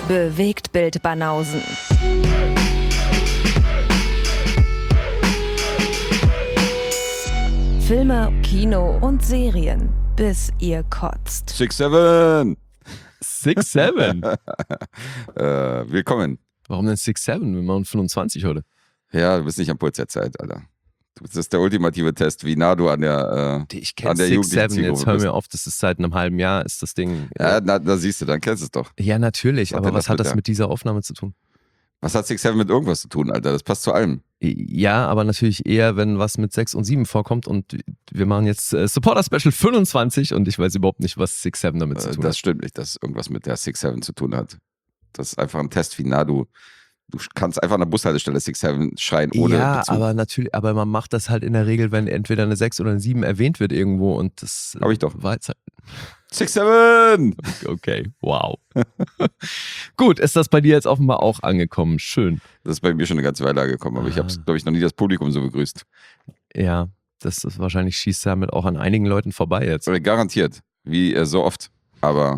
Bewegtbild Banausen. Filme, Kino und Serien, bis ihr kotzt. 6-7! 6-7? Willkommen. Warum denn 6-7? Wir machen 25 heute. Ja, du bist nicht am Puls der Zeit, Alter. Das ist der ultimative Test, wie nah du an der Ich kenne an der 6-7, jetzt hör bist. mir auf, das ist seit einem halben Jahr, ist das Ding. Ja, da siehst du, dann kennst du es doch. Ja, natürlich, Was hat aber denn was das hat mit das der- mit dieser Aufnahme zu tun? Was hat 6-7 mit irgendwas zu tun, Alter? Das passt zu allem. Ja, aber natürlich eher, wenn was mit 6 und 7 vorkommt und wir machen jetzt Supporter Special 25 und ich weiß überhaupt nicht, was 6-7 damit zu tun Das hat. stimmt nicht, dass irgendwas mit der 6-7 zu tun hat. Das ist einfach ein Test, wie nah du kannst einfach an der Bushaltestelle 6-7 schreien, ohne Ja, Bezug. aber natürlich, aber man macht das halt in der Regel, wenn entweder eine 6 oder eine 7 erwähnt wird irgendwo und das Hab ich doch. war jetzt halt 6-7! okay, wow. Gut, ist das bei dir jetzt offenbar auch angekommen? Schön. Das ist bei mir schon eine ganze Weile angekommen, aber ich habe, glaube ich, noch nie das Publikum so begrüßt. Ja, das ist wahrscheinlich schießt damit auch an einigen Leuten vorbei jetzt. Oder garantiert, wie so oft. Aber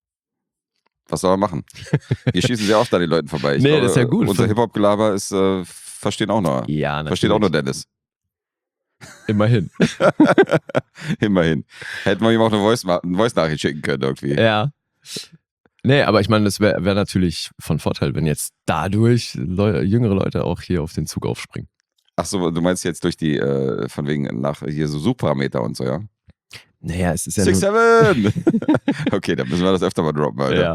was soll man machen? Wir schießen sehr oft an den Leuten vorbei. Ich Nee, glaube, das ist ja gut. Unser Hip-Hop-Gelaber ist, verstehen auch noch. Ja, natürlich. Versteht auch nur Dennis. Immerhin. Immerhin. Hätten wir ihm auch eine Voice-Nachricht schicken können irgendwie. Ja. Nee, aber ich meine, das wäre natürlich von Vorteil, wenn jetzt dadurch jüngere Leute auch hier auf den Zug aufspringen. Ach so, du meinst jetzt durch die, von wegen nach hier so Suchparameter und so, ja? Naja, es ist ja nur, 6-7! Okay, dann müssen wir das öfter mal droppen, Alter.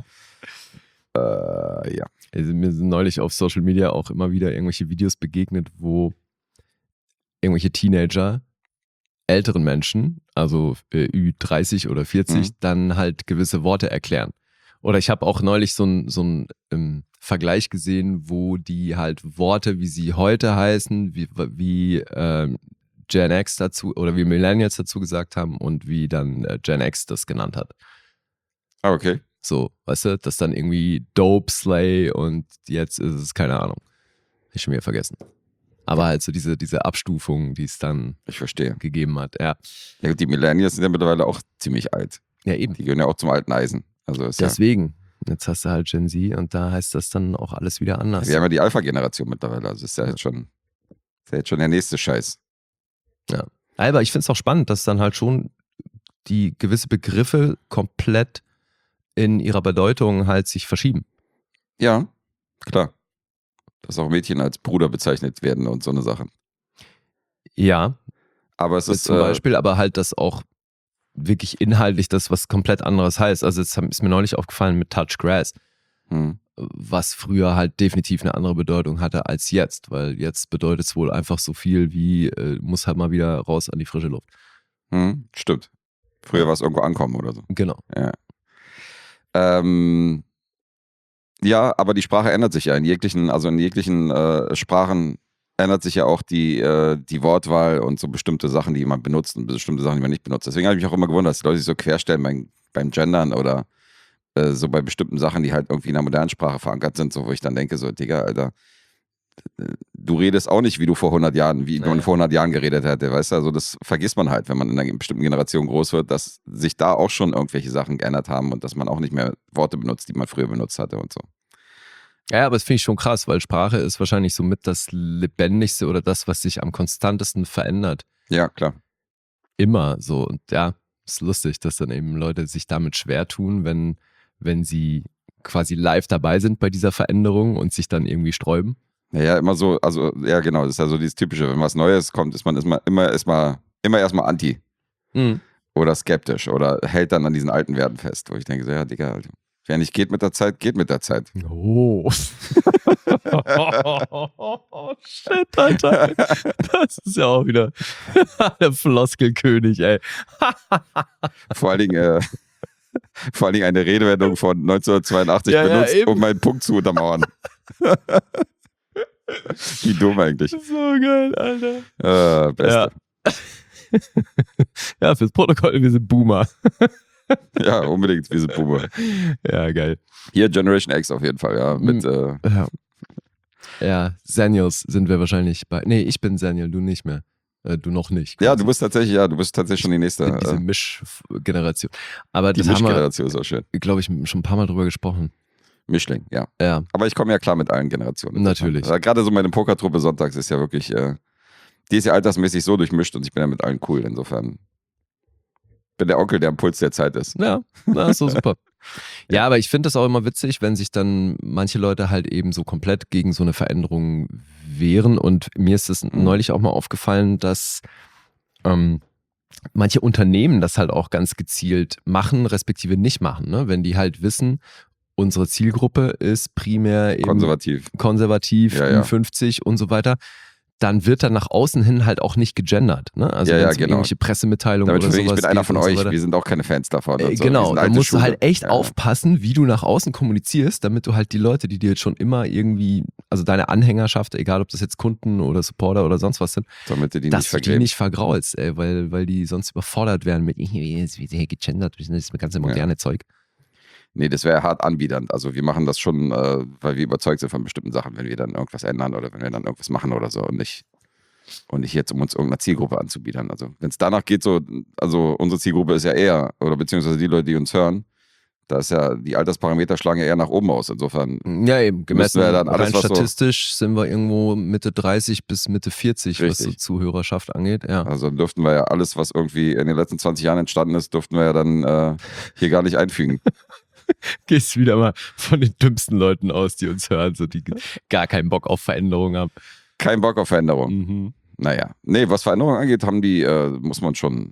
Ja. Also mir sind neulich auf Social Media auch immer wieder irgendwelche Videos begegnet, wo irgendwelche Teenager älteren Menschen, also Ü30 oder 40, dann halt gewisse Worte erklären. Oder ich habe auch neulich so einen Vergleich gesehen, wo die halt Worte, wie sie heute heißen, wie Gen X dazu oder wie Millennials dazu gesagt haben und wie dann Gen X das genannt hat. Ah, okay. So, weißt du, das dann irgendwie Dope, Slay und jetzt ist es, keine Ahnung. Hab ich schon wieder vergessen. Aber halt so diese Abstufung, die es dann Ich verstehe. gegeben hat. Ja, Ja, gut, die Millennials sind ja mittlerweile auch ziemlich alt. ja eben. Die gehören ja auch zum alten Eisen. Also ist ja, Deswegen. Jetzt hast du halt Gen Z und da heißt das dann auch alles wieder anders. wir haben ja die Alpha-Generation mittlerweile. Also ist ja jetzt schon der nächste Scheiß. Aber ich finde es auch spannend, dass dann halt schon die gewisse Begriffe komplett in ihrer Bedeutung halt sich verschieben. Ja, klar. Dass auch Mädchen als Bruder bezeichnet werden und so eine Sache. Ja, Aber es ist zum Beispiel, aber halt das auch wirklich inhaltlich das was komplett anderes heißt. Also es ist mir neulich aufgefallen mit Touch Grass, was früher halt definitiv eine andere Bedeutung hatte als jetzt, weil jetzt bedeutet es wohl einfach so viel wie muss halt mal wieder raus an die frische Luft. Stimmt. Früher war es irgendwo ankommen oder so. Genau. Ja. Ja, aber die Sprache ändert sich ja. In jeglichen Sprachen ändert sich ja auch die Wortwahl und so bestimmte Sachen, die man benutzt und bestimmte Sachen, die man nicht benutzt. Deswegen habe ich mich auch immer gewundert, dass die Leute sich so querstellen beim Gendern oder so bei bestimmten Sachen, die halt irgendwie in der modernen Sprache verankert sind, so wo ich dann denke, so, Digga, Alter, du redest auch nicht, wie man vor 100 Jahren geredet hätte, weißt du? Also das vergisst man halt, wenn man in einer bestimmten Generation groß wird, dass sich da auch schon irgendwelche Sachen geändert haben und dass man auch nicht mehr Worte benutzt, die man früher benutzt hatte und so. Ja, aber das finde ich schon krass, weil Sprache ist wahrscheinlich somit das Lebendigste oder das, was sich am konstantesten verändert. Ja, klar. Immer so. Und ja, ist lustig, dass dann eben Leute sich damit schwer tun, wenn sie quasi live dabei sind bei dieser Veränderung und sich dann irgendwie sträuben. Ja, immer so, also, ja, genau, das ist ja so dieses Typische, wenn was Neues kommt, ist man immer erstmal anti oder skeptisch oder hält dann an diesen alten Werten fest, wo ich denke, so, ja, Digga, Alter, wer nicht geht mit der Zeit, geht mit der Zeit. Oh. Oh, shit, Alter. Das ist ja auch wieder der Floskelkönig, ey. Vor allen Dingen eine Redewendung von 1982 Ja, benutzt, eben. um meinen Punkt zu untermauern. Wie dumm eigentlich. So geil, Alter. Beste. Ja, fürs Protokoll, wir sind Boomer. Ja, unbedingt, wir sind Boomer. Ja, geil. Hier Generation X auf jeden Fall, ja. Mit, Ja, Senials sind wir wahrscheinlich bei. Nee, ich bin Senial, du nicht mehr. Du noch nicht. Ja, du bist tatsächlich schon die nächste. Diese Mischgeneration. Aber Die das haben wir, Mischgeneration ist auch schön. glaube ich, schon ein paar Mal drüber gesprochen. Mischling, ja. Ja, Aber ich komme ja klar mit allen Generationen. natürlich. Gerade so meine Pokertruppe sonntags ist ja wirklich, die ist ja altersmäßig so durchmischt und ich bin ja mit allen cool. Insofern bin der Onkel, der am Puls der Zeit ist. Ja, na, ist so super. Ja, aber ich finde das auch immer witzig, wenn sich dann manche Leute halt eben so komplett gegen so eine Veränderung wehren. Und mir ist es neulich auch mal aufgefallen, dass manche Unternehmen das halt auch ganz gezielt machen, respektive nicht machen. Ne? Wenn die halt wissen, unsere Zielgruppe ist primär eben konservativ, Ja. Ü50 und so weiter, dann wird dann nach außen hin halt auch nicht gegendert. Ne? Also wenn es um irgendwelche Pressemitteilungen Damit oder sowas ich bin einer von geht und euch, so weiter. wir sind auch keine Fans davon. Und so. Genau, da musst du halt echt Ja. aufpassen, wie du nach außen kommunizierst, damit du halt die Leute, die dir jetzt schon immer irgendwie, also deine Anhängerschaft, egal ob das jetzt Kunden oder Supporter oder sonst was sind, damit du die dass nicht du die vergräbst. nicht vergraulst, ey, weil die sonst überfordert werden mit, wie hier gegendert, das ist das ganze moderne Zeug. Nee, das wäre hart anbiedernd. Also wir machen das schon, weil wir überzeugt sind von bestimmten Sachen, wenn wir dann irgendwas ändern oder wenn wir dann irgendwas machen oder so und nicht jetzt, um uns irgendeiner Zielgruppe anzubiedern. Also wenn es danach geht, so, also unsere Zielgruppe ist ja eher, oder beziehungsweise die Leute, die uns hören, da ist ja, die Altersparameter schlagen ja eher nach oben aus. Insofern Ja, eben, gemessen wir dann alles, rein was so- statistisch sind wir irgendwo Mitte 30 bis Mitte 40, was so Richtig. Zuhörerschaft angeht. Ja. Also dürften wir ja alles, was irgendwie in den letzten 20 Jahren entstanden ist, dürften wir ja dann hier gar nicht einfügen. Gehst wieder mal von den dümmsten Leuten aus, die uns hören, so die gar keinen Bock auf Veränderung haben. Kein Bock auf Veränderung. Mhm. Naja, nee, was Veränderungen angeht, haben die, muss man schon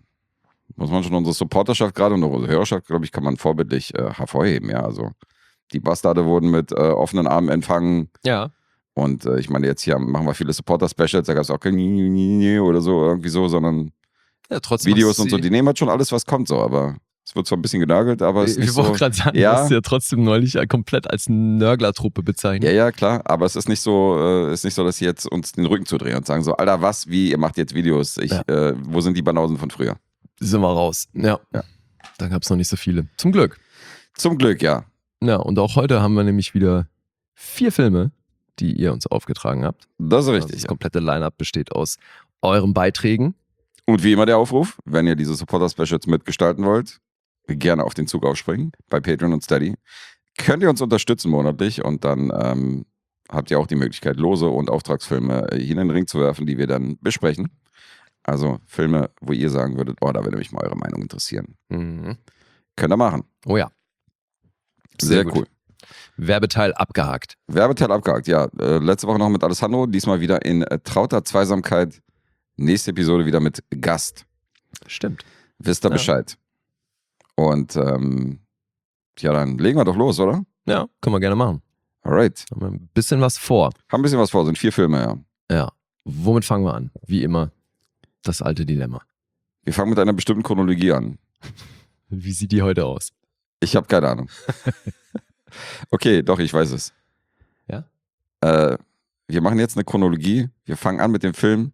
unsere Supporterschaft gerade und unsere Hörerschaft, glaube ich, kann man vorbildlich hervorheben, ja. Also die Bastarde wurden mit offenen Armen empfangen Ja. und ich meine, jetzt hier machen wir viele Supporter-Specials, da gab es auch kein oder so, irgendwie so, sondern Ja, trotzdem Videos hast du und so, die nehmen halt schon alles, was kommt, so, aber es wird zwar ein bisschen genörgelt, aber es ist nicht Ich wollte so. gerade sagen, Ja. du hast ja trotzdem neulich komplett als Nörglertruppe bezeichnet. Ja, klar, aber es ist nicht so, dass sie jetzt uns den Rücken zudrehen und sagen so, Alter, was, wie, ihr macht jetzt Videos, wo sind die Banausen von früher? Sind wir raus. Ja. Da gab es noch nicht so viele. Zum Glück. Zum Glück, ja. Ja, und auch heute haben wir nämlich wieder 4 Filme, die ihr uns aufgetragen habt. Das ist Also richtig. das komplette Line-Up besteht aus euren Beiträgen. Und wie immer der Aufruf, wenn ihr diese Supporter-Specials mitgestalten wollt, gerne auf den Zug aufspringen, bei Patreon und Steady. Könnt ihr uns unterstützen monatlich und dann habt ihr auch die Möglichkeit, Lose und Auftragsfilme hier in den Ring zu werfen, die wir dann besprechen. Also Filme, wo ihr sagen würdet, oh, da würde mich mal eure Meinung interessieren. Mhm. Könnt ihr machen. Oh ja. Sehr gut. cool. Werbeteil abgehakt. Werbeteil abgehakt, ja. Letzte Woche noch mit Alessandro, diesmal wieder in trauter Zweisamkeit. Nächste Episode wieder mit Gast. Stimmt. Wisst ihr Bescheid. Und ja, dann legen wir doch los, oder? Ja, können wir gerne machen. Alright. Haben wir ein bisschen was vor. Haben ein bisschen was vor, sind 4 Filme, ja. Ja. Womit fangen wir an? Wie immer, das alte Dilemma. Wir fangen mit einer bestimmten Chronologie an. Wie sieht die heute aus? Ich habe keine Ahnung. Okay, doch, ich weiß es. Ja? Wir machen jetzt eine Chronologie. Wir fangen an mit dem Film,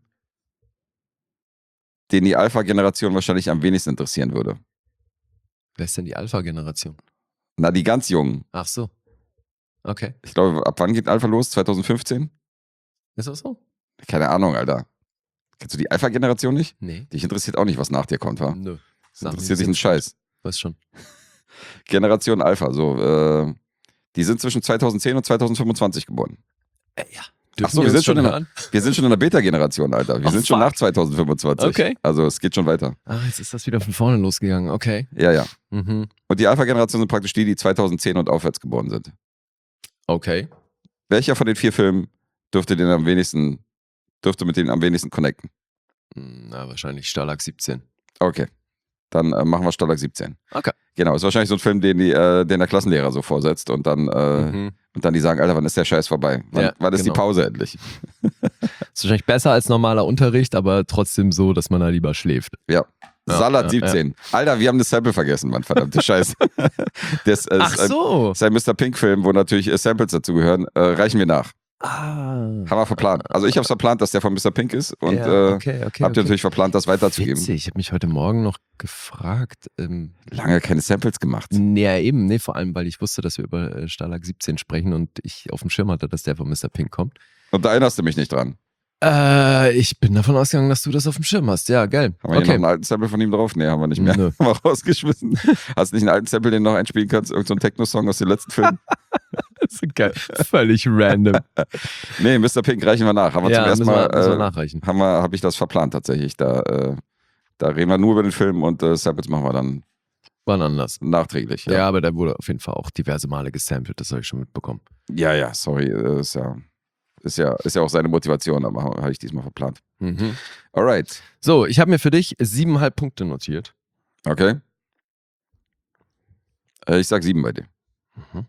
den die Alpha-Generation wahrscheinlich am wenigsten interessieren würde. Wer ist denn die Alpha-Generation? Na, die ganz Jungen. Ach so. Okay. Ich glaube, ab wann geht Alpha los? 2015? Ist das so? Keine Ahnung, Alter. Kennst du die Alpha-Generation nicht? Nee. Dich interessiert auch nicht, was nach dir kommt, wa? Nö. Das interessiert dich ein Scheiß. Weiß schon. Generation Alpha, so, die sind zwischen 2010 und 2025 geboren. Ja. Achso, wir sind schon in der Beta-Generation, Alter. Wir sind schon nach 2025. Okay. Also es geht schon weiter. Ach, jetzt ist das wieder von vorne losgegangen. Okay. Ja, ja. Mhm. Und die Alpha-Generation sind praktisch die 2010 und aufwärts geboren sind. Okay. Welcher von den 4 Filmen dürfte mit denen am wenigsten connecten? Na, wahrscheinlich Stalag 17. Okay. Dann machen wir Stalag 17. Okay. Genau, ist wahrscheinlich so ein Film, den der Klassenlehrer so vorsetzt und dann die sagen, Alter, wann ist der Scheiß vorbei? Wann ist die Pause endlich? Ist wahrscheinlich besser als normaler Unterricht, aber trotzdem so, dass man da lieber schläft. Ja. Ja, Salat ja, 17. Alter, wir haben das Sample vergessen, Mann, verdammte Scheiße. Das Ach so. ist ein Mr. Pink-Film, wo natürlich Samples dazugehören. Reichen wir nach. Ah. Haben wir verplant. Also ich habe es verplant, dass der von Mr. Pink ist und habt ihr natürlich verplant, das weiterzugeben. Witzig, ich habe mich heute Morgen noch gefragt. Lange keine Samples gemacht. Ja, eben, nee, vor allem, weil ich wusste, dass wir über Stalag 17 sprechen und ich auf dem Schirm hatte, dass der von Mr. Pink kommt. Und da erinnerst du mich nicht dran. Ich bin davon ausgegangen, dass du das auf dem Schirm hast. Ja, geil. Haben wir hier noch einen alten Sample von ihm drauf? Nee, haben wir nicht mehr. Nö. Haben wir rausgeschmissen. Hast du nicht einen alten Sample, den du noch einspielen kannst? Irgend so ein Techno-Song aus den letzten Filmen? So geil. Völlig random. Nee, Mr. Pink reichen wir nach. Haben wir Ja, zum ersten müssen wir Mal nachreichen. habe ich das verplant tatsächlich. Da reden wir nur über den Film und Samples machen wir dann Wann anders. nachträglich. Ja, aber da wurde auf jeden Fall auch diverse Male gesampelt, das habe ich schon mitbekommen. Ja, sorry. Ist ja auch seine Motivation, aber habe ich diesmal verplant. Mhm. Alright. So, ich habe mir für dich 7,5 Punkte notiert. Okay. Ich sag 7 bei dir. Mhm.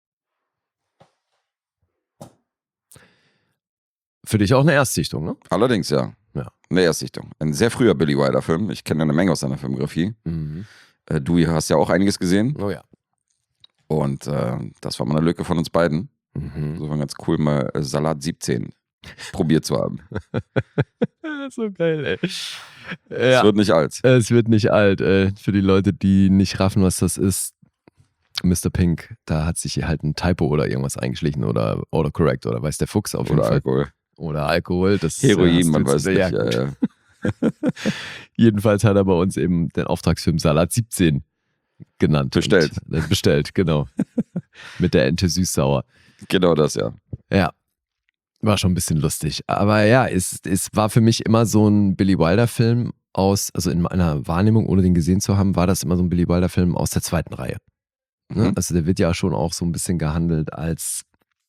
Für dich auch eine Erstsichtung, ne? Allerdings, ja. Ja. Eine Erstsichtung. Ein sehr früher Billy Wilder-Film. Ich kenne ja eine Menge aus seiner Filmografie. Mhm. Du hast ja auch einiges gesehen. Oh ja. Und das war mal eine Lücke von uns beiden. Mhm. Insofern ganz cool, mal Salat 17 probiert zu haben. So geil, ey. Es wird nicht alt. Es wird nicht alt. Für die Leute, die nicht raffen, was das ist, Mr. Pink, da hat sich hier halt ein Typo oder irgendwas eingeschlichen oder Autocorrect oder weiß der Fuchs auf jeden Oder Fall. Alkohol. Oder Alkohol. Das Heroin, man weiß nicht. Ja, Ja. Jedenfalls hat er bei uns eben den Auftragsfilm Salat 17 genannt. Bestellt. Bestellt, genau. Mit der Ente süß-sauer. Genau das, ja. Ja. War schon ein bisschen lustig. Aber ja, es war für mich immer so ein Billy Wilder-Film also in meiner Wahrnehmung, ohne den gesehen zu haben, war das immer so ein Billy Wilder-Film aus der zweiten Reihe. Ne? Mhm. Also der wird ja schon auch so ein bisschen gehandelt als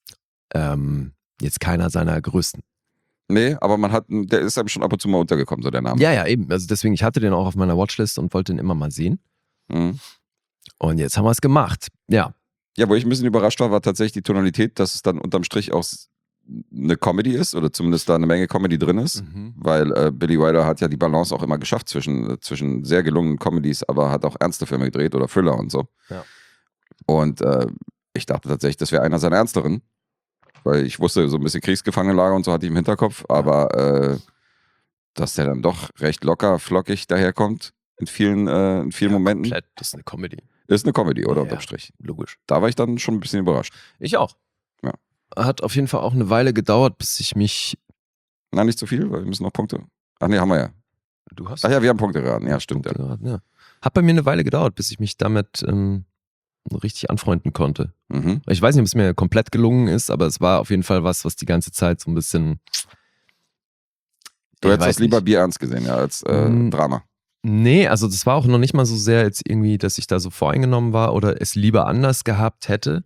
jetzt keiner seiner größten. Nee, aber der ist einem schon ab und zu mal untergekommen, so der Name. Ja, eben. Also deswegen, ich hatte den auch auf meiner Watchlist und wollte den immer mal sehen. Mhm. Und jetzt haben wir es gemacht. Ja. Ja, wo ich ein bisschen überrascht war tatsächlich die Tonalität, dass es dann unterm Strich auch eine Comedy ist oder zumindest da eine Menge Comedy drin ist. Mhm. Weil Billy Wilder hat ja die Balance auch immer geschafft zwischen sehr gelungenen Comedies, aber hat auch ernste Filme gedreht oder Thriller und so. Ja. Und ich dachte tatsächlich, das wäre einer seiner ernsteren. Weil ich wusste, so ein bisschen Kriegsgefangenenlager und so hatte ich im Hinterkopf, aber dass der dann doch recht locker, flockig daherkommt in vielen Momenten. Komplett, das ist eine Comedy. Ist eine Comedy, oder? Ja, Unterm Strich. Logisch. Da war ich dann schon ein bisschen überrascht. Ich auch. Ja. Hat auf jeden Fall auch eine Weile gedauert, bis ich mich. Na, nicht zu viel, weil wir müssen noch Punkte. Ach nee, haben wir ja. Du hast. Ach ja, wir haben Punkte geraten. Ja, stimmt. Punkte Ja. geraten, ja. Hat bei mir eine Weile gedauert, bis ich mich damit richtig anfreunden konnte. Mhm. Ich weiß nicht, ob es mir komplett gelungen ist, aber es war auf jeden Fall was die ganze Zeit so ein bisschen. Du Ich hättest weiß das lieber nicht. bierernst gesehen, ja, als Drama. Nee, also das war auch noch nicht mal so sehr jetzt irgendwie, dass ich da so voreingenommen war oder es lieber anders gehabt hätte.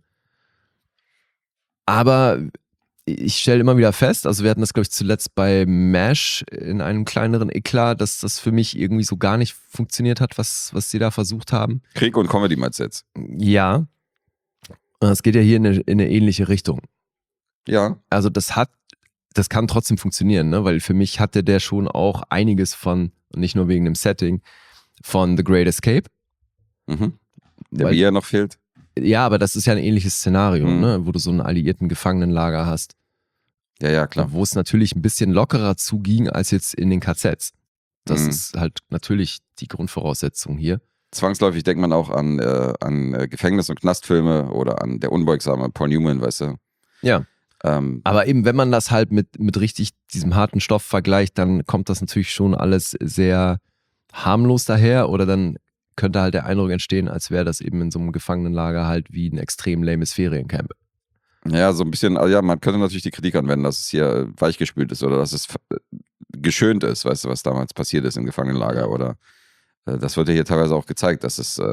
Aber ich stelle immer wieder fest, also wir hatten das, glaube ich, zuletzt bei MASH in einem kleineren Eklat, dass das für mich irgendwie so gar nicht funktioniert hat, was sie da versucht haben. Krieg und Comedy meinst du jetzt? Ja. Und es geht ja hier in eine ähnliche Richtung. Ja. Also das kann trotzdem funktionieren, ne? Weil für mich hatte der schon auch einiges von, und nicht nur wegen dem Setting, von The Great Escape. Mhm. Der Weil- Bier noch fehlt. Ja, aber das ist ja ein ähnliches Szenario, Mhm. ne? Wo du so einen alliierten Gefangenenlager hast, Ja, klar. wo es natürlich ein bisschen lockerer zuging als jetzt in den KZs. Das Mhm. ist halt natürlich die Grundvoraussetzung hier. Zwangsläufig denkt man auch an Gefängnis- und Knastfilme oder an Der Unbeugsame Paul Newman, weißt du. Ja. Aber eben, wenn man das halt mit richtig diesem harten Stoff vergleicht, dann kommt das natürlich schon alles sehr harmlos daher oder dann könnte halt der Eindruck entstehen, als wäre das eben in so einem Gefangenenlager halt wie ein extrem lames Feriencamp. Ja, so ein bisschen, also ja, man könnte natürlich die Kritik anwenden, dass es hier weichgespült ist oder dass es geschönt ist, weißt du, was damals passiert ist im Gefangenenlager oder das wird ja hier teilweise auch gezeigt, dass es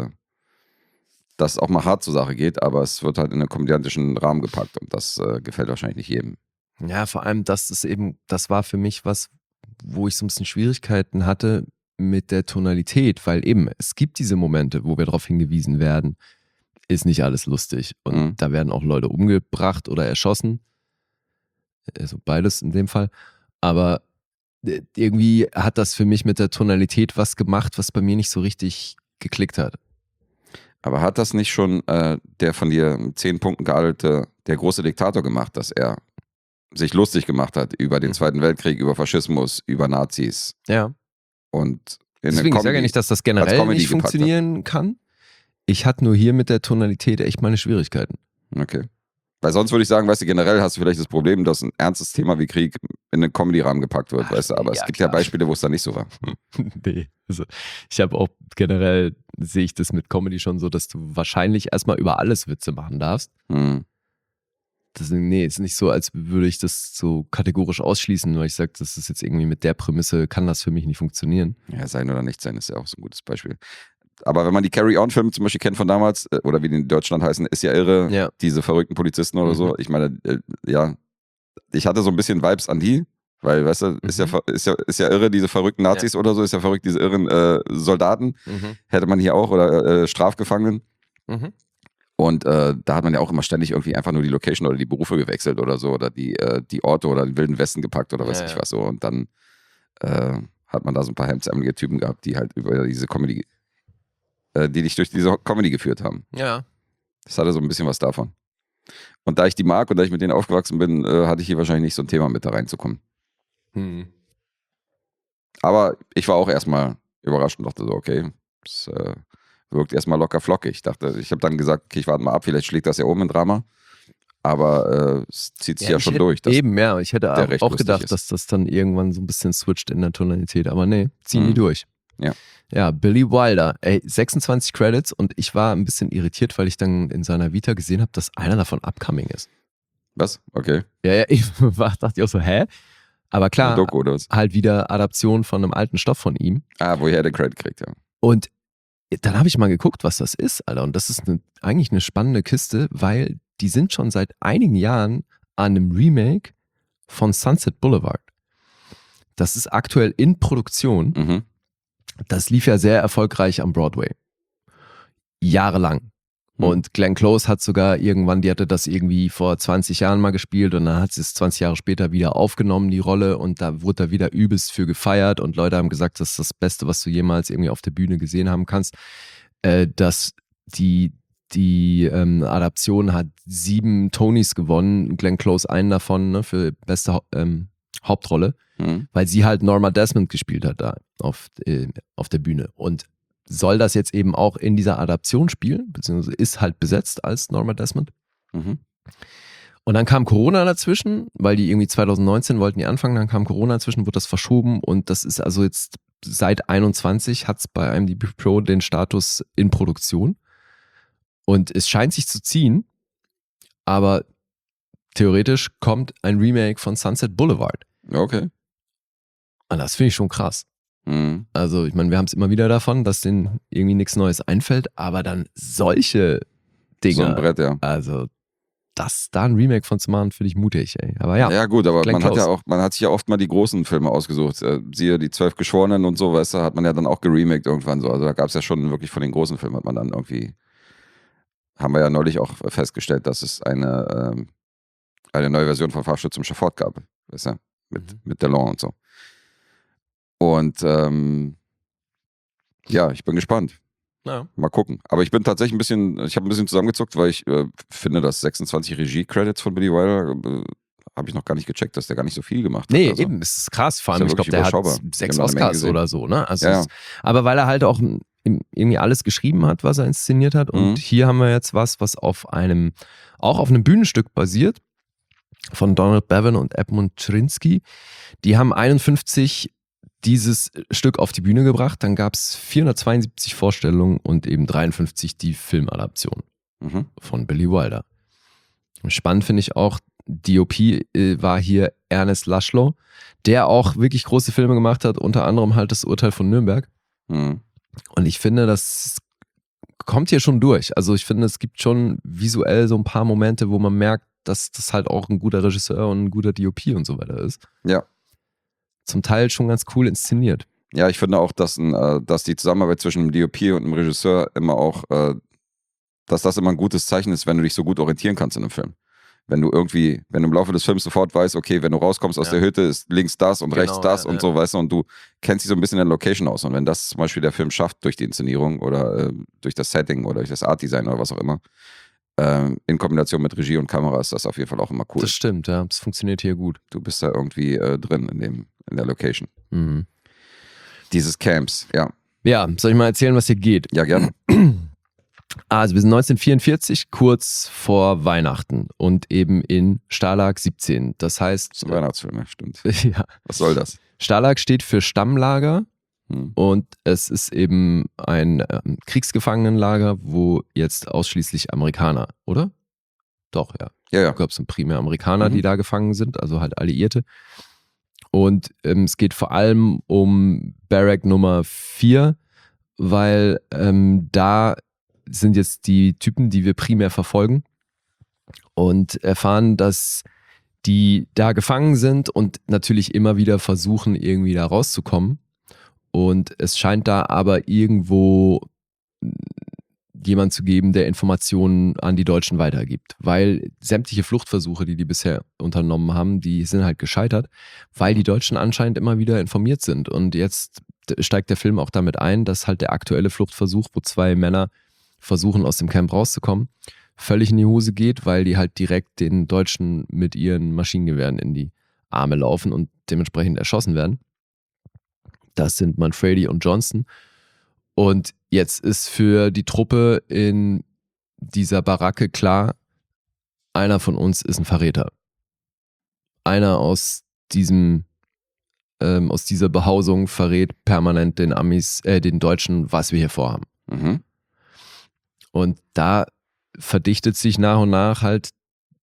auch mal hart zur Sache geht, aber es wird halt in einen komödiantischen Rahmen gepackt und das gefällt wahrscheinlich nicht jedem. Ja, vor allem das war für mich was, wo ich so ein bisschen Schwierigkeiten hatte mit der Tonalität, weil eben, es gibt diese Momente, wo wir darauf hingewiesen werden, ist nicht alles lustig und Mhm. da werden auch Leute umgebracht oder erschossen, also beides in dem Fall, aber irgendwie hat das für mich mit der Tonalität was gemacht, was bei mir nicht so richtig geklickt hat. Aber hat das nicht schon der von dir mit 10 Punkten geadelte, der große Diktator gemacht, dass er sich lustig gemacht hat über den Zweiten Weltkrieg, über Faschismus, über Nazis Ja. und in Deswegen, ich sage ja Comedy- nicht, dass das als generell Comedy nicht gepackt hat. funktionieren kann. Ich hatte nur hier mit der Tonalität echt meine Schwierigkeiten. Okay. Weil sonst würde ich sagen, weißt du, generell hast du vielleicht das Problem, dass ein ernstes Thema wie Krieg in einen Comedy-Rahmen gepackt wird, Ach, weißt du, aber ja, es gibt klar. ja Beispiele, wo es dann nicht so war. Nee, also ich habe auch generell, sehe ich das mit Comedy schon so, dass du wahrscheinlich erstmal über alles Witze machen darfst. Hm. Nee, ist nicht so, als würde ich das so kategorisch ausschließen, weil ich sage, das ist jetzt irgendwie mit der Prämisse, kann das für mich nicht funktionieren. Ja, sein oder nicht sein ist ja auch so ein gutes Beispiel. Aber wenn man die Carry-On-Filme zum Beispiel kennt von damals, oder wie die in Deutschland heißen, ist ja irre, Ja. diese verrückten Polizisten oder so. Ich meine, ja, ich hatte so ein bisschen Vibes an die, weil, weißt du, ist ja irre, diese verrückten Nazis oder so, ist ja verrückt, diese irren Soldaten, hätte man hier auch, oder Strafgefangenen. Und da hat man ja auch immer ständig irgendwie einfach nur die Location oder die Berufe gewechselt oder so, oder die Orte oder den Wilden Westen gepackt oder weiß ich was so. Und dann hat man da so ein paar hemdsärmelige Typen gehabt, die halt über diese Comedy, die dich durch diese Comedy geführt haben. Ja. Das hatte so ein bisschen was davon. Und da ich die mag und da ich mit denen aufgewachsen bin, hatte ich hier wahrscheinlich nicht so ein Thema mit da reinzukommen. Aber ich war auch erstmal überrascht und dachte so, okay, das wirkt erstmal locker flockig. Ich habe dann gesagt, okay, ich warte mal ab, vielleicht schlägt das ja oben im Drama. Aber es zieht sich ja schon durch. Eben, ja. Ich hätte recht auch lustig gedacht, ist. dass das dann irgendwann so ein bisschen switcht in der Tonalität. Aber nee, ziehen die durch. Ja. Ja, Billy Wilder, 26 Credits und ich war ein bisschen irritiert, weil ich dann in seiner Vita gesehen habe, dass einer davon upcoming ist. Was? Okay. Ja, ich dachte ich auch so, hä? Aber klar, Doku oder was? halt wieder Adaption von einem alten Stoff von ihm. Woher er den Credit kriegt, ja. Und dann habe ich mal geguckt, was das ist, Alter. Und das ist eigentlich eine spannende Kiste, weil die sind schon seit einigen Jahren an einem Remake von Sunset Boulevard. Das ist aktuell in Produktion. Das lief ja sehr erfolgreich am Broadway. Jahrelang. Und Glenn Close hat sogar irgendwann, die hatte das irgendwie vor 20 Jahren mal gespielt und dann hat sie es 20 Jahre später wieder aufgenommen, die Rolle, und da wurde da wieder übelst für gefeiert und Leute haben gesagt, das ist das Beste, was du jemals irgendwie auf der Bühne gesehen haben kannst. Dass die Adaption hat 7 Tonys gewonnen, Glenn Close einen davon, ne, für beste Hauptrolle, weil sie halt Norma Desmond gespielt hat da auf der Bühne und soll das jetzt eben auch in dieser Adaption spielen, beziehungsweise ist halt besetzt als Norma Desmond. Und dann kam Corona dazwischen, weil die irgendwie 2019 wollten die anfangen, dann kam Corona dazwischen, wurde das verschoben und das ist also jetzt seit 21 hat es bei IMDb Pro den Status in Produktion und es scheint sich zu ziehen, aber theoretisch kommt ein Remake von Sunset Boulevard. Okay. Und das finde ich schon krass. Also ich meine, wir haben es immer wieder davon, dass denen irgendwie nichts Neues einfällt, aber dann solche Dinger. So ein Brett, ja. Also da ein Remake von zu machen, finde ich mutig, ey. Aber ja. Ja gut, aber Glenn Close. man hat sich ja oft mal die großen Filme ausgesucht. Siehe die 12 Geschworenen und so, weißt du, hat man ja dann auch geremaked irgendwann so. Also da gab es ja schon wirklich von den großen Filmen, hat man dann irgendwie, haben wir ja neulich auch festgestellt, dass es eine neue Version von Fahrstuhl zum Schafott gab, weißt du, mit Delon und so. Und ja, ich bin gespannt. Ja. Mal gucken. Aber ich bin tatsächlich ich habe ein bisschen zusammengezuckt, weil ich finde, dass 26 Regie-Credits von Billy Wilder habe ich noch gar nicht gecheckt, dass der gar nicht so viel gemacht hat. Nee, also, eben, es ist krass. Vor allem, ja ich glaube, der hat überschaubar. 6 Ich hab noch eine Menge Oscars gesehen. oder so, ne? Also Ja. aber weil er halt auch irgendwie alles geschrieben hat, was er inszeniert hat. Und hier haben wir jetzt was auch auf einem Bühnenstück basiert von Donald Bevan und Edmund Chrinsky. Die haben 51 dieses Stück auf die Bühne gebracht. Dann gab es 472 Vorstellungen und eben 53 die Filmadaption von Billy Wilder. Spannend finde ich auch, DOP war hier Ernest Lashlow, der auch wirklich große Filme gemacht hat, unter anderem halt das Urteil von Nürnberg. Und ich finde, das kommt hier schon durch. Also ich finde, es gibt schon visuell so ein paar Momente, wo man merkt, dass das halt auch ein guter Regisseur und ein guter DOP und so weiter ist. Ja. Zum Teil schon ganz cool inszeniert. Ja, ich finde auch, dass die Zusammenarbeit zwischen einem DOP und einem Regisseur immer auch, dass das immer ein gutes Zeichen ist, wenn du dich so gut orientieren kannst in einem Film. Wenn du im Laufe des Films sofort weißt, okay, wenn du rauskommst aus der Hütte, ist links das und rechts das und so, weißt du, und du kennst dich so ein bisschen in der Location aus. Und wenn das zum Beispiel der Film schafft durch die Inszenierung oder durch das Setting oder durch das Artdesign oder was auch immer, in Kombination mit Regie und Kamera ist das auf jeden Fall auch immer cool. Das stimmt, ja. Das funktioniert hier gut. Du bist da irgendwie drin in der Location. Dieses Camps, ja. Ja, soll ich mal erzählen, was hier geht? Ja, gerne. Also wir sind 1944, kurz vor Weihnachten und eben in Stalag 17. Das heißt... Das ist ein Weihnachtsfilm, ja, stimmt. Ja. Was soll das? Stalag steht für Stammlager und es ist eben ein Kriegsgefangenenlager, wo jetzt ausschließlich Amerikaner, oder? Doch, ja. Ja, ja. Ich glaube, es sind primär Amerikaner, die da gefangen sind, also halt Alliierte. Und es geht vor allem um Barrack Nummer 4, weil da sind jetzt die Typen, die wir primär verfolgen und erfahren, dass die da gefangen sind und natürlich immer wieder versuchen, irgendwie da rauszukommen. Und es scheint da aber irgendwo jemand zu geben, der Informationen an die Deutschen weitergibt. Weil sämtliche Fluchtversuche, die bisher unternommen haben, die sind halt gescheitert, weil die Deutschen anscheinend immer wieder informiert sind. Und jetzt steigt der Film auch damit ein, dass halt der aktuelle Fluchtversuch, wo 2 Männer versuchen, aus dem Camp rauszukommen, völlig in die Hose geht, weil die halt direkt den Deutschen mit ihren Maschinengewehren in die Arme laufen und dementsprechend erschossen werden. Das sind Manfredi und Johnson. Und jetzt ist für die Truppe in dieser Baracke klar, einer von uns ist ein Verräter. Einer aus dieser Behausung verrät permanent den Deutschen, was wir hier vorhaben. Mhm. Und da verdichtet sich nach und nach halt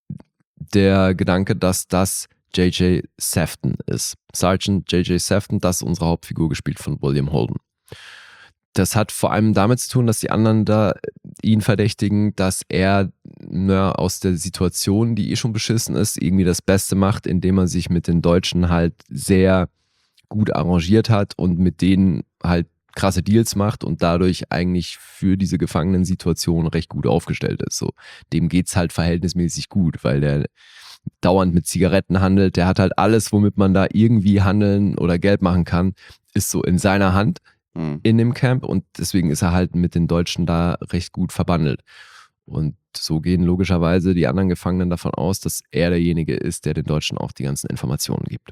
der Gedanke, dass das J.J. Sefton ist. Sergeant J.J. Sefton, das ist unsere Hauptfigur, gespielt von William Holden. Das hat vor allem damit zu tun, dass die anderen da ihn verdächtigen, dass er aus der Situation, die schon beschissen ist, irgendwie das Beste macht, indem er sich mit den Deutschen halt sehr gut arrangiert hat und mit denen halt krasse Deals macht und dadurch eigentlich für diese Gefangenensituation recht gut aufgestellt ist. So, dem geht's halt verhältnismäßig gut, weil der dauernd mit Zigaretten handelt. Der hat halt alles, womit man da irgendwie handeln oder Geld machen kann, ist so in seiner Hand in dem Camp und deswegen ist er halt mit den Deutschen da recht gut verbandelt. Und so gehen logischerweise die anderen Gefangenen davon aus, dass er derjenige ist, der den Deutschen auch die ganzen Informationen gibt.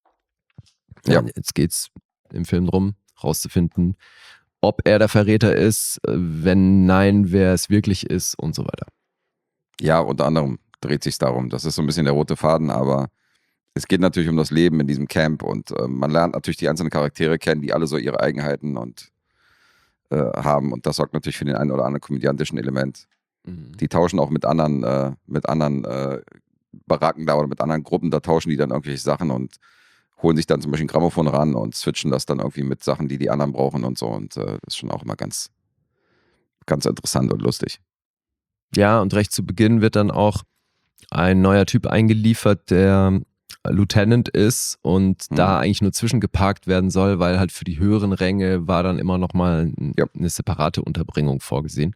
Ja. Jetzt geht's im Film drum, rauszufinden, ob er der Verräter ist, wenn nein, wer es wirklich ist und so weiter. Ja, unter anderem dreht sich darum. Das ist so ein bisschen der rote Faden, aber es geht natürlich um das Leben in diesem Camp und man lernt natürlich die einzelnen Charaktere kennen, die alle so ihre Eigenheiten und haben und das sorgt natürlich für den einen oder anderen komödiantischen Element. Die tauschen auch mit anderen Baracken da oder mit anderen Gruppen, da tauschen die dann irgendwelche Sachen und holen sich dann zum Beispiel ein Grammophon ran und switchen das dann irgendwie mit Sachen, die anderen brauchen und so und das ist schon auch immer ganz, ganz interessant und lustig. Ja, und recht zu Beginn wird dann auch ein neuer Typ eingeliefert, der Lieutenant ist und da eigentlich nur zwischengeparkt werden soll, weil halt für die höheren Ränge war dann immer nochmal eine separate Unterbringung vorgesehen.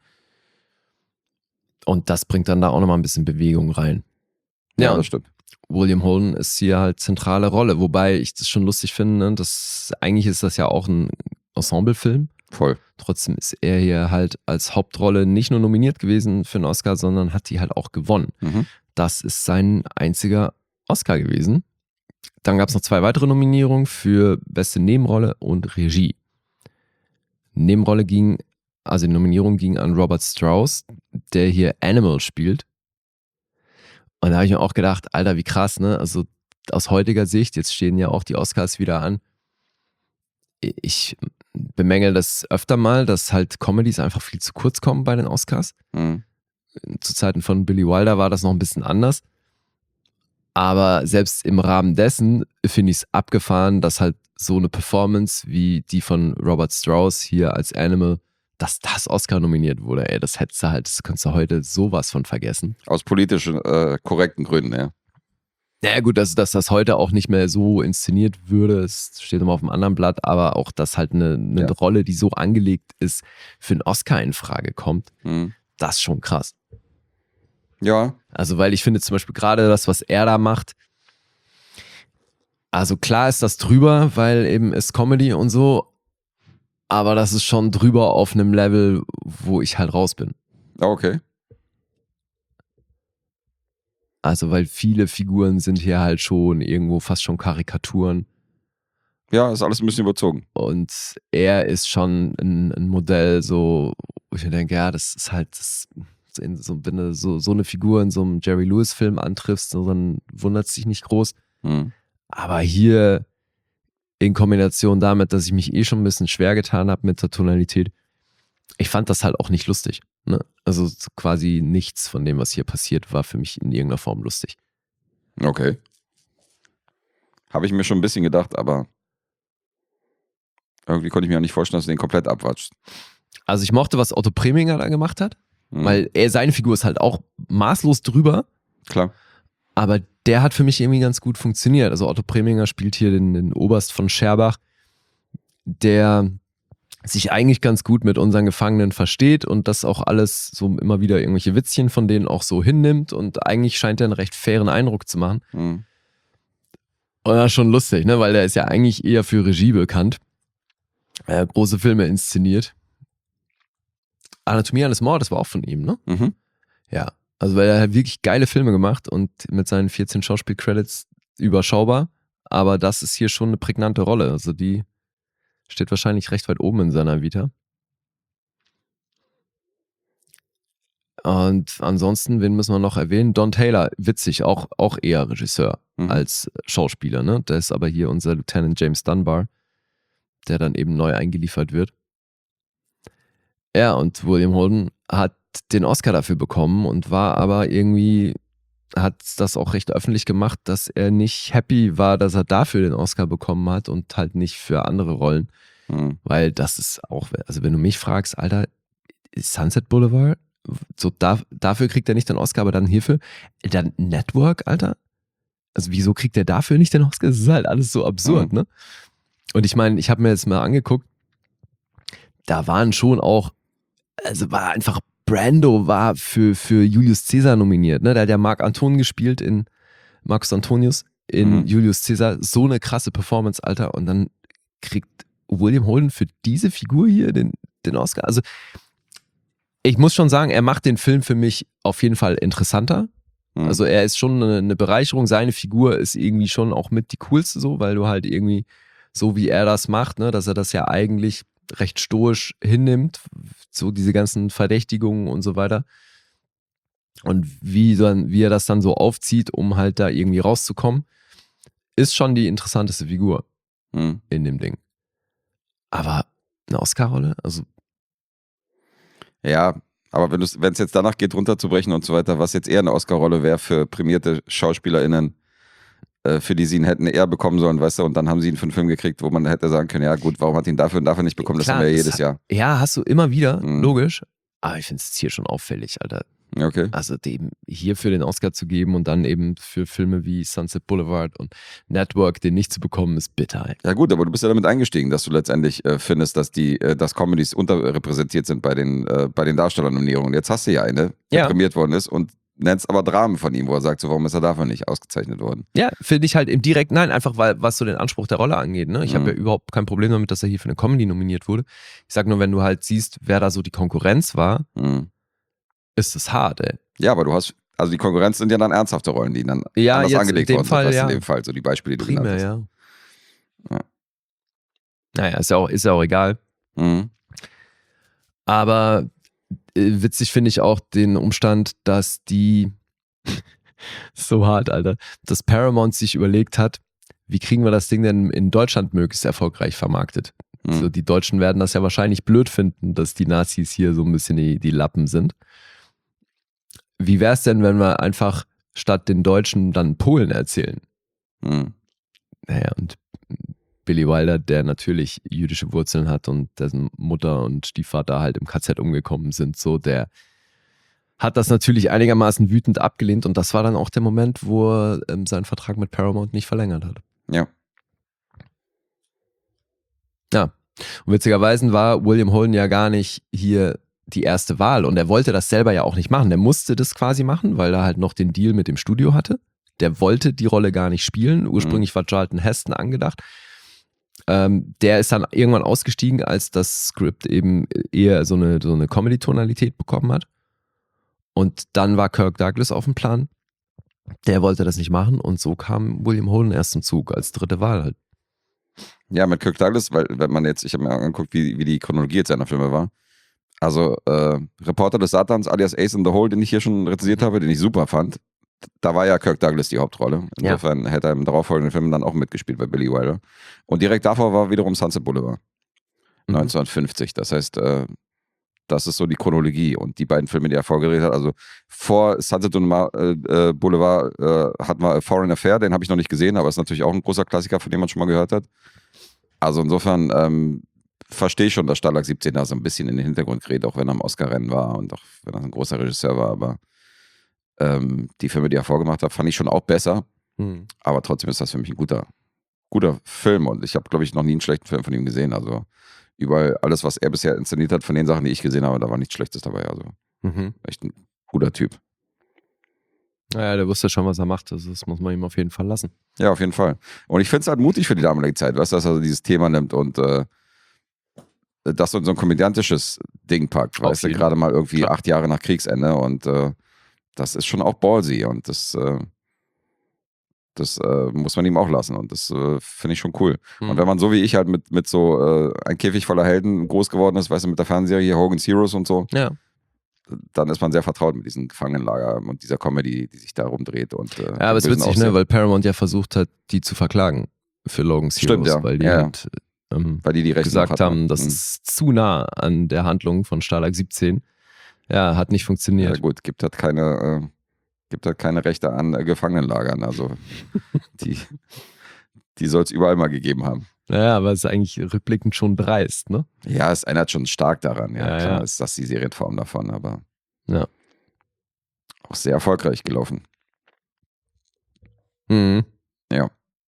Und das bringt dann da auch nochmal ein bisschen Bewegung rein. Ja, das stimmt. William Holden ist hier halt zentrale Rolle, wobei ich das schon lustig finde, ne? Eigentlich ist das ja auch ein Ensemblefilm. Voll. Trotzdem ist er hier halt als Hauptrolle nicht nur nominiert gewesen für einen Oscar, sondern hat die halt auch gewonnen. Das ist sein einziger Oscar gewesen. Dann gab es noch 2 weitere Nominierungen für beste Nebenrolle und Regie. Die Nominierung ging an Robert Strauss, der hier Animal spielt. Und da habe ich mir auch gedacht, Alter, wie krass, ne? Also aus heutiger Sicht, jetzt stehen ja auch die Oscars wieder an. Ich bemängel das öfter mal, dass halt Comedies einfach viel zu kurz kommen bei den Oscars. Zu Zeiten von Billy Wilder war das noch ein bisschen anders. Aber selbst im Rahmen dessen finde ich es abgefahren, dass halt so eine Performance wie die von Robert Strauss hier als Animal, dass das Oscar nominiert wurde. Ey, das kannst du heute sowas von vergessen. Aus politischen, korrekten Gründen, ja. Naja gut, dass das heute auch nicht mehr so inszeniert würde, es steht immer auf einem anderen Blatt, aber auch, dass halt eine Rolle, die so angelegt ist, für einen Oscar in Frage kommt, das ist schon krass. Ja. Also weil ich finde zum Beispiel gerade das, was er da macht, also klar ist das drüber, weil eben ist Comedy und so, aber das ist schon drüber auf einem Level, wo ich halt raus bin. Okay. Also weil viele Figuren sind hier halt schon irgendwo fast schon Karikaturen. Ja, ist alles ein bisschen überzogen. Und er ist schon ein Modell, so, wo ich mir denke, ja, das ist halt, wenn du so eine Figur in so einem Jerry Lewis-Film antriffst, so, dann wundert es dich nicht groß. Aber hier in Kombination damit, dass ich mich schon ein bisschen schwer getan habe mit der Tonalität, ich fand das halt auch nicht lustig. Ne? Also quasi nichts von dem, was hier passiert, war für mich in irgendeiner Form lustig. Okay. Habe ich mir schon ein bisschen gedacht, aber irgendwie konnte ich mir auch nicht vorstellen, dass du den komplett abwatscht. Also ich mochte, was Otto Preminger da gemacht hat, weil seine Figur ist halt auch maßlos drüber. Klar. Aber der hat für mich irgendwie ganz gut funktioniert. Also Otto Preminger spielt hier den Oberst von Scherbach, der sich eigentlich ganz gut mit unseren Gefangenen versteht und das auch alles so immer wieder irgendwelche Witzchen von denen auch so hinnimmt und eigentlich scheint er einen recht fairen Eindruck zu machen. Und das ist schon lustig, ne? Weil der ist ja eigentlich eher für Regie bekannt. Große Filme inszeniert. Anatomie eines Mordes war auch von ihm, ne? Ja, also weil er hat wirklich geile Filme gemacht und mit seinen 14 Schauspiel-Credits überschaubar, aber das ist hier schon eine prägnante Rolle, also die steht wahrscheinlich recht weit oben in seiner Vita. Und ansonsten, wen müssen wir noch erwähnen? Don Taylor, witzig, auch eher Regisseur als Schauspieler, ne? Der ist aber hier unser Lieutenant James Dunbar, der dann eben neu eingeliefert wird. Ja, und William Holden hat den Oscar dafür bekommen und war aber irgendwie, hat das auch recht öffentlich gemacht, dass er nicht happy war, dass er dafür den Oscar bekommen hat und halt nicht für andere Rollen. Weil das ist auch, also wenn du mich fragst, Alter, Sunset Boulevard, so dafür kriegt er nicht den Oscar, aber dann hierfür, dann Network, Alter? Also wieso kriegt er dafür nicht den Oscar? Das ist halt alles so absurd, ne? Und ich meine, ich habe mir jetzt mal angeguckt, da waren schon auch, also war einfach, Brando war für Julius Caesar nominiert, ne? Da hat ja Marcus Antonius in Julius Caesar so eine krasse Performance, Alter, und dann kriegt William Holden für diese Figur hier den Oscar. Also ich muss schon sagen, er macht den Film für mich auf jeden Fall interessanter. Also er ist schon eine Bereicherung. Seine Figur ist irgendwie schon auch mit die coolste so, weil du halt irgendwie, so wie er das macht, ne, dass er das ja eigentlich recht stoisch hinnimmt, so diese ganzen Verdächtigungen und so weiter. Und wie er das dann so aufzieht, um halt da irgendwie rauszukommen, ist schon die interessanteste Figur in dem Ding. Aber eine Oscar-Rolle, also ja, aber wenn es jetzt danach geht, runterzubrechen und so weiter, was jetzt eher eine Oscar-Rolle wäre für prämierte SchauspielerInnen, für die sie ihn hätten eher bekommen sollen, weißt du, und dann haben sie ihn für einen Film gekriegt, wo man hätte sagen können, ja gut, warum hat ihn dafür und dafür nicht bekommen, das haben wir ja jedes Jahr. Ja, hast du immer wieder, logisch, aber ich finde es hier schon auffällig, Alter. Okay. Also dem hier für den Oscar zu geben und dann eben für Filme wie Sunset Boulevard und Network den nicht zu bekommen, ist bitter. Ey. Ja gut, aber du bist ja damit eingestiegen, dass du letztendlich findest, dass Comedies unterrepräsentiert sind bei den Darstellernominierungen. Jetzt hast du ja eine, die prämiert worden ist und nennst aber Dramen von ihm, wo er sagt, so, warum ist er dafür nicht ausgezeichnet worden? Ja, finde ich halt im direkten, nein, einfach weil, was so den Anspruch der Rolle angeht, ne? Ich habe ja überhaupt kein Problem damit, dass er hier für eine Comedy nominiert wurde. Ich sag nur, wenn du halt siehst, wer da so die Konkurrenz war, ist es hart, ey. Ja, aber also die Konkurrenz sind ja dann ernsthafte Rollen, die dann anders angelegt worden sind. Ja. In dem Fall, so die Beispiele, die du genannt hast. Ja. Naja, ist ja auch egal. Aber witzig finde ich auch den Umstand, dass so hart, Alter, dass Paramount sich überlegt hat, wie kriegen wir das Ding denn in Deutschland möglichst erfolgreich vermarktet? So, die Deutschen werden das ja wahrscheinlich blöd finden, dass die Nazis hier so ein bisschen die Lappen sind. Wie wäre es denn, wenn wir einfach statt den Deutschen dann Polen erzählen? Naja, und Billy Wilder, der natürlich jüdische Wurzeln hat und dessen Mutter und Stiefvater halt im KZ umgekommen sind, so, der hat das natürlich einigermaßen wütend abgelehnt und das war dann auch der Moment, wo er seinen Vertrag mit Paramount nicht verlängert hat. Ja. Ja, und witzigerweise war William Holden ja gar nicht hier die erste Wahl und er wollte das selber ja auch nicht machen. Der musste das quasi machen, weil er halt noch den Deal mit dem Studio hatte. Der wollte die Rolle gar nicht spielen. Ursprünglich war Charlton Heston angedacht. Der ist dann irgendwann ausgestiegen, als das Skript eben eher so eine Comedy-Tonalität bekommen hat. Und dann war Kirk Douglas auf dem Plan. Der wollte das nicht machen und so kam William Holden erst zum Zug als dritte Wahl halt. Ja, mit Kirk Douglas, weil wenn man jetzt, ich habe mir angeguckt, wie die Chronologie jetzt seiner Filme war. Also Reporter des Satans alias Ace in the Hole, den ich hier schon rezensiert habe, den ich super fand. Da war ja Kirk Douglas die Hauptrolle. Insofern hätte er im darauffolgenden Film dann auch mitgespielt bei Billy Wilder. Und direkt davor war wiederum Sunset Boulevard. 1950. Das heißt, Das ist so die Chronologie. Und die beiden Filme, die er vorgeredet hat, also vor Sunset Boulevard hatten wir A Foreign Affair, den habe ich noch nicht gesehen, aber ist natürlich auch ein großer Klassiker, von dem man schon mal gehört hat. Also insofern verstehe ich schon, dass Stalag 17 da so ein bisschen in den Hintergrund gerät, auch wenn er im Oscar-Rennen war und auch wenn er ein großer Regisseur war, aber die Filme, die er vorgemacht hat, fand ich schon auch besser. Aber trotzdem ist das für mich ein guter Film und ich habe, glaube ich, noch nie einen schlechten Film von ihm gesehen. Also überall, alles, was er bisher inszeniert hat, von den Sachen, die ich gesehen habe, da war nichts Schlechtes dabei. Also echt ein guter Typ. Naja, der wusste schon, was er macht. Das muss man ihm auf jeden Fall lassen. Ja, auf jeden Fall. Und ich finde es halt mutig für die damalige Zeit, weißt du, dass er dieses Thema nimmt und das so ein komödiantisches Ding packt, weißt du, gerade mal irgendwie 8 Jahre nach Kriegsende und das ist schon auch ballsy und das muss man ihm auch lassen und das finde ich schon cool. Und wenn man so wie ich halt mit so ein Käfig voller Helden groß geworden ist, weißt du, mit der Fernsehserie Hogan's Heroes und so, dann ist man sehr vertraut mit diesem Gefangenenlager und dieser Comedy, die sich da rumdreht. Und, ja, aber es ist witzig, ne, weil Paramount ja versucht hat, die zu verklagen für Logan's Heroes, ja. Weil die halt weil die Rechte gesagt haben, das ist zu nah an der Handlung von Stalag 17. Ja, hat nicht funktioniert. Ja gut, gibt halt keine Rechte an Gefangenenlagern. Also die soll es überall mal gegeben haben. Naja, aber es ist eigentlich rückblickend schon dreist, ne? Ja, es erinnert schon stark daran. Ja, klar, ja. ist das die Serienform davon, aber auch sehr erfolgreich gelaufen. Ja.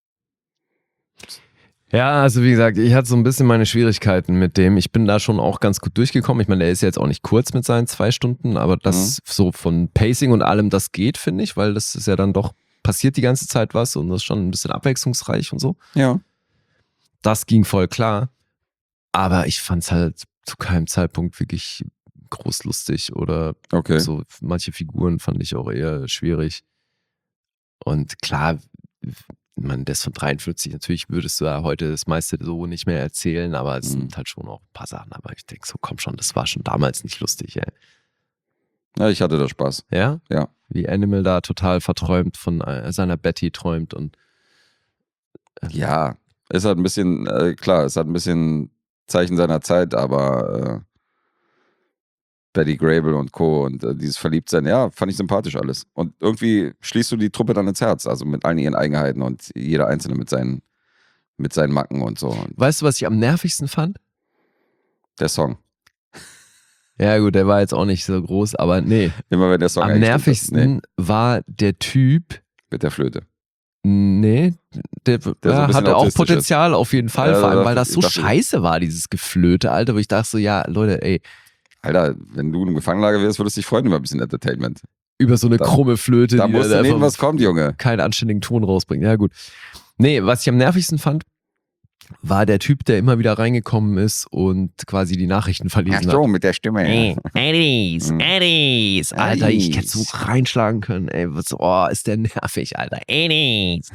Ja, also wie gesagt, ich hatte so ein bisschen meine Schwierigkeiten mit dem. Ich bin da schon auch ganz gut durchgekommen. Ich meine, der ist ja jetzt auch nicht kurz mit seinen 2 Stunden, aber das so von Pacing und allem, das geht, finde ich, weil das ist ja dann doch, passiert die ganze Zeit was und das ist schon ein bisschen abwechslungsreich und so. Ja. Das ging voll klar, aber ich fand es halt zu keinem Zeitpunkt wirklich groß lustig oder so. Manche Figuren fand ich auch eher schwierig. Und klar, das von 43, natürlich würdest du ja heute das meiste so nicht mehr erzählen, aber es sind halt schon auch ein paar Sachen. Aber ich denke so, komm schon, das war schon damals nicht lustig, ey. Ja, ich hatte da Spaß. Ja? Ja. Wie Animal da total verträumt von seiner Betty träumt und ja, ist halt ein bisschen, klar, ist halt ein bisschen Zeichen seiner Zeit, aber Betty Grable und Co. und dieses Verliebtsein, ja, fand ich sympathisch alles. Und irgendwie schließt du die Truppe dann ins Herz, also mit allen ihren Eigenheiten und jeder Einzelne mit seinen Macken und so. Und weißt du, was ich am nervigsten fand? der Song. Ja gut, der war jetzt auch nicht so groß, aber nee. Immer wenn der Song am nervigsten war der Typ mit der Flöte. Nee, der so hatte auch Potenzial auf jeden Fall, vor allem, weil das so scheiße war, dieses Geflöte, Alter, wo ich dachte so, ja, Leute, ey. Alter, wenn du im Gefangenenlager wärst, würdest du dich freuen über ein bisschen Entertainment. Über so eine krumme Flöte, da musst du nehmen, was kommt, Junge. Keinen anständigen Ton rausbringen. Ja, gut. Nee, was ich am nervigsten fand, war der Typ, der immer wieder reingekommen ist und quasi die Nachrichten verlesen hat. Ach so, mit der Stimme. Hey, Eddie's. Alter, ich hätte so reinschlagen können. Ey, ist der nervig, Alter. Eddie's.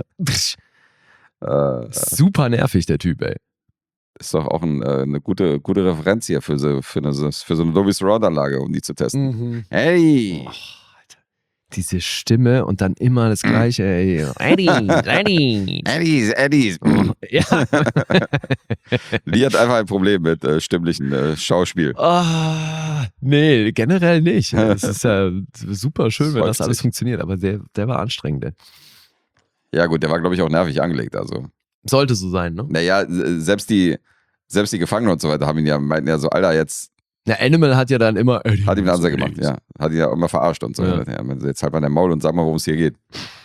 Super nervig, der Typ, ey. Ist doch auch eine gute Referenz hier für so eine Dolby Surround-Anlage, um die zu testen. Hey! Oh, Alter. Diese Stimme und dann immer das Gleiche, ey. Eddie's. Ja. Lee hat einfach ein Problem mit stimmlichen Schauspiel. Nee, generell nicht. Es ist ja super schön, wenn das alles funktioniert, aber der war anstrengend, ey. Ja gut, der war, glaube ich, auch nervig angelegt, also. Sollte so sein, ne? Naja, selbst die Gefangenen und so weiter meinten ja so, Alter, jetzt. Ja, Animal hat ja dann immer. Hat ihm eine Ansage gemacht, ja. Hat ihn ja immer verarscht und so. Ja. Jetzt halt mal dein Maul und sag mal, worum es hier geht.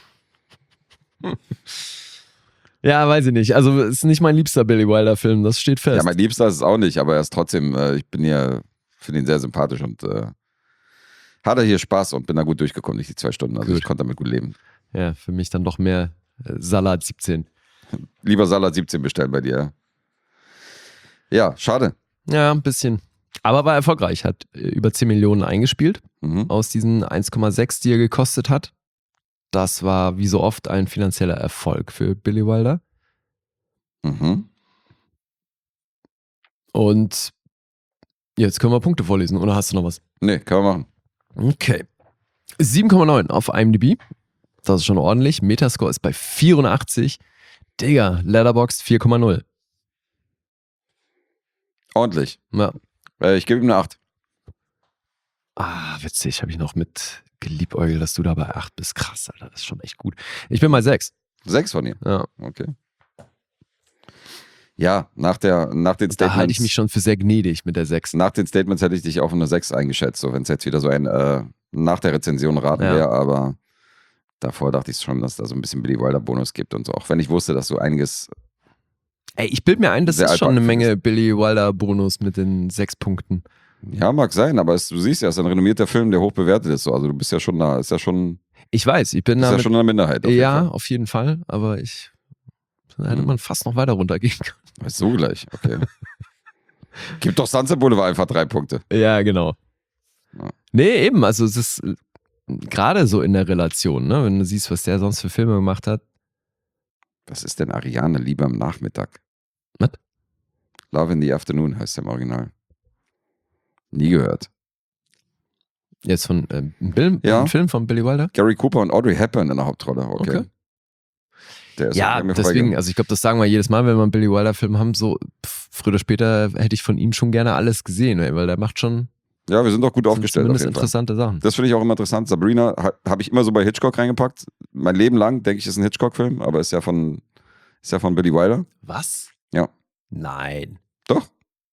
Ja, weiß ich nicht. Also, es ist nicht mein liebster Billy Wilder-Film, das steht fest. Ja, mein liebster ist es auch nicht, aber er ist trotzdem, ich finde ihn sehr sympathisch und hatte hier Spaß und bin da gut durchgekommen durch die 2 Stunden. Also, ich konnte damit gut leben. Ja, für mich dann doch mehr Salat 17. Lieber Salat 17 bestellen bei dir. Ja, schade. Ja, ein bisschen. Aber war erfolgreich. Hat über 10 Millionen eingespielt aus diesen 1,6, die er gekostet hat. Das war wie so oft ein finanzieller Erfolg für Billy Wilder. Und jetzt können wir Punkte vorlesen. Oder hast du noch was? Nee, können wir machen. Okay. 7,9 auf IMDb. Das ist schon ordentlich. Metascore ist bei 84. Digga, Letterboxd 4,0. Ordentlich. Ja. Ich gebe ihm eine 8. Witzig, habe ich noch mit geliebäugelt, dass du da bei 8 bist. Krass, Alter, das ist schon echt gut. Ich bin mal 6. 6 von dir? Ja. Okay. Ja, nach den Statements. Da halte ich mich schon für sehr gnädig mit der 6. Nach den Statements hätte ich dich auf eine 6 eingeschätzt, so wenn es jetzt wieder so ein nach der Rezension raten wäre, aber davor dachte ich schon, dass da so ein bisschen Billy Wilder Bonus gibt und so, auch wenn ich wusste, dass du einiges. Ey, ich bilde mir ein, das sehr ist schon eine altbacken Menge Billy Wilder Bonus mit den 6 Punkten. Ja, mag sein, aber du siehst ja, es ist ein renommierter Film, der hoch bewertet ist, so. Also du bist ja schon da, ist ja schon Ich weiß, ich bin da. ja schon eine Minderheit. Auf jeden Fall, aber da hätte man fast noch weiter runtergehen können. So gleich, okay. Gib doch Sunset Boulevard einfach 3 Punkte. Ja, genau. Ja. Nee, eben, also es ist gerade so in der Relation, ne, wenn du siehst, was der sonst für Filme gemacht hat. Was ist denn Ariane Liebe am Nachmittag? Was? Love in the Afternoon heißt der im Original. Nie gehört. Jetzt von ein Film von Billy Wilder? Gary Cooper und Audrey Hepburn in der Hauptrolle, okay. Der ist Ja, deswegen, also ich glaube, das sagen wir jedes Mal, wenn wir einen Billy Wilder-Film haben, so früher oder später hätte ich von ihm schon gerne alles gesehen, weil der macht schon ja, wir sind doch gut aufgestellt. Zumindest interessante Sachen. Das finde ich auch immer interessant. Sabrina habe ich immer so bei Hitchcock reingepackt. Mein Leben lang denke ich, ist ein Hitchcock-Film, aber ist ja von Billy Wilder. Was? Ja. Nein. Doch.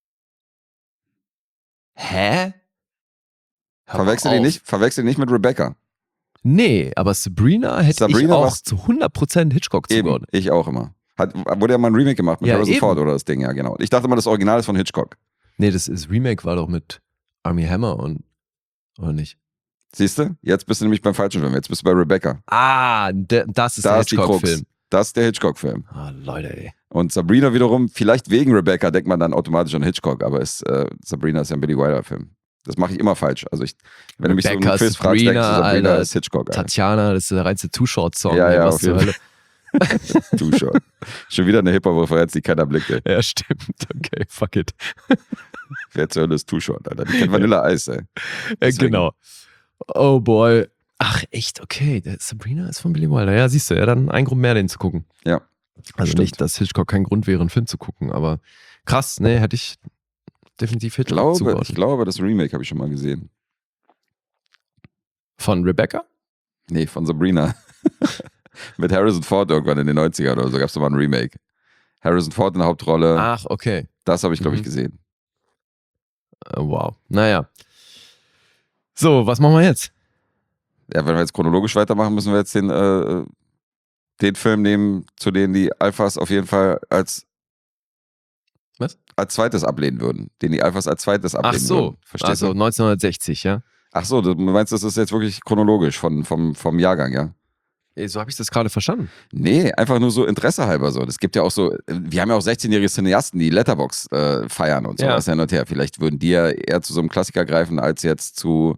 Hä? Verwechsel ihn nicht mit Rebecca. Nee, aber Sabrina hätte ich auch zu 100% Hitchcock zugeordnet. Ich auch immer. Wurde ja mal ein Remake gemacht mit Harrison Ford oder das Ding, ja genau. Ich dachte mal, das Original ist von Hitchcock. Nee, das Remake war doch mit Armie Hammer oder nicht? Siehst du? Jetzt bist du nämlich beim falschen Film. Jetzt bist du bei Rebecca. Das ist der Hitchcock-Film. Das ist der Hitchcock-Film. Leute, ey. Und Sabrina wiederum, vielleicht wegen Rebecca denkt man dann automatisch an Hitchcock, aber Sabrina ist ja ein Billy Wilder-Film. Das mache ich immer falsch. Also wenn du mich so einen Quiz fragst, denkst du, Sabrina ist Hitchcock. Alter. Tatjana, das ist der reinste Two-Short-Song. Ja, was zur Hölle. Two-Short. Schon wieder eine Hip-Hop-Referenz, die keiner blickte. Ja, stimmt. Okay, fuck it. Wer zur Hölle ist Two-Short, Alter? Die kennt Vanilla Eis, ey. Genau. Oh boy. Ach, echt? Okay. Der Sabrina ist von Billy Wilder. Ja, siehst du, ja, dann ein Grund mehr, den zu gucken. Ja. Also nicht, dass Hitchcock kein Grund wäre, einen Film zu gucken, aber krass, ne, hätte ich definitiv Hitchcock zugeordnet. Ich glaube, das Remake habe ich schon mal gesehen. Von Rebecca? Nee, von Sabrina. Mit Harrison Ford irgendwann in den 90ern oder so gab es mal ein Remake. Harrison Ford in der Hauptrolle. Ach, okay. Das habe ich, glaube ich, gesehen. Wow. Naja. So, was machen wir jetzt? Ja, wenn wir jetzt chronologisch weitermachen, müssen wir jetzt den Film nehmen, zu denen die Alphas auf jeden Fall als zweites ablehnen würden. Den die Alphas als zweites ablehnen würden. Verstehst also du? 1960, ja? Ach so, du meinst, das ist jetzt wirklich chronologisch vom Jahrgang, ja? So habe ich das gerade verstanden. Nee, einfach nur so Interesse halber so. Das gibt ja auch so, wir haben ja auch 16-jährige Cineasten, die Letterboxd feiern und so was hin und her. Vielleicht würden die ja eher zu so einem Klassiker greifen, als jetzt zu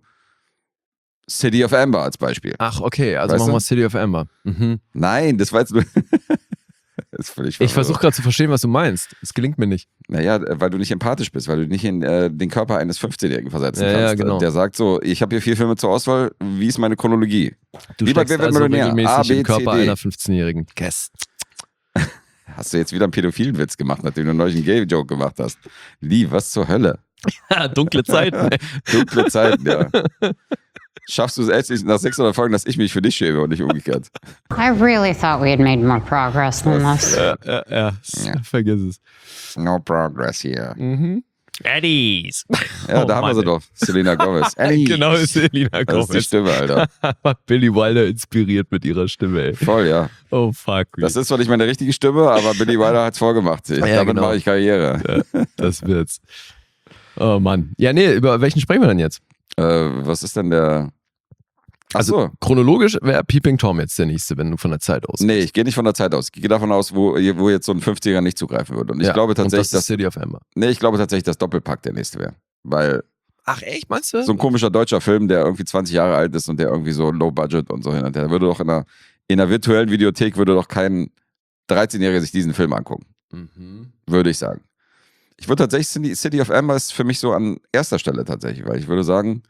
City of Amber als Beispiel. Ach, okay, also weißt machen wir City of Amber. Mhm. Nein, das war jetzt nur... Das ist völlig ich versuche gerade zu verstehen, was du meinst. Es gelingt mir nicht. Naja, weil du nicht empathisch bist, weil du nicht in den Körper eines 15-Jährigen versetzen kannst. Ja, genau. Der sagt so, ich habe hier 4 Filme zur Auswahl, wie ist meine Chronologie? Du Lieber steckst also regelmäßig A, B, im Körper C, D. einer 15-Jährigen. Guess. Hast du jetzt wieder einen pädophilen Witz gemacht, nachdem du neulich einen Gay-Joke gemacht hast? Lee, was zur Hölle? Dunkle Zeiten. Dunkle Zeiten, ja. Schaffst du es echt nach 600 Folgen, dass ich mich für dich schäme und nicht umgekehrt? I really thought we had made more progress than this. Ja. Vergiss es. No progress here. Eddies. Ja, da haben wir sie doch. Selena Gomez. Eddies. Genau, Selena Gomez. Das ist die Stimme, Alter. Billy Wilder inspiriert mit ihrer Stimme, ey. Voll, ja. Oh, fuck. Das ist zwar nicht meine richtige Stimme, aber Billy Wilder hat es vorgemacht. Damit mache ich Karriere. Ja, das wird's. Oh Mann. Ja, nee, über welchen sprechen wir denn jetzt? Was ist denn der... Also chronologisch wäre Peeping Tom jetzt der nächste, wenn du von der Zeit aus. Nee, ich gehe nicht von der Zeit aus. Ich gehe davon aus, wo jetzt so ein 50er nicht zugreifen würde. Und ich glaube tatsächlich, das ist City of Amber. Nee, ich glaube tatsächlich, dass Doppelpack der nächste wäre. Weil... Ach echt, meinst du? So ein komischer deutscher Film, der irgendwie 20 Jahre alt ist und der irgendwie so low budget und so hin und her. Der würde doch in einer virtuellen Videothek würde doch kein 13-Jähriger sich diesen Film angucken. Würde ich sagen. Ich würde tatsächlich, City of Amber ist für mich so an erster Stelle tatsächlich, weil ich würde sagen,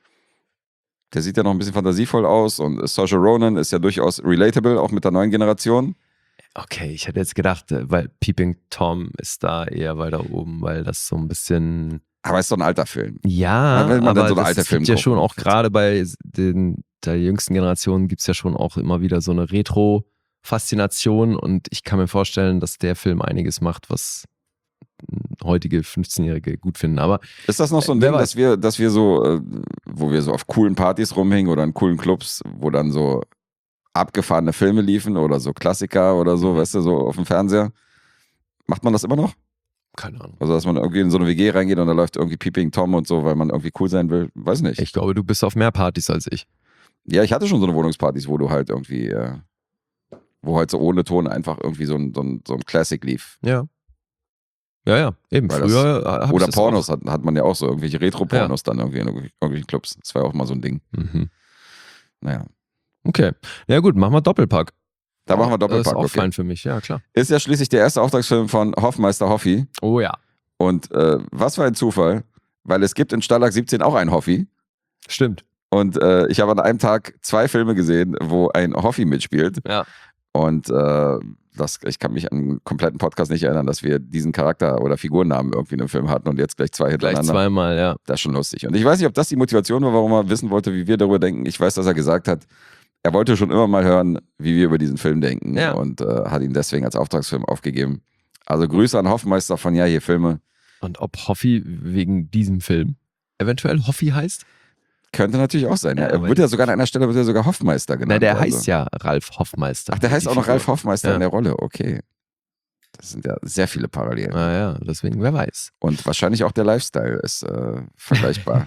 der sieht ja noch ein bisschen fantasievoll aus und Saoirse Ronan ist ja durchaus relatable, auch mit der neuen Generation. Okay, ich hätte jetzt gedacht, weil Peeping Tom ist da eher weiter oben, weil das so ein bisschen Aber es ist doch ein alter Film. Ja, wenn man dann aber so einen alten es Film gibt ja guckt. schon auch gerade bei der jüngsten Generation gibt es ja schon auch immer wieder so eine Retro-Faszination und ich kann mir vorstellen, dass der Film einiges macht, was heutige 15-Jährige gut finden. Aber Ist das noch so ein wer Ding, weiß. dass wir so, wo wir so auf coolen Partys rumhängen oder in coolen Clubs, wo dann so abgefahrene Filme liefen oder so Klassiker oder so, weißt du, so auf dem Fernseher? Macht man das immer noch? keine Ahnung. Also, dass man irgendwie in so eine WG reingeht und da läuft irgendwie Peeping Tom und so, weil man irgendwie cool sein will? Weiß nicht. Ich glaube, du bist auf mehr Partys als ich. Ja, ich hatte schon so eine Wohnungspartys, wo du halt irgendwie, wo halt so ohne Ton einfach irgendwie so ein Classic lief. Ja. Ja, eben. Weil Früher hab Oder ich das Pornos hat man ja auch so, irgendwelche Retro-Pornos dann irgendwie in irgendwelchen Clubs. Das war ja auch mal so ein Ding. Auch. Mhm. Naja. Okay. Ja gut, machen wir Doppelpack. Da machen wir Doppelpack. Das ist auch Okay. fein für mich, ja klar. Ist ja schließlich der erste Auftragsfilm von Hoffmeister Hoffi. Oh ja. Und was für ein Zufall, weil es gibt in Stalag 17 auch einen Hoffi. Stimmt. Und ich habe an einem Tag 2 Filme gesehen, wo ein Hoffi mitspielt. Ja. Und ich kann mich an einen kompletten Podcast nicht erinnern, dass wir diesen Charakter oder Figurennamen irgendwie in einem Film hatten und jetzt gleich 2 Gleich hintereinander. zweimal, ja. Das ist schon lustig. Und ich weiß nicht, ob das die Motivation war, warum er wissen wollte, wie wir darüber denken. Ich weiß, dass er gesagt hat, er wollte schon immer mal hören, wie wir über diesen Film denken Ja. und hat ihn deswegen als Auftragsfilm aufgegeben. Also Grüße an Hoffmeister von Ja, hier Filme. Und ob Hoffi wegen diesem Film eventuell Hoffi heißt? Könnte natürlich auch sein. Ja. Ja, Er aber wird ja sogar an einer Stelle wird er sogar Hoffmeister genannt. Na, der also. heißt ja Ralf Hoffmeister. Ach, der heißt Die auch noch Figur. Ralf Hoffmeister Ja. in der Rolle. Okay. Das sind ja sehr viele Parallelen. Ah ja, deswegen, wer weiß. Und wahrscheinlich auch der Lifestyle ist vergleichbar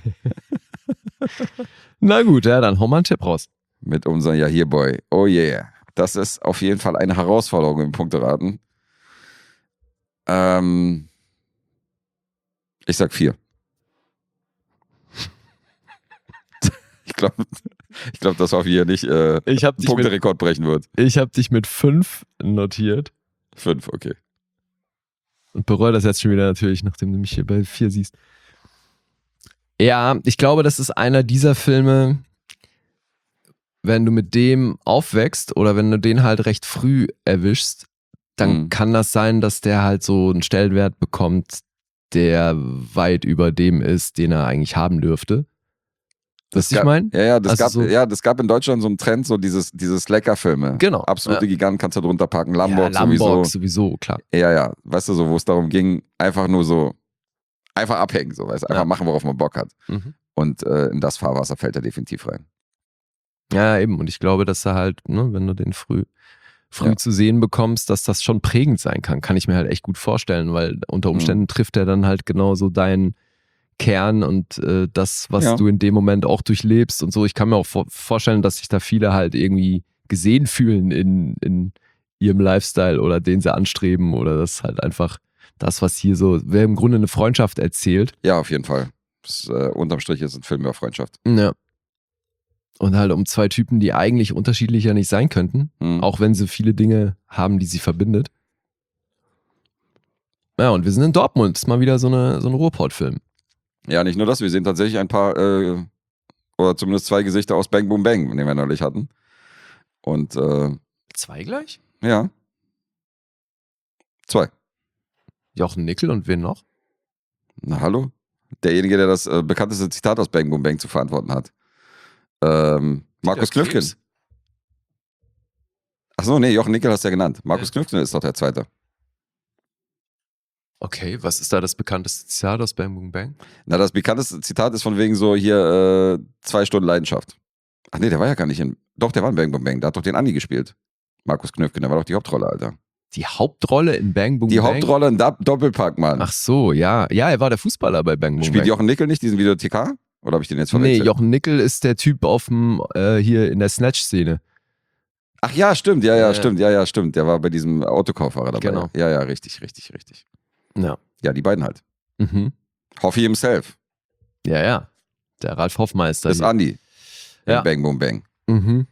Na gut, ja, dann hau mal einen Tipp raus. mit unserem Ja, hier Boy. Oh yeah. Das ist auf jeden Fall eine Herausforderung im Punkteraten. Ich sag 4. Ich glaube, dass Hoffi hier nicht Ich habe einen Punkterekord brechen wird. hab dich mit 5 notiert 5, okay. und bereue das jetzt schon wieder natürlich, nachdem du mich hier bei 4 siehst. Ja, ich glaube, das ist einer dieser Filme, wenn du mit dem aufwächst oder wenn du den halt recht früh erwischst, dann Mhm. kann das sein, dass der halt so einen Stellenwert bekommt, der weit über dem ist, den er eigentlich haben dürfte. Was ich meine? Ja, Also das gab in Deutschland so einen Trend, so diese Slacker-Filme. Genau. Absolute Giganten kannst du drunter packen. Lombok ja, Lombok sowieso. sowieso, klar. Ja. Weißt du, so, wo es darum ging, einfach nur so, einfach abhängen, so, weißt du, einfach Ja. machen, worauf man Bock hat. Mhm. Und in das Fahrwasser fällt er definitiv rein. Ja, eben. Und ich glaube, dass er halt, ne, wenn du den früh Ja. zu sehen bekommst, dass das schon prägend sein kann. Kann ich mir halt echt gut vorstellen, weil unter Umständen trifft er dann halt genau so deinen Kern und das, was Ja. du in dem Moment auch durchlebst und so. Ich kann mir auch vorstellen, dass sich da viele halt irgendwie gesehen fühlen in ihrem Lifestyle oder den sie anstreben oder das halt einfach das, was hier so, wer im Grunde eine Freundschaft erzählt. Ja, auf jeden Fall. Das, unterm Strich ist ein Film über Freundschaft. Ja. Und halt um 2 Typen, die eigentlich unterschiedlicher nicht sein könnten, Mhm. auch wenn sie viele Dinge haben, die sie verbindet. Ja, und wir sind in Dortmund. Das ist mal wieder so ein Ruhrpott-Film. Ja, nicht nur das, wir sehen tatsächlich ein paar, oder zumindest 2 Gesichter aus Bang Boom Bang, den wir neulich hatten. Und 2 gleich? ja. 2. Jochen Nickel und wen noch? Na hallo? Derjenige, der das bekannteste Zitat aus Bang Boom Bang zu verantworten hat. Markus Dieter Knüffgen. Krebs? Achso, nee, Jochen Nickel hast du ja genannt. Markus Knüffgen ist doch der Zweite. Okay, was ist da das bekannteste Zitat aus Bang Boom Bang? Na, das bekannteste Zitat ist von wegen so hier 2 Stunden Leidenschaft. Ach nee, der war ja gar nicht in. Doch, der war in Bang Boom Bang. Der hat doch den Andi gespielt. Markus Knüffgen, der war doch die Hauptrolle, Alter. Die Hauptrolle in Bang Boom Die Bang? Hauptrolle in Doppelpack, Mann. Ach so, ja. Ja, er war der Fußballer bei Bang Boom Spielt Bang. Jochen Nickel nicht diesen Videothekar? Oder habe ich den jetzt Nee, verwechselt? Jochen Nickel ist der Typ auf dem, hier in der Snatch-Szene. Ach ja, stimmt, Ja. stimmt. Der war bei diesem Autokaufahrer dabei. Genau. Ja, richtig. Ja. Ja, die beiden halt. Mhm. Hoffi himself. Ja. Der Ralf Hoffmeister. Das ist hier. Andi. Ja. In Bang Boom Bang. Mhm.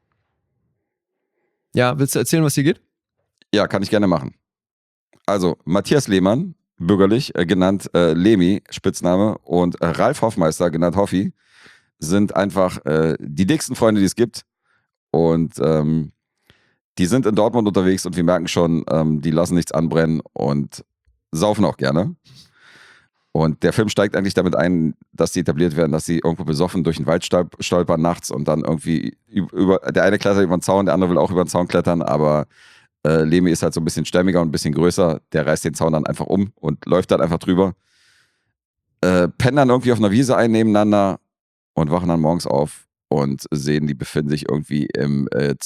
Ja, willst du erzählen, was hier geht? Ja, kann ich gerne machen. Also, Matthias Lehmann, bürgerlich, genannt Lemi, Spitzname, und Ralf Hoffmeister, genannt Hoffi, sind einfach die dicksten Freunde, die es gibt. Und die sind in Dortmund unterwegs und wir merken schon, die lassen nichts anbrennen und saufen auch gerne. Und der Film steigt eigentlich damit ein, dass die etabliert werden, dass sie irgendwo besoffen durch den Wald stolpern nachts und dann irgendwie der eine klettert über den Zaun, der andere will auch über den Zaun klettern, aber Lemmy ist halt so ein bisschen stämmiger und ein bisschen größer, der reißt den Zaun dann einfach um und läuft dann einfach drüber. Pennen dann irgendwie auf einer Wiese ein nebeneinander und wachen dann morgens auf und sehen, die befinden sich irgendwie im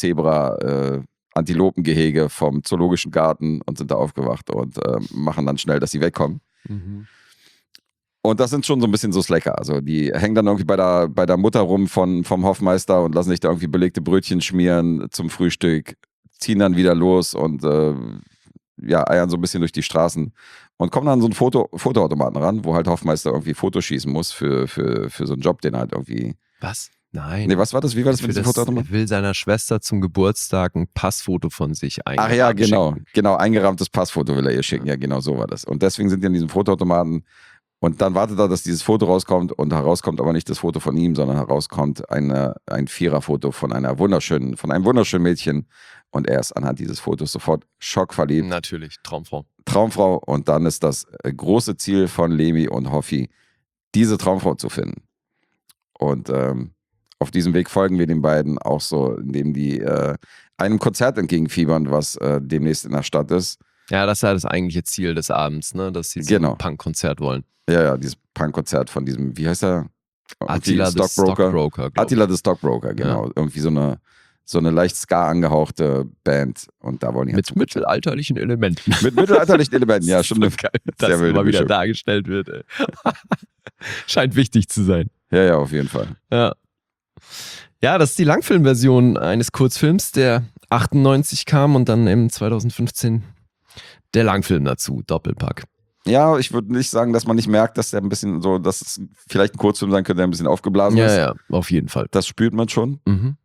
Zebra-Antilopengehege vom Zoologischen Garten und sind da aufgewacht und machen dann schnell, dass sie wegkommen. Mhm. Und das sind schon so ein bisschen so Slacker. Also die hängen dann irgendwie bei der Mutter rum vom Hofmeister und lassen sich da irgendwie belegte Brötchen schmieren zum Frühstück, ziehen dann wieder los und eiern so ein bisschen durch die Straßen und kommen dann an so einen Fotoautomaten ran, wo halt Hofmeister irgendwie Fotos schießen muss für so einen Job, den halt irgendwie... Was? Nein. Nee, was war das? Wie war das mit diesem Fotoautomaten? Er will seiner Schwester zum Geburtstag ein Passfoto von sich Ach ja, genau. schicken. Genau, eingerahmtes Passfoto will er ihr schicken. Ja, genau, so war das. Und deswegen sind die an diesem Fotoautomaten und dann wartet er, dass dieses Foto rauskommt und herauskommt aber nicht das Foto von ihm, sondern herauskommt ein Viererfoto von einem wunderschönen Mädchen und er ist anhand dieses Fotos sofort schockverliebt. Natürlich, Traumfrau. Traumfrau und dann ist das große Ziel von Lemmy und Hoffi, diese Traumfrau zu finden. Und auf diesem Weg folgen wir den beiden auch so, indem die einem Konzert entgegenfiebern, was demnächst in der Stadt ist. Ja, das ist ja das eigentliche Ziel des Abends, ne? Dass sie so Genau. ein Punkkonzert wollen. Ja, dieses Punkkonzert von diesem, wie heißt er? Attila the Stockbroker. Attila the Stockbroker, genau. Ja. Irgendwie so eine leicht ska angehauchte Band und da wollen die mit mittelalterlichen Elementen. Mit mittelalterlichen Elementen, ja, schon. Das dass immer wieder dargestellt wird. Ey. Scheint wichtig zu sein. Ja, auf jeden Fall. Ja, das ist die Langfilmversion eines Kurzfilms, der 98 kam und dann im 2015 der Langfilm dazu, Doppelpack. Ja, ich würde nicht sagen, dass man nicht merkt, dass der ein bisschen so, dass es vielleicht ein Kurzfilm sein könnte, der ein bisschen aufgeblasen ist. Ja, auf jeden Fall. Das spürt man schon. Mhm.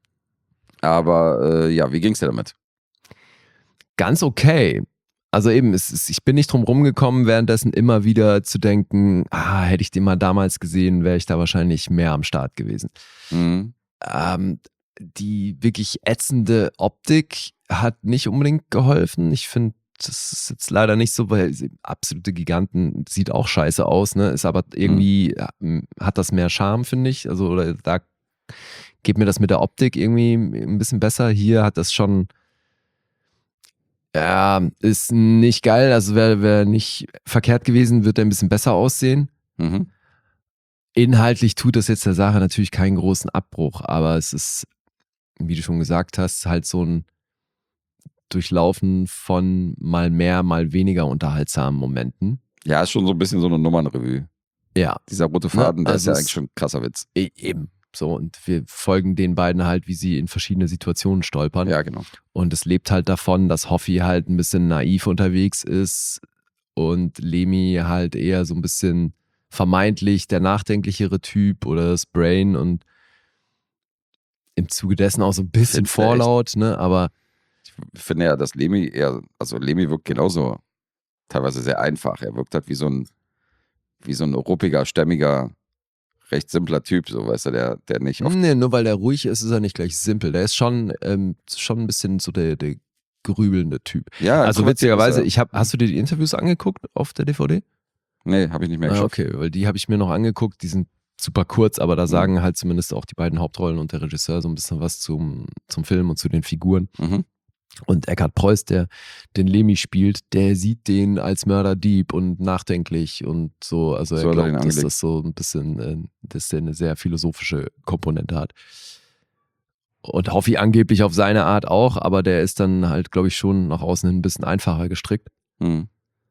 Aber wie ging's dir damit? Ganz okay. Also eben, ich bin nicht drum rumgekommen, währenddessen immer wieder zu denken, hätte ich den mal damals gesehen, wäre ich da wahrscheinlich mehr am Start gewesen. Mhm. Die wirklich ätzende Optik hat nicht unbedingt geholfen. Ich finde, das ist jetzt leider nicht so, weil absolute Giganten sieht auch scheiße aus, ne? Ist aber irgendwie, hat das mehr Charme, finde ich. Also, oder da geht mir das mit der Optik irgendwie ein bisschen besser. Hier hat das schon, ist nicht geil. Also, wäre nicht verkehrt gewesen, wird er ein bisschen besser aussehen. Mhm. Inhaltlich tut das jetzt der Sache natürlich keinen großen Abbruch, aber es ist, wie du schon gesagt hast, halt so ein Durchlaufen von mal mehr, mal weniger unterhaltsamen Momenten. Ja, ist schon so ein bisschen so eine Nummernrevue. Ja. Dieser rote Faden, der ist ja es eigentlich schon ein krasser Witz. Eben. So, und wir folgen den beiden halt, wie sie in verschiedene Situationen stolpern. Ja, genau. Und es lebt halt davon, dass Hoffi halt ein bisschen naiv unterwegs ist und Lemmy halt eher so ein bisschen vermeintlich der nachdenklichere Typ oder das Brain und im Zuge dessen auch so ein bisschen vorlaut, ne, aber ich finde ja, dass Lemmy wirkt genauso teilweise sehr einfach. Er wirkt halt wie so ein ruppiger, stämmiger, recht simpler Typ, so, weißt du, der nicht oft... Nee, nur weil der ruhig ist, ist er nicht gleich simpel. Der ist schon ein bisschen so der grübelnde Typ. Ja, also witzigerweise, hast du dir die Interviews angeguckt auf der DVD? Nee, habe ich nicht mehr geschaut. Okay, weil die habe ich mir noch angeguckt, die sind super kurz, aber da sagen halt zumindest auch die beiden Hauptrollen und der Regisseur so ein bisschen was zum Film und zu den Figuren. Mhm. Und Eckhard Preuß, der den Lemmy spielt, der sieht den als Mörderdieb und nachdenklich und so. Also er glaubt, dass das so ein bisschen, dass der eine sehr philosophische Komponente hat. Und Hoffi angeblich auf seine Art auch, aber der ist dann halt, glaube ich, schon nach außen hin ein bisschen einfacher gestrickt. Mhm.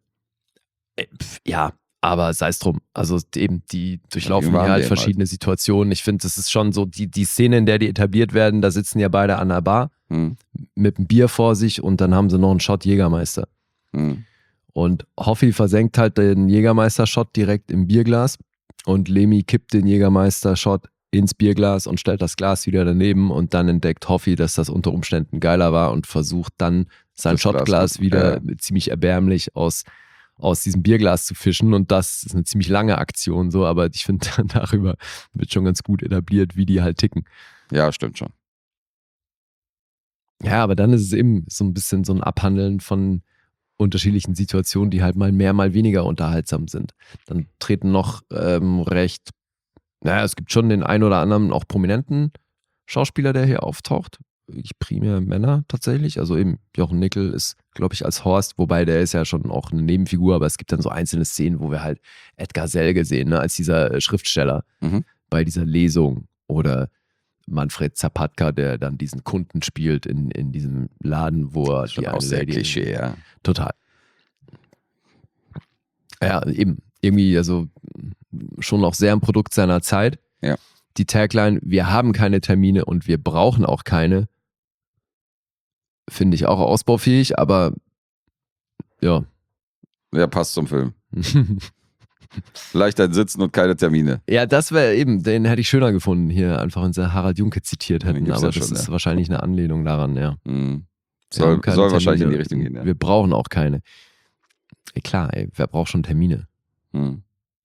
Ja, aber sei es drum. Also eben, die durchlaufen hier halt verschiedene Situationen. Ich finde, das ist schon so, die Szene, in der die etabliert werden, da sitzen ja beide an der Bar mit einem Bier vor sich und dann haben sie noch einen Shot Jägermeister. Und Hoffi versenkt halt den Jägermeister-Shot direkt im Bierglas und Lemmy kippt den Jägermeister-Shot ins Bierglas und stellt das Glas wieder daneben und dann entdeckt Hoffi, dass das unter Umständen geiler war und versucht dann sein Shotglas wieder ziemlich erbärmlich aus diesem Bierglas zu fischen und das ist eine ziemlich lange Aktion so, aber ich finde, darüber wird schon ganz gut etabliert, wie die halt ticken. Ja, stimmt schon. Ja, aber dann ist es eben so ein bisschen so ein Abhandeln von unterschiedlichen Situationen, die halt mal mehr, mal weniger unterhaltsam sind. Dann treten noch es gibt schon den einen oder anderen auch prominenten Schauspieler, der hier auftaucht. Primär Männer tatsächlich. Also eben Jochen Nickel ist, glaube ich, als Horst, wobei der ist ja schon auch eine Nebenfigur, aber es gibt dann so einzelne Szenen, wo wir halt Edgar Selge sehen, ne, als dieser Schriftsteller bei dieser Lesung, oder Manfred Zapatka, der dann diesen Kunden spielt in diesem Laden, wo er Schon die auch eine sehr Lady- Klischee, ja. Total. Ja, eben. Irgendwie, also schon auch sehr ein Produkt seiner Zeit. Ja. Die Tagline, wir haben keine Termine und wir brauchen auch keine, finde ich auch ausbaufähig, aber ja. Ja, passt zum Film. Leicht ein Sitzen und keine Termine. Ja, das wäre eben, den hätte ich schöner gefunden, hier einfach wenn sie Harald Junke zitiert Den hätten, gibt's aber ja das schon, ist ja. wahrscheinlich eine Anlehnung daran, ja. Mhm. Wir haben Soll keine wahrscheinlich in die Termine. Richtung gehen, ja. Wir brauchen auch keine. Ey, klar, ey, wer braucht schon Termine? Mhm.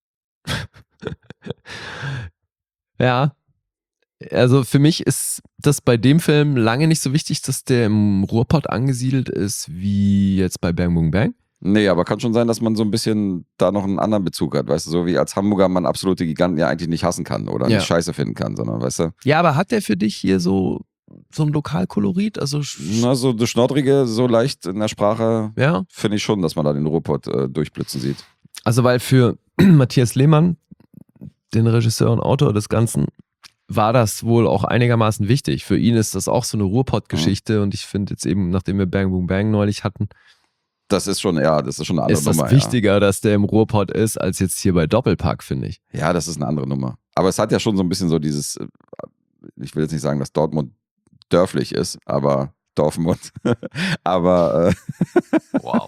Ja, also für mich ist das bei dem Film lange nicht so wichtig, dass der im Ruhrpott angesiedelt ist, wie jetzt bei Bang Boom Bang. Nee, aber kann schon sein, dass man so ein bisschen da noch einen anderen Bezug hat, weißt du, so wie als Hamburger man absolute Giganten ja eigentlich nicht hassen kann oder Ja. nicht scheiße finden kann, sondern, weißt du, Ja, aber hat der für dich hier so ein Lokalkolorit? Also, na, so das Schnoddrige, so leicht in der Sprache, ja. finde ich schon, dass man da den Ruhrpott durchblitzen sieht. Also, weil für Matthias Lehmann, den Regisseur und Autor des Ganzen, war das wohl auch einigermaßen wichtig. Für ihn ist das auch so eine Ruhrpott-Geschichte und ich finde jetzt eben, nachdem wir Bang Boom Bang neulich hatten, Das ist schon eine andere ist das Nummer. wichtiger, dass der im Ruhrpott ist, als jetzt hier bei Doppelpack, finde ich. Ja, das ist eine andere Nummer. Aber es hat ja schon so ein bisschen so dieses, ich will jetzt nicht sagen, dass Dortmund dörflich ist, aber Dortmund. Aber Wow.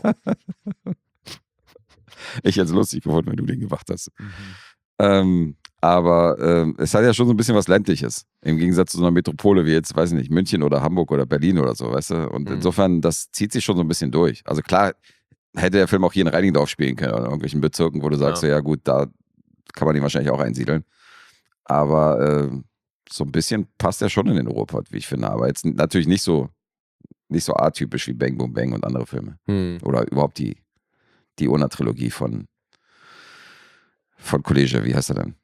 ich hätte es lustig gefunden, wenn du den gemacht hast. Aber es hat ja schon so ein bisschen was Ländliches. Im Gegensatz zu so einer Metropole wie jetzt, weiß ich nicht, München oder Hamburg oder Berlin oder so, weißt du? Und insofern, das zieht sich schon so ein bisschen durch. Also klar, hätte der Film auch hier in Reinigendorf spielen können oder in irgendwelchen Bezirken, wo du sagst, ja gut, da kann man ihn wahrscheinlich auch einsiedeln. Aber so ein bisschen passt er schon in den Ruhrpott, wie ich finde. Aber jetzt natürlich nicht so atypisch wie Bang Boom Bang und andere Filme. Oder überhaupt die Urner-Trilogie von Kollege, wie heißt er denn?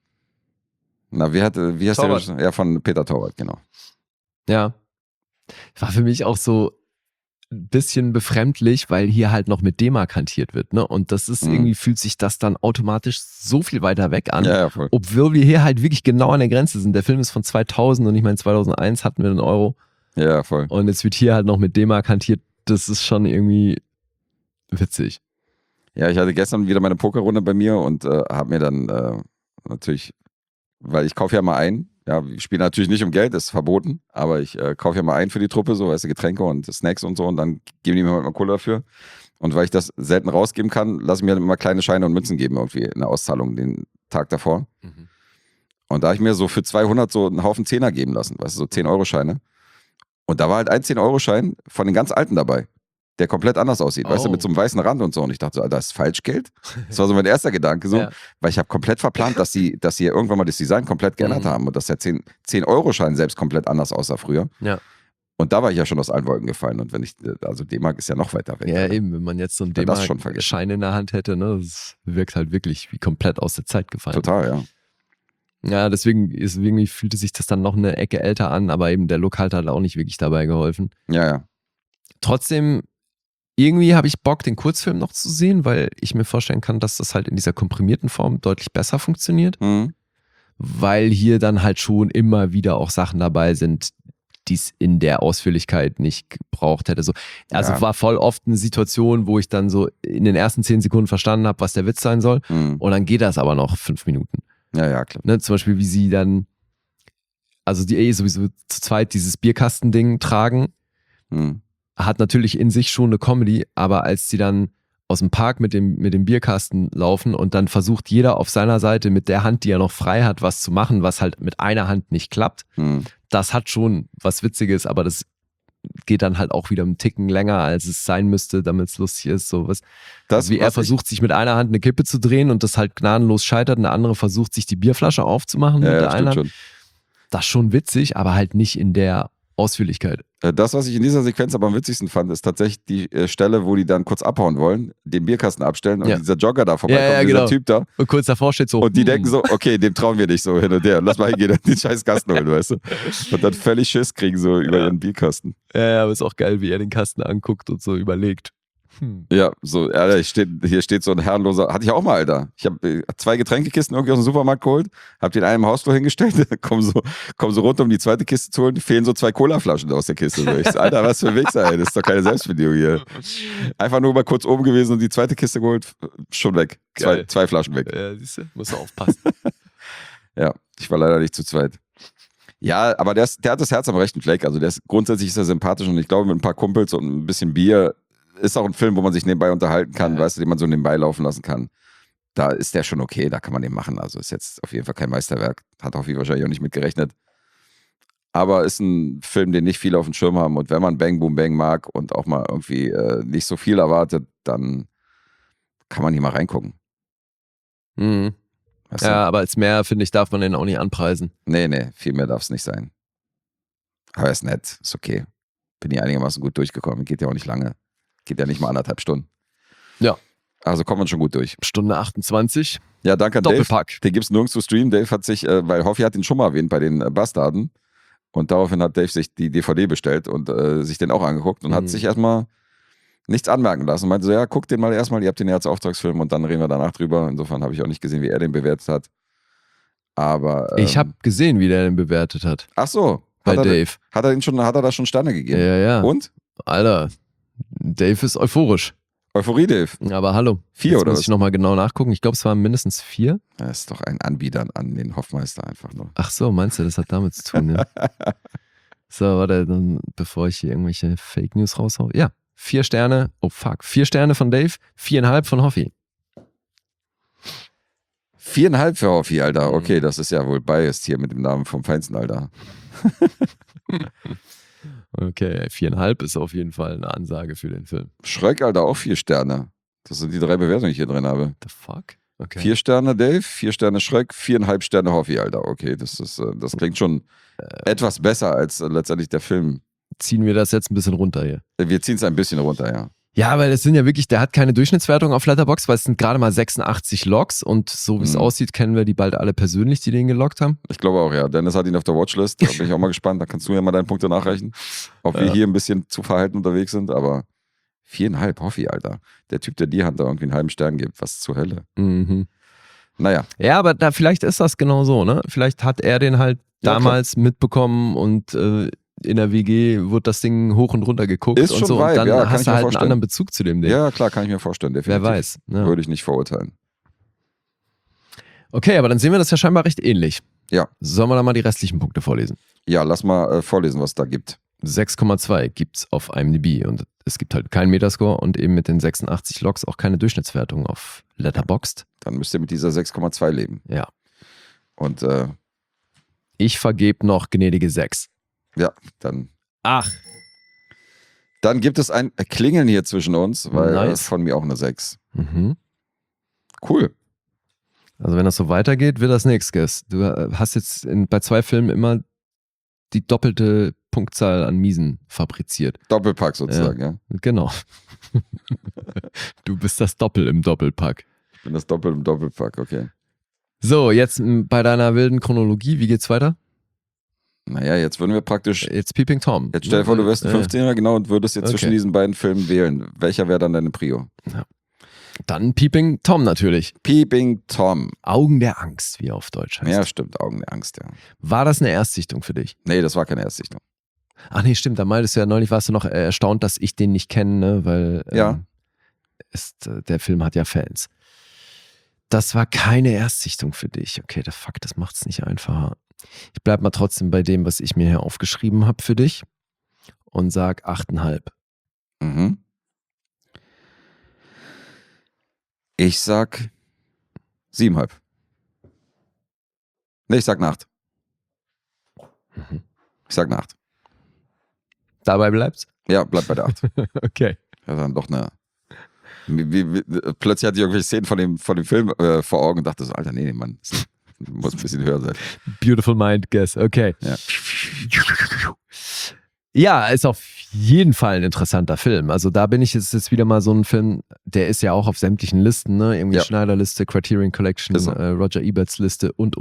Na, wie heißt Torwart. der? Ja, von Peter Torwart, genau. Ja. War für mich auch so ein bisschen befremdlich, weil hier halt noch mit D-Mark hantiert wird, ne? Und das ist irgendwie, fühlt sich das dann automatisch so viel weiter weg an. Ja, voll. Obwohl wir hier halt wirklich genau an der Grenze sind. Der Film ist von 2000 und ich meine 2001 hatten wir einen Euro. Ja, voll. Und jetzt wird hier halt noch mit D-Mark hantiert. Das ist schon irgendwie witzig. Ja, ich hatte gestern wieder meine Pokerrunde bei mir und habe mir dann natürlich, weil ich kaufe ja mal ein, ja, ich spiele natürlich nicht um Geld, das ist verboten, aber ich kaufe ja mal ein für die Truppe, so, weißt du, Getränke und Snacks und so und dann geben die mir halt mal Kohle dafür. Und weil ich das selten rausgeben kann, lasse ich mir dann immer kleine Scheine und Münzen geben, irgendwie in der Auszahlung den Tag davor. Und da habe ich mir so für 200 so einen Haufen Zehner geben lassen, weißt du, so 10-Euro-Scheine. Und da war halt ein 10-Euro-Schein von den ganz alten dabei, der komplett anders aussieht, weißt du, mit so einem weißen Rand und so. Und ich dachte so, Alter, das ist Falschgeld. Das war so mein erster Gedanke, so, weil ich habe komplett verplant, dass sie irgendwann mal das Design komplett geändert haben und dass der 10-Euro-Schein selbst komplett anders aussah früher. Ja. Und da war ich ja schon aus allen Wolken gefallen. Und wenn also D-Mark ist ja noch weiter weg. Ja, eben, wenn man jetzt so einen Wenn das schon vergessen. D-Mark-Schein in der Hand hätte, ne, das wirkt halt wirklich wie komplett aus der Zeit gefallen. Total, ja. Ja, deswegen fühlte sich das dann noch eine Ecke älter an, aber eben der Look halt hat auch nicht wirklich dabei geholfen. Ja, ja. Trotzdem, irgendwie habe ich Bock, den Kurzfilm noch zu sehen, weil ich mir vorstellen kann, dass das halt in dieser komprimierten Form deutlich besser funktioniert, weil hier dann halt schon immer wieder auch Sachen dabei sind, die es in der Ausführlichkeit nicht gebraucht hätte. Also war voll oft eine Situation, wo ich dann so in den ersten 10 Sekunden verstanden habe, was der Witz sein soll und dann geht das aber noch 5 Minuten. Ja, ja, klar. Ne, zum Beispiel, wie sie dann, also die sowieso zu zweit dieses Bierkastending tragen, hat natürlich in sich schon eine Comedy, aber als sie dann aus dem Park mit dem Bierkasten laufen und dann versucht jeder auf seiner Seite mit der Hand, die er noch frei hat, was zu machen, was halt mit einer Hand nicht klappt, das hat schon was Witziges, aber das geht dann halt auch wieder einen Ticken länger, als es sein müsste, damit es lustig ist. So was. Wie er versucht, sich mit einer Hand eine Kippe zu drehen und das halt gnadenlos scheitert und der andere versucht, sich die Bierflasche aufzumachen mit der einen Hand. Schon. Das ist schon witzig, aber halt nicht in der Ausführlichkeit. Das, was ich in dieser Sequenz aber am witzigsten fand, ist tatsächlich die Stelle, wo die dann kurz abhauen wollen, den Bierkasten abstellen und dieser Jogger da vorbeikommt, dieser Typ da. Und kurz davor steht so. Und die denken so, okay, dem trauen wir nicht so hin und her. Lass mal hingehen, den scheiß Kasten holen, weißt du. Und dann völlig Schiss kriegen so über ihren Bierkasten. Ja, aber ist auch geil, wie er den Kasten anguckt und so überlegt. Ja, so, hier steht so ein herrenloser, hatte ich auch mal, Alter. Ich habe 2 Getränkekisten irgendwie aus dem Supermarkt geholt, habe den einen im Hausflur hingestellt, komm so runter, um die zweite Kiste zu holen, fehlen so 2 Colaflaschen aus der Kiste. So, ich so, Alter, was für ein Wichser, ey, das ist doch keine Selbstbedienung hier. Einfach nur mal kurz oben gewesen und die zweite Kiste geholt, schon weg. 2 Flaschen weg. Ja, siehst du, musst du aufpassen. Ja, ich war leider nicht zu zweit. Ja, aber der hat das Herz am rechten Fleck, also grundsätzlich ist er sympathisch und ich glaube mit ein paar Kumpels und ein bisschen Bier ist auch ein Film, wo man sich nebenbei unterhalten kann, weißt du, den man so nebenbei laufen lassen kann. Da ist der schon okay, da kann man den machen. Also ist jetzt auf jeden Fall kein Meisterwerk. Hat Hoffi wahrscheinlich auch nicht mit gerechnet. Aber ist ein Film, den nicht viele auf dem Schirm haben. Und wenn man Bang Boom Bang mag und auch mal irgendwie nicht so viel erwartet, dann kann man hier mal reingucken. Mhm. Weißt du? Ja, aber als mehr, finde ich, darf man den auch nicht anpreisen. Nee, viel mehr darf es nicht sein. Aber er ist nett, ist okay. Bin hier einigermaßen gut durchgekommen. Geht ja auch nicht lange. Geht ja nicht mal 1,5 Stunden. Ja. Also kommt man schon gut durch. Stunde 28. Ja, danke an Doppelpack. Dave. Den gibt es nirgends zu streamen. Dave hat sich, weil Hoffi hat ihn schon mal erwähnt bei den Bastarden. Und daraufhin hat Dave sich die DVD bestellt und sich den auch angeguckt und hat sich erstmal nichts anmerken lassen. Meinte so, ja, guckt den mal erstmal, ihr habt den ja als Auftragsfilm und dann reden wir danach drüber. Insofern habe ich auch nicht gesehen, wie er den bewertet hat. Aber Ich habe gesehen, wie der den bewertet hat. Ach so. Bei Dave. Hat er da schon Sterne gegeben? Ja. Und? Alter, Dave ist euphorisch. Euphorie, Dave. Aber hallo. 4 Jetzt oder muss was? ich nochmal genau nachgucken. Ich glaube, es waren mindestens 4. Das ist doch ein Anbieter an den Hoffmeister einfach nur. Ach so, meinst du, das hat damit zu tun, ja? So, warte, dann, bevor ich hier irgendwelche Fake News raushau. Ja, 4 Sterne. Oh fuck. 4 Sterne von Dave, 4,5 von Hoffi. 4,5 für Hoffi, Alter. Okay, das ist ja wohl biased hier mit dem Namen vom Feinsten, Alter. Okay, 4,5 ist auf jeden Fall eine Ansage für den Film. Schröck, Alter, auch 4 Sterne. Das sind die 3 Bewertungen, die ich hier drin habe. The fuck? Okay. 4 Sterne Dave, 4 Sterne Schröck, 4,5 Sterne Hoffi, Alter. Okay, das klingt schon etwas besser als letztendlich der Film. Ziehen wir das jetzt ein bisschen runter hier. Wir ziehen es ein bisschen runter, ja. Ja, weil es sind ja wirklich, der hat keine Durchschnittswertung auf Letterboxd, weil es sind gerade mal 86 Logs und so wie es aussieht, kennen wir die bald alle persönlich, die den geloggt haben. Ich glaube auch, ja. Dennis hat ihn auf der Watchlist, da bin ich auch mal gespannt. Da kannst du ja mal deine Punkte nachreichen, ob wir hier ein bisschen zu verhalten unterwegs sind, aber 4,5, Hoffi, Alter. Der Typ, der dir Hunter irgendwie einen halben Stern gibt, was zur Hölle. Mhm. Naja. Ja, aber vielleicht ist das genau so, ne? Vielleicht hat er den halt damals mitbekommen und in der WG wird das Ding hoch und runter geguckt Ist und schon so. Vibe, Und dann ja, kann hast ich du mir halt einen vorstellen. anderen Bezug zu dem Ding. Ja, klar, kann ich mir vorstellen, definitiv. Wer weiß. Ja. Würde ich nicht verurteilen. Okay, aber dann sehen wir das ja scheinbar recht ähnlich. Ja. Sollen wir da mal die restlichen Punkte vorlesen? Ja, lass mal vorlesen, was es da gibt. 6,2 gibt's auf IMDb und es gibt halt keinen Metascore und eben mit den 86 Logs auch keine Durchschnittswertung auf Letterboxd. Dann müsst ihr mit dieser 6,2 leben. Ja. Und Ich vergebe noch gnädige 6. ja, dann Ach. Dann gibt es ein Klingeln hier zwischen uns, weil Nice. von mir auch eine 6. Mhm. Cool. Also wenn das so weitergeht, wird das nichts, Guess. Du hast jetzt bei 2 Filmen immer die doppelte Punktzahl an Miesen fabriziert. Doppelpack sozusagen, ja. Genau. Du bist das Doppel im Doppelpack. Ich bin das Doppel im Doppelpack, okay. So, jetzt bei deiner wilden Chronologie, wie geht's weiter? Naja, jetzt würden wir praktisch. Jetzt Peeping Tom. Jetzt stell dir vor, du wärst ein 15er, genau, und würdest jetzt zwischen Okay. diesen beiden Filmen wählen. Welcher wäre dann deine Prio? Dann Peeping Tom natürlich. Peeping Tom. Augen der Angst, wie er auf Deutsch heißt. Ja, stimmt, Augen der Angst, ja. War das eine Erstsichtung für dich? Nee, das war keine Erstsichtung. Ach nee, stimmt, da meintest du ja neulich, warst du noch erstaunt, dass ich den nicht kenne, ne? Weil Ja. Der Film hat ja Fans. Das war keine Erstsichtung für dich. Okay, the fuck, das macht's nicht einfacher. Ich bleib mal trotzdem bei dem, was ich mir hier aufgeschrieben habe für dich und sag 8,5. Mhm. Ich sag 7,5. Nee, ich sag eine 8. Mhm. Ich sag eine 8. Dabei bleibt's? Ja, bleib bei der 8. Okay. Ja, dann doch eine. Plötzlich hatte ich irgendwelche Szenen von dem Film vor Augen und dachte so, Alter, nee, Mann, das muss ein bisschen höher sein. Beautiful mind, guess. Okay. Ja. Ja, ist auf jeden Fall ein interessanter Film. Also da bin ich jetzt wieder mal so ein Film, der ist ja auch auf sämtlichen Listen, ne? Irgendwie Ja. Schneider-Liste, Criterion Collection, Ist so. Roger Eberts Liste und.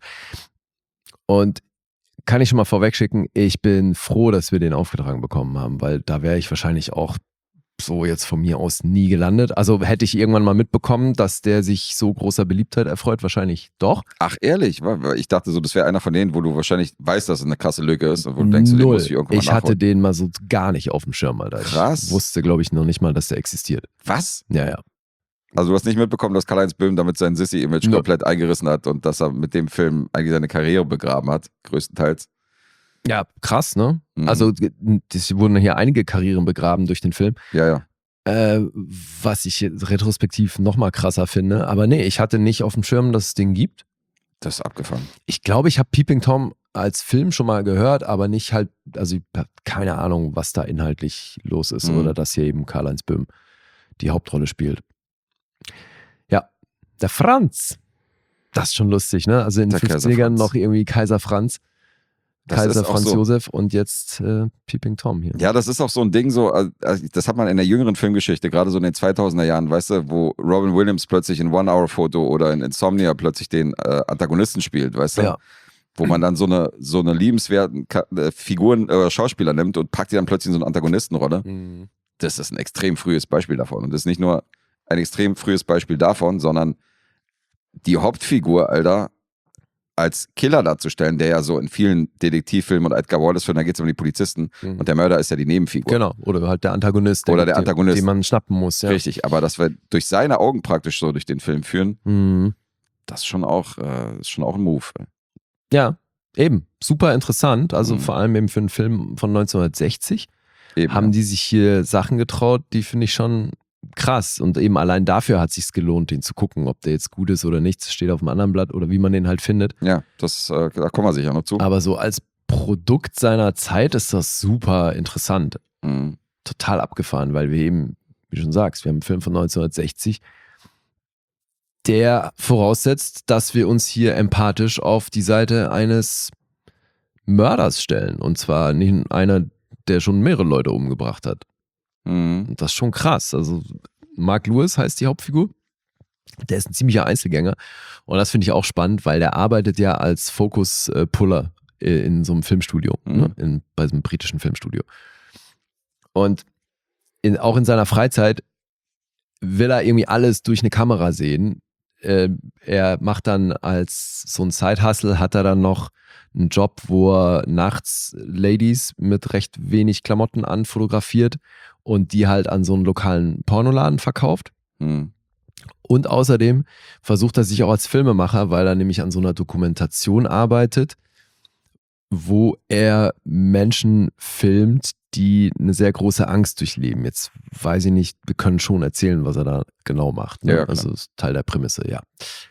Und kann ich schon mal vorwegschicken, ich bin froh, dass wir den aufgetragen bekommen haben, weil da wäre ich wahrscheinlich auch so jetzt von mir aus nie gelandet. Also hätte ich irgendwann mal mitbekommen, dass der sich so großer Beliebtheit erfreut, wahrscheinlich doch. Ach, ehrlich? Ich dachte so, das wäre einer von denen, wo du wahrscheinlich weißt, dass es eine krasse Lücke ist und wo du denkst, den Null. muss ich irgendwann mal Ich hatte nachholen. den mal so gar nicht auf dem Schirm, Alter. Krass. Ich wusste, glaube ich, noch nicht mal, dass der existiert. Was? Ja. Also du hast nicht mitbekommen, dass Karl-Heinz Böhm damit sein Sissy-Image Nö. komplett eingerissen hat und dass er mit dem Film eigentlich seine Karriere begraben hat, größtenteils. Ja, krass, ne? Mhm. Also, es wurden hier einige Karrieren begraben durch den Film. Ja. Was ich jetzt retrospektiv nochmal krasser finde. Aber nee, ich hatte nicht auf dem Schirm, dass es den gibt. Das ist abgefahren. Ich glaube, ich habe Peeping Tom als Film schon mal gehört, aber nicht halt, also ich habe keine Ahnung, was da inhaltlich los ist oder dass hier eben Karl-Heinz Böhm die Hauptrolle spielt. Ja, der Franz. Das ist schon lustig, ne? Also in den Der Kaiser 50ern Franz. noch irgendwie Kaiser Franz. Das Kaiser ist auch Franz so. Josef und jetzt Peeping Tom hier. Ja, das ist auch so ein Ding, so, das hat man in der jüngeren Filmgeschichte, gerade so in den 2000er Jahren, weißt du, wo Robin Williams plötzlich in One-Hour-Photo oder in Insomnia plötzlich den Antagonisten spielt, weißt du? Ja. Wo man dann so eine liebenswerten Figuren Schauspieler nimmt und packt die dann plötzlich in so eine Antagonistenrolle. Mhm. Das ist ein extrem frühes Beispiel davon. Und das ist nicht nur ein extrem frühes Beispiel davon, sondern die Hauptfigur, Alter, als Killer darzustellen, der ja so in vielen Detektivfilmen und Edgar Wallace-Filmen, da geht es um die Polizisten und der Mörder ist ja die Nebenfigur. Genau, oder halt der Antagonist. Oder der Antagonist. Den man schnappen muss. Ja. Richtig, aber dass wir durch seine Augen praktisch so durch den Film führen, Mhm. das ist schon auch ein Move. Ja, eben. Super interessant. Also vor allem eben für einen Film von 1960 Eben, haben die sich hier Sachen getraut, die finde ich schon krass. Und eben allein dafür hat es sich gelohnt, den zu gucken. Ob der jetzt gut ist oder nicht, das steht auf dem anderen Blatt oder wie man den halt findet. Ja, da kommen wir sicher noch zu. Aber so als Produkt seiner Zeit ist das super interessant. Mhm. Total abgefahren, weil wir eben, wie du schon sagst, wir haben einen Film von 1960, der voraussetzt, dass wir uns hier empathisch auf die Seite eines Mörders stellen. Und zwar nicht einer, der schon mehrere Leute umgebracht hat. Mhm. Und das ist schon krass. Also Mark Lewis heißt die Hauptfigur. Der ist ein ziemlicher Einzelgänger. Und das finde ich auch spannend, weil der arbeitet ja als Focus-Puller in so einem Filmstudio, ne? Bei so einem britischen Filmstudio. Und auch in seiner Freizeit will er irgendwie alles durch eine Kamera sehen. Er macht dann als so ein Side-Hustle, hat er dann noch einen Job, wo er nachts Ladies mit recht wenig Klamotten anfotografiert und die halt an so einen lokalen Pornoladen verkauft. Mhm. Und außerdem versucht er sich auch als Filmemacher, weil er nämlich an so einer Dokumentation arbeitet, wo er Menschen filmt, die eine sehr große Angst durchleben. Jetzt weiß ich nicht, wir können schon erzählen, was er da genau macht. Ne? Ja, klar. Also das ist Teil der Prämisse, ja.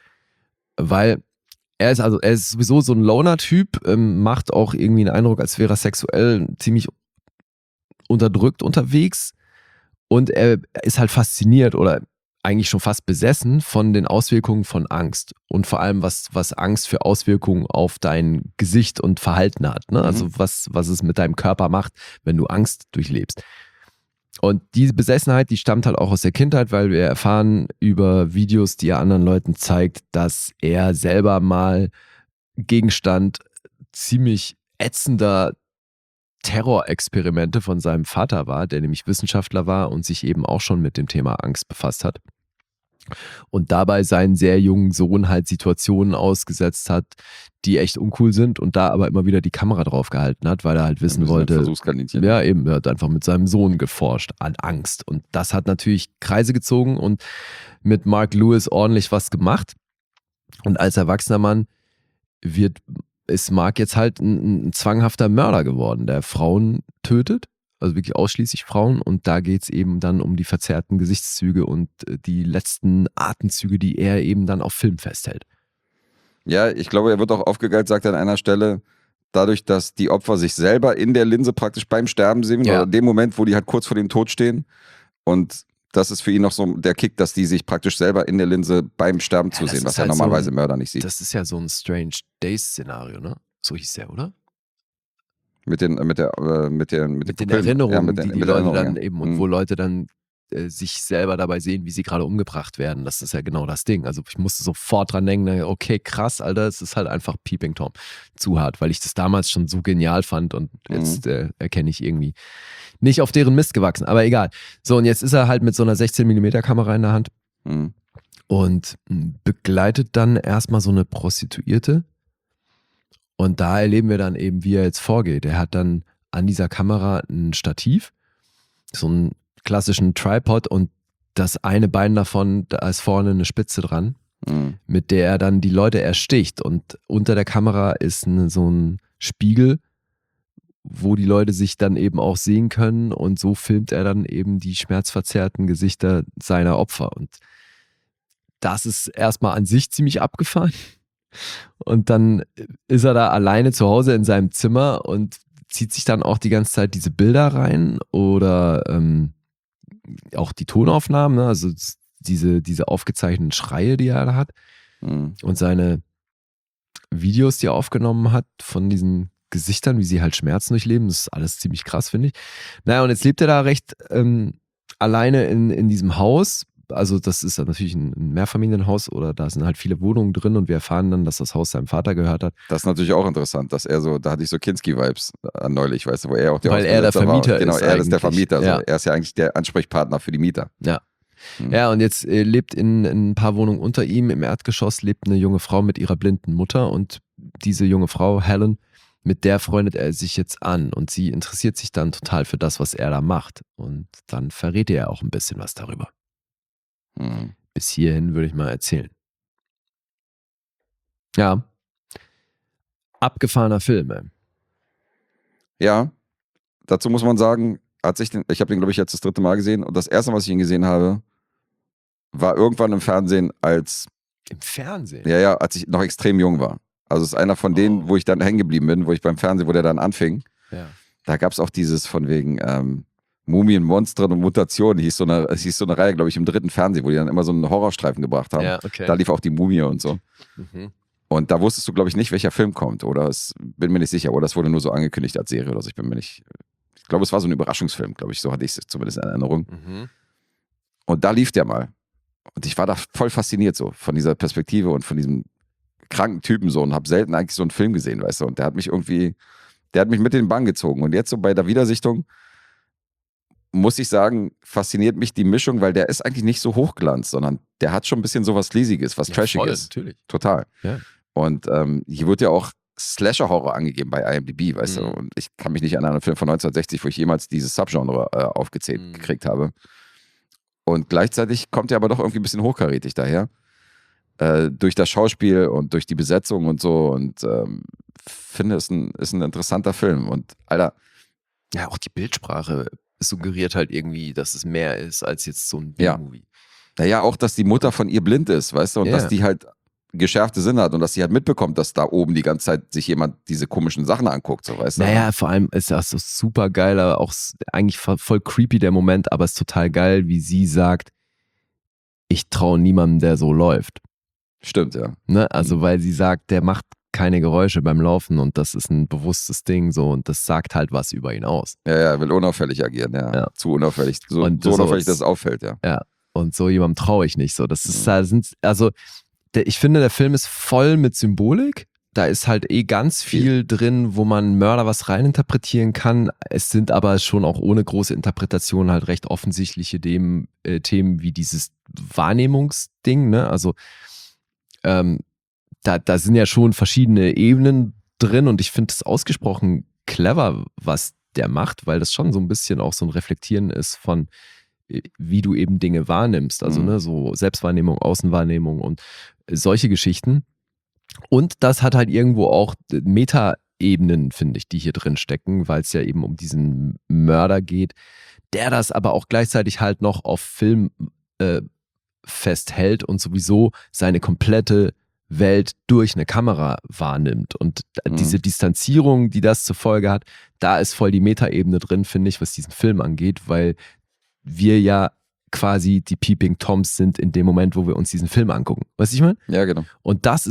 Weil er ist sowieso so ein Loner-Typ, macht auch irgendwie einen Eindruck, als wäre er sexuell ziemlich unterdrückt unterwegs und er ist halt fasziniert oder eigentlich schon fast besessen von den Auswirkungen von Angst und vor allem, was Angst für Auswirkungen auf dein Gesicht und Verhalten hat. Ne? Also was es mit deinem Körper macht, wenn du Angst durchlebst. Und diese Besessenheit, die stammt halt auch aus der Kindheit, weil wir erfahren über Videos, die er anderen Leuten zeigt, dass er selber mal Gegenstand ziemlich ätzender Terrorexperimente von seinem Vater war, der nämlich Wissenschaftler war und sich eben auch schon mit dem Thema Angst befasst hat. Und dabei seinen sehr jungen Sohn halt Situationen ausgesetzt hat, die echt uncool sind und da aber immer wieder die Kamera drauf gehalten hat, weil er halt wissen wollte. Versuchskaninchen. Ja, eben, er hat einfach mit seinem Sohn geforscht an Angst. Und das hat natürlich Kreise gezogen und mit Mark Lewis ordentlich was gemacht. Und als erwachsener Mann ist Mark jetzt halt ein zwanghafter Mörder geworden, der Frauen tötet, also wirklich ausschließlich Frauen. Und da geht es eben dann um die verzerrten Gesichtszüge und die letzten Atemzüge, die er eben dann auf Film festhält. Ja, ich glaube, er wird auch aufgegeilt, sagt er an einer Stelle, dadurch, dass die Opfer sich selber in der Linse praktisch beim Sterben sehen, oder in dem Moment, wo die halt kurz vor dem Tod stehen. Und das ist für ihn noch so der Kick, dass die sich praktisch selber in der Linse beim Sterben zu sehen, was er halt normalerweise Mörder nicht sieht. Das ist ja so ein Strange Days-Szenario, ne? So hieß der, oder? Mit den den Pupillen. Erinnerungen, Ja, die mit Leute Erinnerungen, dann ja. eben, und wo Leute dann sich selber dabei sehen, wie sie gerade umgebracht werden. Das ist ja genau das Ding. Also ich musste sofort dran denken, okay, krass, Alter, es ist halt einfach Peeping Tom. Zu hart, weil ich das damals schon so genial fand und jetzt erkenne ich irgendwie nicht auf deren Mist gewachsen. Aber egal. So, und jetzt ist er halt mit so einer 16mm Kamera in der Hand Mhm. und begleitet dann erstmal so eine Prostituierte. Und da erleben wir dann eben, wie er jetzt vorgeht. Er hat dann an dieser Kamera ein Stativ, so einen klassischen Tripod, und das eine Bein davon, da ist vorne eine Spitze dran, mit der er dann die Leute ersticht. Und unter der Kamera ist so ein Spiegel, wo die Leute sich dann eben auch sehen können, und so filmt er dann eben die schmerzverzerrten Gesichter seiner Opfer. Und das ist erstmal an sich ziemlich abgefahren. Und dann ist er da alleine zu Hause in seinem Zimmer und zieht sich dann auch die ganze Zeit diese Bilder rein oder auch die Tonaufnahmen, ne? Also diese aufgezeichneten Schreie, die er da hat, und seine Videos, die er aufgenommen hat von diesen Gesichtern, wie sie halt Schmerzen durchleben. Das ist alles ziemlich krass, finde ich. Naja, und jetzt lebt er da recht alleine in diesem Haus. Also das ist natürlich ein Mehrfamilienhaus, oder da sind halt viele Wohnungen drin, und wir erfahren dann, dass das Haus seinem Vater gehört hat. Das ist natürlich auch interessant, dass er so, da hatte ich so Kinski-Vibes neulich, weißt du, wo er auch der Weil er der Vermieter war. Genau, ist. er ist der eigentlich. Vermieter. Ja. So. Er ist ja eigentlich der Ansprechpartner für die Mieter. Ja. Ja, und jetzt lebt in ein paar Wohnungen unter ihm, im Erdgeschoss, lebt eine junge Frau mit ihrer blinden Mutter, und diese junge Frau, Helen, mit der freundet er sich jetzt an, und sie interessiert sich dann total für das, was er da macht, und dann verrät er auch ein bisschen was darüber. Bis hierhin würde ich mal erzählen. Ja. Abgefahrener Film, ey. Ja, dazu muss man sagen, ich habe den, glaube ich, jetzt das 3. Mal gesehen, und das erste Mal, was ich ihn gesehen habe, war irgendwann im Fernsehen Im Fernsehen? Ja, als ich noch extrem jung war. Also es ist einer von denen, wo ich dann hängen geblieben bin, wo ich beim Fernsehen, wo der dann anfing. Ja. Da gab es auch dieses von wegen Mumien, Monstern und Mutationen. Es hieß so eine Reihe, glaube ich, im 3. Fernsehen, wo die dann immer so einen Horrorstreifen gebracht haben. Ja, okay. Da lief auch die Mumie und so. Und da wusstest du, glaube ich, nicht, welcher Film kommt. Oder bin mir nicht sicher. Oder es wurde nur so angekündigt als Serie oder so. Ich glaube, es war so ein Überraschungsfilm, glaube ich. So hatte ich es zumindest in Erinnerung. Und da lief der mal. Und ich war da voll fasziniert so von dieser Perspektive und von diesem kranken Typen so, und habe selten eigentlich so einen Film gesehen, weißt du. Und der hat mich mit in den Bann gezogen. Und jetzt so bei der Wiedersichtung muss ich sagen, fasziniert mich die Mischung, weil der ist eigentlich nicht so Hochglanz, sondern der hat schon ein bisschen sowas Sleasiges, was Trashiges. Natürlich. Total. Ja. Und hier wird ja auch Slasher-Horror angegeben bei IMDb, weißt du. Und ich kann mich nicht an einen Film von 1960, wo ich jemals dieses Subgenre aufgezählt gekriegt habe. Und gleichzeitig kommt er aber doch irgendwie ein bisschen hochkarätig daher. Durch das Schauspiel und durch die Besetzung und so. Und finde, es ist ein interessanter Film. Und Alter. Ja, auch die Bildsprache suggeriert halt irgendwie, dass es mehr ist als jetzt so ein B-Movie. Naja, auch, dass die Mutter von ihr blind ist, weißt du, und dass die halt geschärfte Sinne hat und dass sie halt mitbekommt, dass da oben die ganze Zeit sich jemand diese komischen Sachen anguckt, so, weißt du. Naja, vor allem ist das so super geil, auch eigentlich voll creepy der Moment, aber es ist total geil, wie sie sagt, ich traue niemandem, der so läuft. Stimmt, ja. Ne? Also, weil sie sagt, der macht keine Geräusche beim Laufen, und das ist ein bewusstes Ding so, und das sagt halt was über ihn aus. Ja, er will unauffällig agieren, ja. Zu unauffällig. So unauffällig, dass es auffällt, ja. Ja, und so jemandem traue ich nicht so. Das ist ich finde, der Film ist voll mit Symbolik. Da ist halt ganz viel drin, wo man Mörder was reininterpretieren kann. Es sind aber schon auch ohne große Interpretation halt recht offensichtliche Themen wie dieses Wahrnehmungsding, ne? Also da sind ja schon verschiedene Ebenen drin, und ich finde es ausgesprochen clever, was der macht, weil das schon so ein bisschen auch so ein Reflektieren ist von, wie du eben Dinge wahrnimmst. Also ne, so Selbstwahrnehmung, Außenwahrnehmung und solche Geschichten. Und das hat halt irgendwo auch Meta-Ebenen, finde ich, die hier drin stecken, weil es ja eben um diesen Mörder geht, der das aber auch gleichzeitig halt noch auf Film festhält und sowieso seine komplette Welt durch eine Kamera wahrnimmt. Und diese Distanzierung, die das zur Folge hat, da ist voll die Meta-Ebene drin, finde ich, was diesen Film angeht, weil wir ja quasi die Peeping Toms sind in dem Moment, wo wir uns diesen Film angucken. Weißt du, ich meine? Ja, genau. Und das ist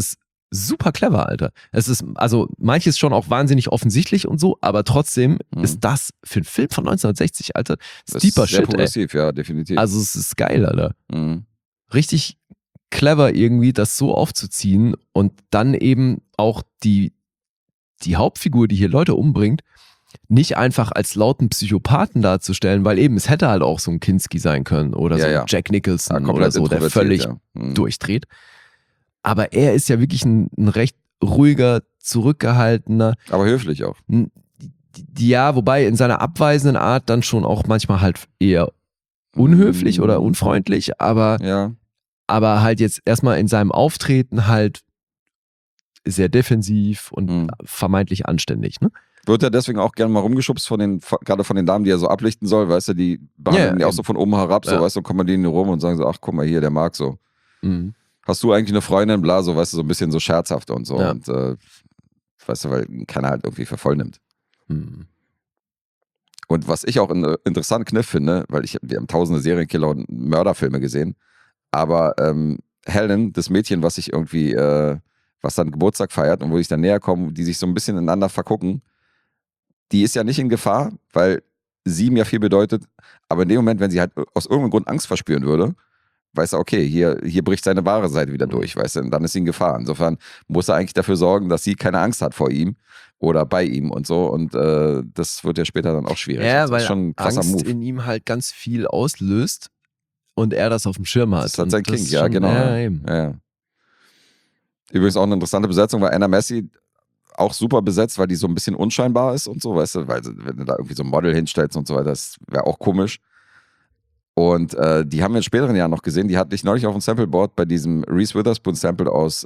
super clever, Alter. Es ist, also manches schon auch wahnsinnig offensichtlich und so, aber trotzdem ist das für einen Film von 1960, Alter, Das deeper ist sehr Shit, ey. progressiv, ja, definitiv. Also es ist geil, Alter. Mhm. Richtig clever irgendwie, das so aufzuziehen und dann eben auch die Hauptfigur, die hier Leute umbringt, nicht einfach als lauten Psychopathen darzustellen, weil eben es hätte halt auch so ein Kinski sein können oder Ja, so ein ja. Jack Nicholson Ja, oder komplett so, der introvertiert, völlig ja. Mhm. durchdreht. Aber er ist ja wirklich ein recht ruhiger, zurückgehaltener, Aber höflich auch. ja, wobei in seiner abweisenden Art dann schon auch manchmal halt eher unhöflich oder unfreundlich, aber Ja. halt jetzt erstmal in seinem Auftreten halt sehr defensiv und vermeintlich anständig, ne? Wird er deswegen auch gerne mal rumgeschubst gerade von den Damen, die er so ablichten soll, weißt du, die behandeln ihn ja auch so von oben herab, so, weißt du, und kommen die rum und sagen so, ach, guck mal hier, der mag so. Mhm. Hast du eigentlich eine Freundin, bla, so, weißt du, so ein bisschen so scherzhaft und so. Ja. Und, weißt du, weil keiner halt irgendwie für voll nimmt. Mhm. Und was ich auch einen interessanten Kniff finde, weil wir haben tausende Serienkiller und Mörderfilme gesehen, aber Helen, das Mädchen, was sich irgendwie, was dann Geburtstag feiert und wo ich dann näher komme, die sich so ein bisschen ineinander vergucken, die ist ja nicht in Gefahr, weil sie ihm ja viel bedeutet, aber in dem Moment, wenn sie halt aus irgendeinem Grund Angst verspüren würde, weiß er, okay, hier bricht seine wahre Seite wieder durch, weißt du, und dann ist sie in Gefahr. Insofern muss er eigentlich dafür sorgen, dass sie keine Angst hat vor ihm oder bei ihm und so, und das wird ja später dann auch schwierig. Ja, das weil ist schon ein krasser Angst Move. in ihm halt ganz viel auslöst und er das auf dem Schirm hat. Das ist halt Und sein das King, ist ja, schon, genau. Ja, eben. Ja. Übrigens auch eine interessante Besetzung, weil Anna Messi auch super besetzt, weil die so ein bisschen unscheinbar ist und so, weißt du, weil wenn du da irgendwie so ein Model hinstellst und so weiter, das wäre auch komisch. Und die haben wir in späteren Jahren noch gesehen, die hatte ich neulich auf dem Sampleboard bei diesem Reese Witherspoon Sample aus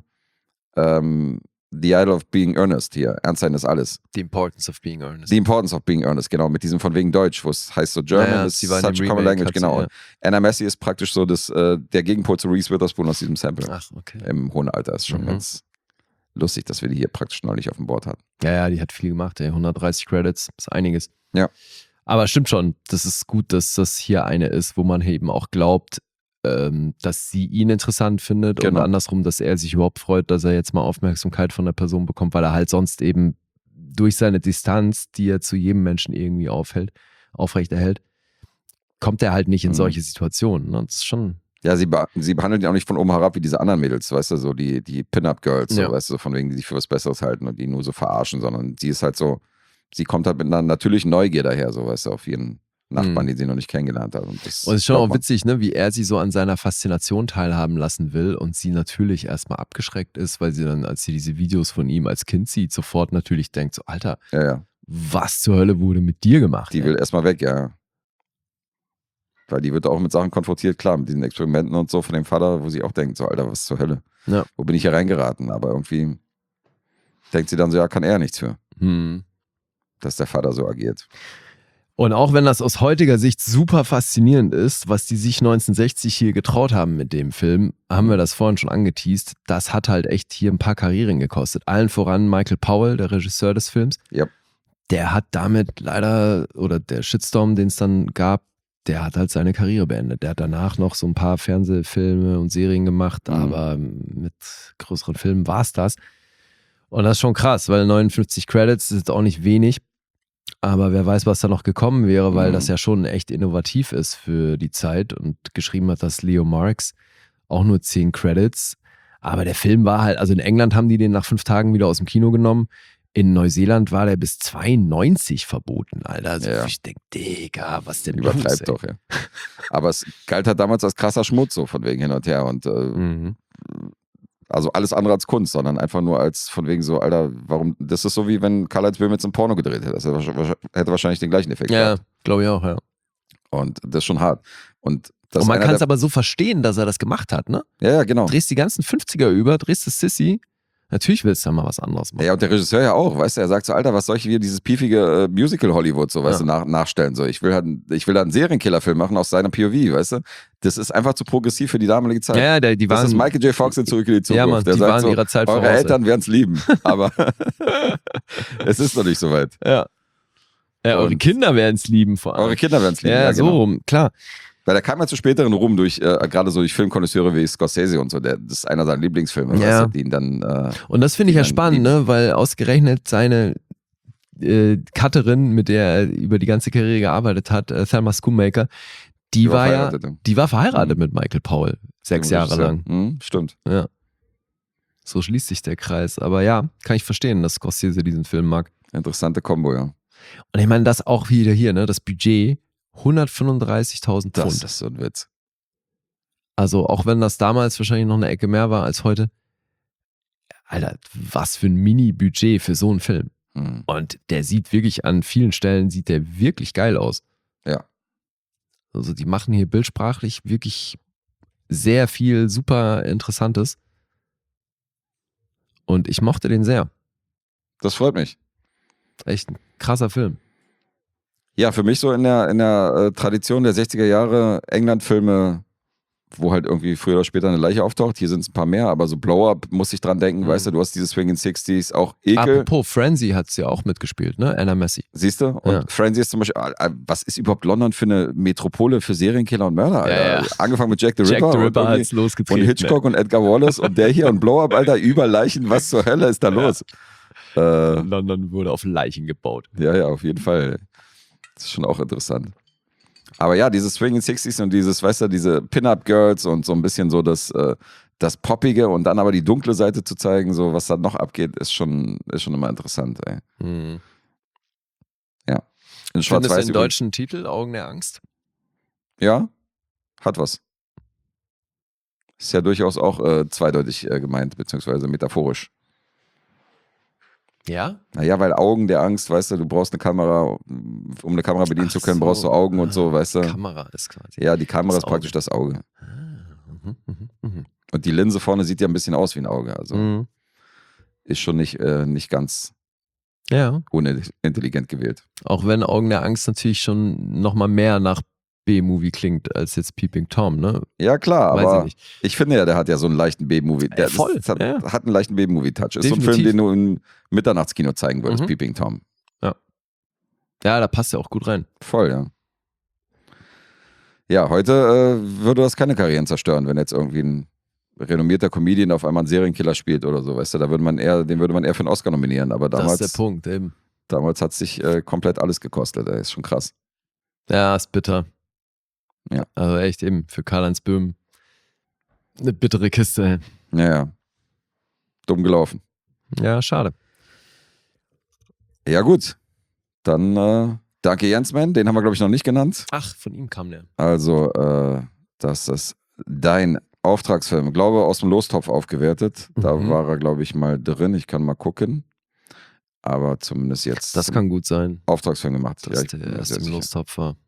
The Idol of Being Earnest hier, Ernst sein ist alles. The Importance of Being Earnest. The Importance of Being Earnest, genau, mit diesem von wegen Deutsch, wo es heißt so German Ja, is sie war in such dem a common Remake, language, hat sie, genau. ja. Anna Messi ist praktisch so der Gegenpol zu Reese Witherspoon aus diesem Sample. Ach, okay. Im hohen Alter ist schon ganz lustig, dass wir die hier praktisch neulich auf dem Board hatten. Ja, die hat viel gemacht, ey. 130 Credits, ist einiges. Ja. Aber stimmt schon, das ist gut, dass das hier eine ist, wo man eben auch glaubt, dass sie ihn interessant findet Genau. und andersrum, dass er sich überhaupt freut, dass er jetzt mal Aufmerksamkeit von der Person bekommt, weil er halt sonst eben durch seine Distanz, die er zu jedem Menschen irgendwie aufrechterhält, kommt er halt nicht in solche Situationen. Und das ist schon... Ja, sie behandeln die auch nicht von oben herab wie diese anderen Mädels, weißt du, so die Pin-Up-Girls, so, Ja. weißt du, so von wegen, die sich für was Besseres halten und die nur so verarschen, sondern sie ist halt so, sie kommt halt mit einer natürlichen Neugier daher, so, weißt du, auf ihren Nachbarn, die sie noch nicht kennengelernt hat. Und das Und es ist schon auch glaubt man. witzig, ne, wie er sie so an seiner Faszination teilhaben lassen will und sie natürlich erstmal abgeschreckt ist, weil sie dann, als sie diese Videos von ihm als Kind sieht, sofort natürlich denkt, so, Alter, Ja, ja. was zur Hölle wurde mit dir gemacht? Die will erstmal weg, ja. Weil die wird auch mit Sachen konfrontiert, klar, mit diesen Experimenten und so von dem Vater, wo sie auch denkt, so, Alter, was zur Hölle? Ja. Wo bin ich hier reingeraten? Aber irgendwie denkt sie dann so, ja, kann er nichts für, dass der Vater so agiert. Und auch wenn das aus heutiger Sicht super faszinierend ist, was die sich 1960 hier getraut haben mit dem Film, haben wir das vorhin schon angeteast, das hat halt echt hier ein paar Karrieren gekostet. Allen voran Michael Powell, der Regisseur des Films. Ja. Der hat damit leider, oder der Shitstorm, den es dann gab, der hat halt seine Karriere beendet. Der hat danach noch so ein paar Fernsehfilme und Serien gemacht, aber mit größeren Filmen war es das. Und das ist schon krass, weil 59 Credits ist auch nicht wenig. Aber wer weiß, was da noch gekommen wäre, weil das ja schon echt innovativ ist für die Zeit. Und geschrieben hat das Leo Marks, auch nur 10 Credits. Aber der Film war halt, also in England haben die den nach 5 Tagen wieder aus dem Kino genommen. In Neuseeland war der bis 92 verboten, Alter. Also Ja. ich denke, Digga, was denn Übertreibt los, doch, ja. Aber es galt halt damals als krasser Schmutz, so von wegen hin und her. Und also alles andere als Kunst, sondern einfach nur als von wegen so, Alter, warum, das ist so wie wenn Karl-Heinz Böhm jetzt ein Porno gedreht hätte. Das hätte wahrscheinlich den gleichen Effekt Ja, gehabt. glaube ich auch, ja. Und das ist schon hart. Und das Und man ist einer kann es der- aber so verstehen, dass er das gemacht hat, ne? Ja, genau. Drehst die ganzen 50er über, drehst das Sissy. Natürlich willst du da mal was anderes machen. Ja, und der Regisseur ja auch, weißt du, er sagt so, Alter, was soll ich hier dieses piefige Musical-Hollywood, so, weißt du, nachstellen, so. Ich will da einen Serienkiller-Film machen aus seiner POV, weißt du. Das ist einfach zu progressiv für die damalige Zeit. Ja, die waren. Das ist Michael J. Fox in Zurück in die Zukunft. Ja, Mann, der die sagt waren so, ihrer Zeit eure voraus, Eltern werden es lieben, aber es ist noch nicht so weit. Ja, eure Und- Kinder werden es lieben, vor allem. Eure Kinder werden es lieben. Ja, so genau. rum, klar. Weil der kam ja zu späteren Ruhm durch, gerade so durch Filmkonnoisseure wie Scorsese und so. Das ist einer seiner Lieblingsfilme, Ja. weißt du, die ihn dann. Und das finde ich ja die dann spannend, lieben. ne? Weil ausgerechnet seine Cutterin, mit der er über die ganze Karriere gearbeitet hat, Thelma Schoonmaker, die war verheiratet, ja. die war verheiratet mit Michael Powell, 6 Jahre lang. Stimmt. Ja. So schließt sich der Kreis. Aber ja, kann ich verstehen, dass Scorsese diesen Film mag. Interessante Kombo, ja. Und ich meine, das auch wieder hier, ne? Das Budget 135.000 Das Pfund. ist so ein Witz. Also auch wenn das damals wahrscheinlich noch eine Ecke mehr war als heute. Alter, was für ein Mini-Budget für so einen Film. Mhm. Und der sieht wirklich an vielen Stellen, sieht der wirklich geil aus. Ja. Also die machen hier bildsprachlich wirklich sehr viel super Interessantes. Und ich mochte den sehr. Das freut mich. Echt ein krasser Film. Ja, für mich so in der Tradition der 60er Jahre England-Filme, wo halt irgendwie früher oder später eine Leiche auftaucht. Hier sind es ein paar mehr, aber so Blow-Up muss ich dran denken, weißt du, du hast diese Swinging 60s, auch Ekel. Apropos, Frenzy hat es ja auch mitgespielt, ne? Anna Messi. Siehst du? Und Ja. Frenzy ist zum Beispiel, was ist überhaupt London für eine Metropole für Serienkiller und Mörder, Alter? Ja, ja. Angefangen mit Jack the Jack Ripper, the Ripper und, hat's losgetreten. und Hitchcock und Edgar Wallace und der hier und Blow-Up, Alter, über Leichen, was zur Hölle ist da los? London wurde auf Leichen gebaut. Ja, auf jeden Fall. Das ist schon auch interessant. Aber ja, diese Swinging 60s und dieses, weißt du, diese Pin-Up-Girls und so ein bisschen so das Poppige und dann aber die dunkle Seite zu zeigen, so was da noch abgeht, ist schon immer interessant, ey. Hm. Ja. In Findest Schwarz-Weiß du den übrigens. deutschen Titel Augen der Angst? Ja, hat was. Ist ja durchaus auch zweideutig gemeint, beziehungsweise metaphorisch. Ja? Naja, weil Augen der Angst, weißt du, du brauchst eine Kamera, um eine Kamera bedienen Ach zu können, so. brauchst du Augen und so, weißt du. Kamera ist quasi. Ja, die Kamera Das ist praktisch das Auge. Mhm. Und die Linse vorne sieht ja ein bisschen aus wie ein Auge, also Mhm. ist schon nicht ganz Ja, unintelligent gewählt. auch wenn Augen der Angst natürlich schon nochmal mehr nach B-Movie klingt als jetzt Peeping Tom, ne? Ja, klar, Weiß aber ich nicht. ich finde ja, der hat ja so einen leichten B-Movie. Der Voll, hat ja. einen leichten B-Movie-Touch. Ist so ein Definitiv. Film, den du im Mitternachtskino zeigen würdest, Mhm. Peeping Tom. Ja, da passt ja auch gut rein. Voll, ja. Ja, heute würde das keine Karrieren zerstören, wenn jetzt irgendwie ein renommierter Comedian auf einmal einen Serienkiller spielt oder so, weißt du, den würde man eher für einen Oscar nominieren, aber Das damals, ist der Punkt, eben. damals hat es sich komplett alles gekostet, ey. Ist schon krass. Ja, ist bitter. Ja. Also echt eben für Karl-Heinz Böhm eine bittere Kiste. Ey. Ja. Dumm gelaufen. Ja, schade. Ja, gut. Dann danke Jensman, den haben wir, glaube ich, noch nicht genannt. Ach, von ihm kam der. Also, das ist dein Auftragsfilm, glaube aus dem Lostopf aufgewertet. Da Mhm. war er, glaube ich, mal drin. Ich kann mal gucken. Aber zumindest jetzt Das kann gut sein, Auftragsfilm gemacht. dass ich bin der mir erst sehr im sicher. Lostopf war.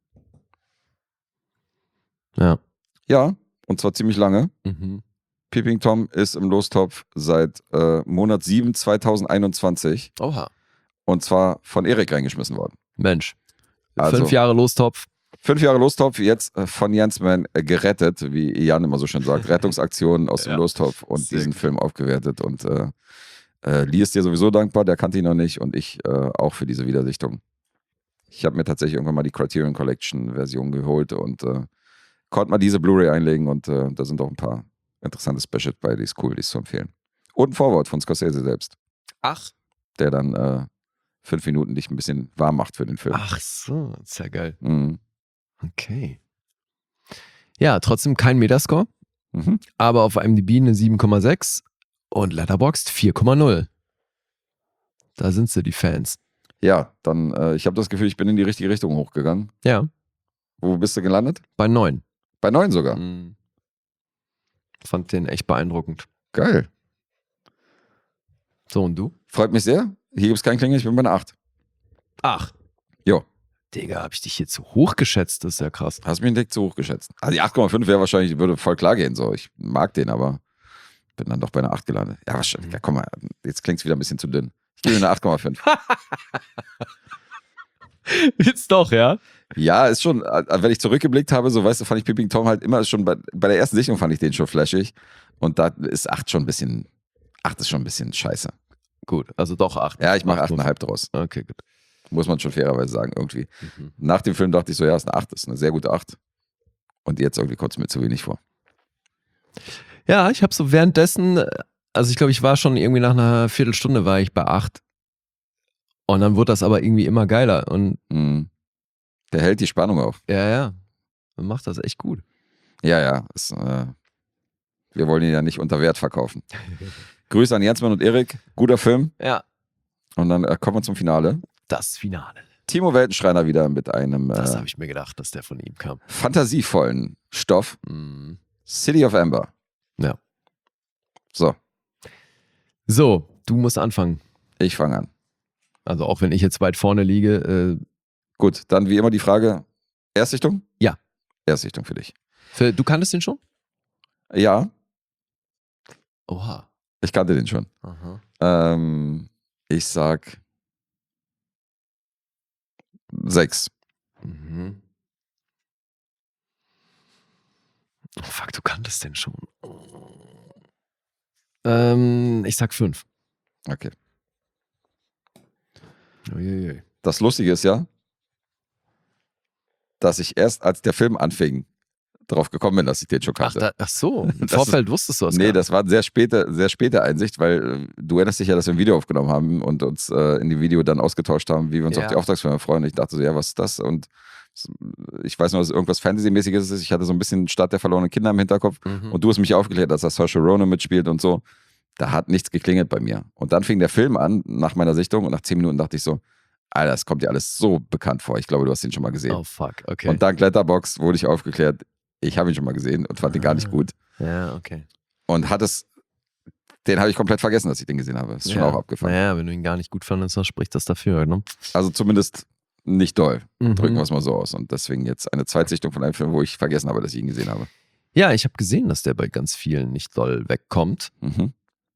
Ja. Ja, und zwar ziemlich lange. Mhm. Peeping Tom ist im Lostopf seit Monat 7 2021 Oha. und zwar von Erik reingeschmissen worden. Mensch. Also- 5 Jahre Lostopf. 5 Jahre Lostopf, jetzt von Jensman gerettet, wie Jan immer so schön sagt. Rettungsaktion aus dem Ja. Lostopf und Sehr diesen Film aufgewertet. Und Lee ist dir sowieso dankbar, der kannte ihn noch nicht und ich auch für diese Wiedersichtung. Ich habe mir tatsächlich irgendwann mal die Criterion Collection Version geholt und konnte mal diese Blu-ray einlegen und da sind auch ein paar interessante Specials bei, die ist cool, die ist zu empfehlen. Und ein Vorwort von Scorsese selbst, Ach. der dann 5 Minuten dich ein bisschen warm macht für den Film. Ach so, ist ja geil. Mhm. Okay. Ja, trotzdem kein Metascore, Mhm. aber auf IMDb eine 7,6 und Letterboxd 4,0. Da sind sie, die Fans. Ja, dann, ich habe das Gefühl, ich bin in die richtige Richtung hochgegangen. Ja, Wo bist du gelandet? bei 9. Bei 9 sogar. Mhm. Fand den echt beeindruckend. Geil. So, und du? Freut mich sehr. Hier gibt es kein Klingel, ich bin bei einer 8. Ach. Jo. Digga, hab ich dich jetzt so hoch geschätzt? Das ist ja krass. Hast mich einen Tick zu hoch geschätzt. Also die 8,5 wäre wahrscheinlich, würde voll klar gehen. So. Ich mag den, aber bin dann doch bei einer 8 gelandet. Ja, wahrscheinlich. Ja, komm mal, jetzt klingt es wieder ein bisschen zu dünn. Ich gebe mir eine 8,5. Jetzt doch, ja? Ja, ist schon, wenn ich zurückgeblickt habe, so weißt du, fand ich Peeping Tom halt immer schon, bei der ersten Sichtung fand ich den schon flashig. Und da ist 8 schon ein bisschen, 8 ist schon ein bisschen scheiße. Gut, also doch 8. Ja, ich mache 8,5 draus. Okay, gut. Muss man schon fairerweise sagen, irgendwie. Mhm. Nach dem Film dachte ich so, ja, ist eine 8, ist eine sehr gute 8. Und jetzt irgendwie kommt es mir zu wenig vor. Ja, ich habe so währenddessen, also ich glaube, ich war schon irgendwie nach einer Viertelstunde war ich bei 8. Und dann wurde das aber irgendwie immer geiler. Und Der hält die Spannung auf. ja, man macht das echt gut. Ja. Wir wollen ihn ja nicht unter Wert verkaufen. Grüße an Jensmann und Erik. Guter Film. Ja. Und dann kommen wir zum Finale. Das Finale. Timo Weltenschreiner wieder mit einem Das habe ich mir gedacht, dass der von ihm kam. fantasievollen Stoff. Mhm. City of Amber. Ja. So, So, du musst anfangen. ich fange an. Also auch wenn ich jetzt weit vorne liege. Gut, dann wie immer die Frage, Erstsichtung? Ja. Erstsichtung für dich. Du kanntest den schon? Ja, Oha. ich kannte den schon. Aha. Ich sag 6. Mhm. Oh, fuck, du kanntest den schon. Ich sag 5. Okay. Uiuiui. Das Lustige ist ja, dass ich erst, als der Film anfing, drauf gekommen bin, dass ich den schon kannte. Ach so, im Das Vorfeld wusstest du das Nee, gar das war eine sehr späte Einsicht, weil du erinnerst dich ja, dass wir ein Video aufgenommen haben und uns in dem Video dann ausgetauscht haben, wie wir uns Ja. auf die Auftragsfilme freuen. Und ich dachte so, ja, was ist das? Und ich weiß nur, dass es irgendwas Fantasy-mäßiges ist. Ich hatte so ein bisschen Stadt der verlorenen Kinder im Hinterkopf. Mhm. Und du hast mich aufgeklärt, dass da Saoirse Ronan mitspielt und so. Da hat nichts geklingelt bei mir. Und dann fing der Film an, nach meiner Sichtung, und nach 10 Minuten dachte ich so, Alter, das kommt dir alles so bekannt vor. Ich glaube, du hast ihn schon mal gesehen. Oh fuck, okay. Und dank Letterboxd wurde ich aufgeklärt, ich habe ihn schon mal gesehen und fand ihn gar nicht gut. Ja, okay. Und den habe ich komplett vergessen, dass ich den gesehen habe. Ist schon auch abgefallen. Naja, wenn du ihn gar nicht gut fandest, dann spricht das dafür, ne? Also zumindest nicht doll. Mhm. Drücken wir es mal so aus. Und deswegen jetzt eine Zweitsichtung von einem Film, wo ich vergessen habe, dass ich ihn gesehen habe. Ja, ich habe gesehen, dass der bei ganz vielen nicht doll wegkommt. Mhm.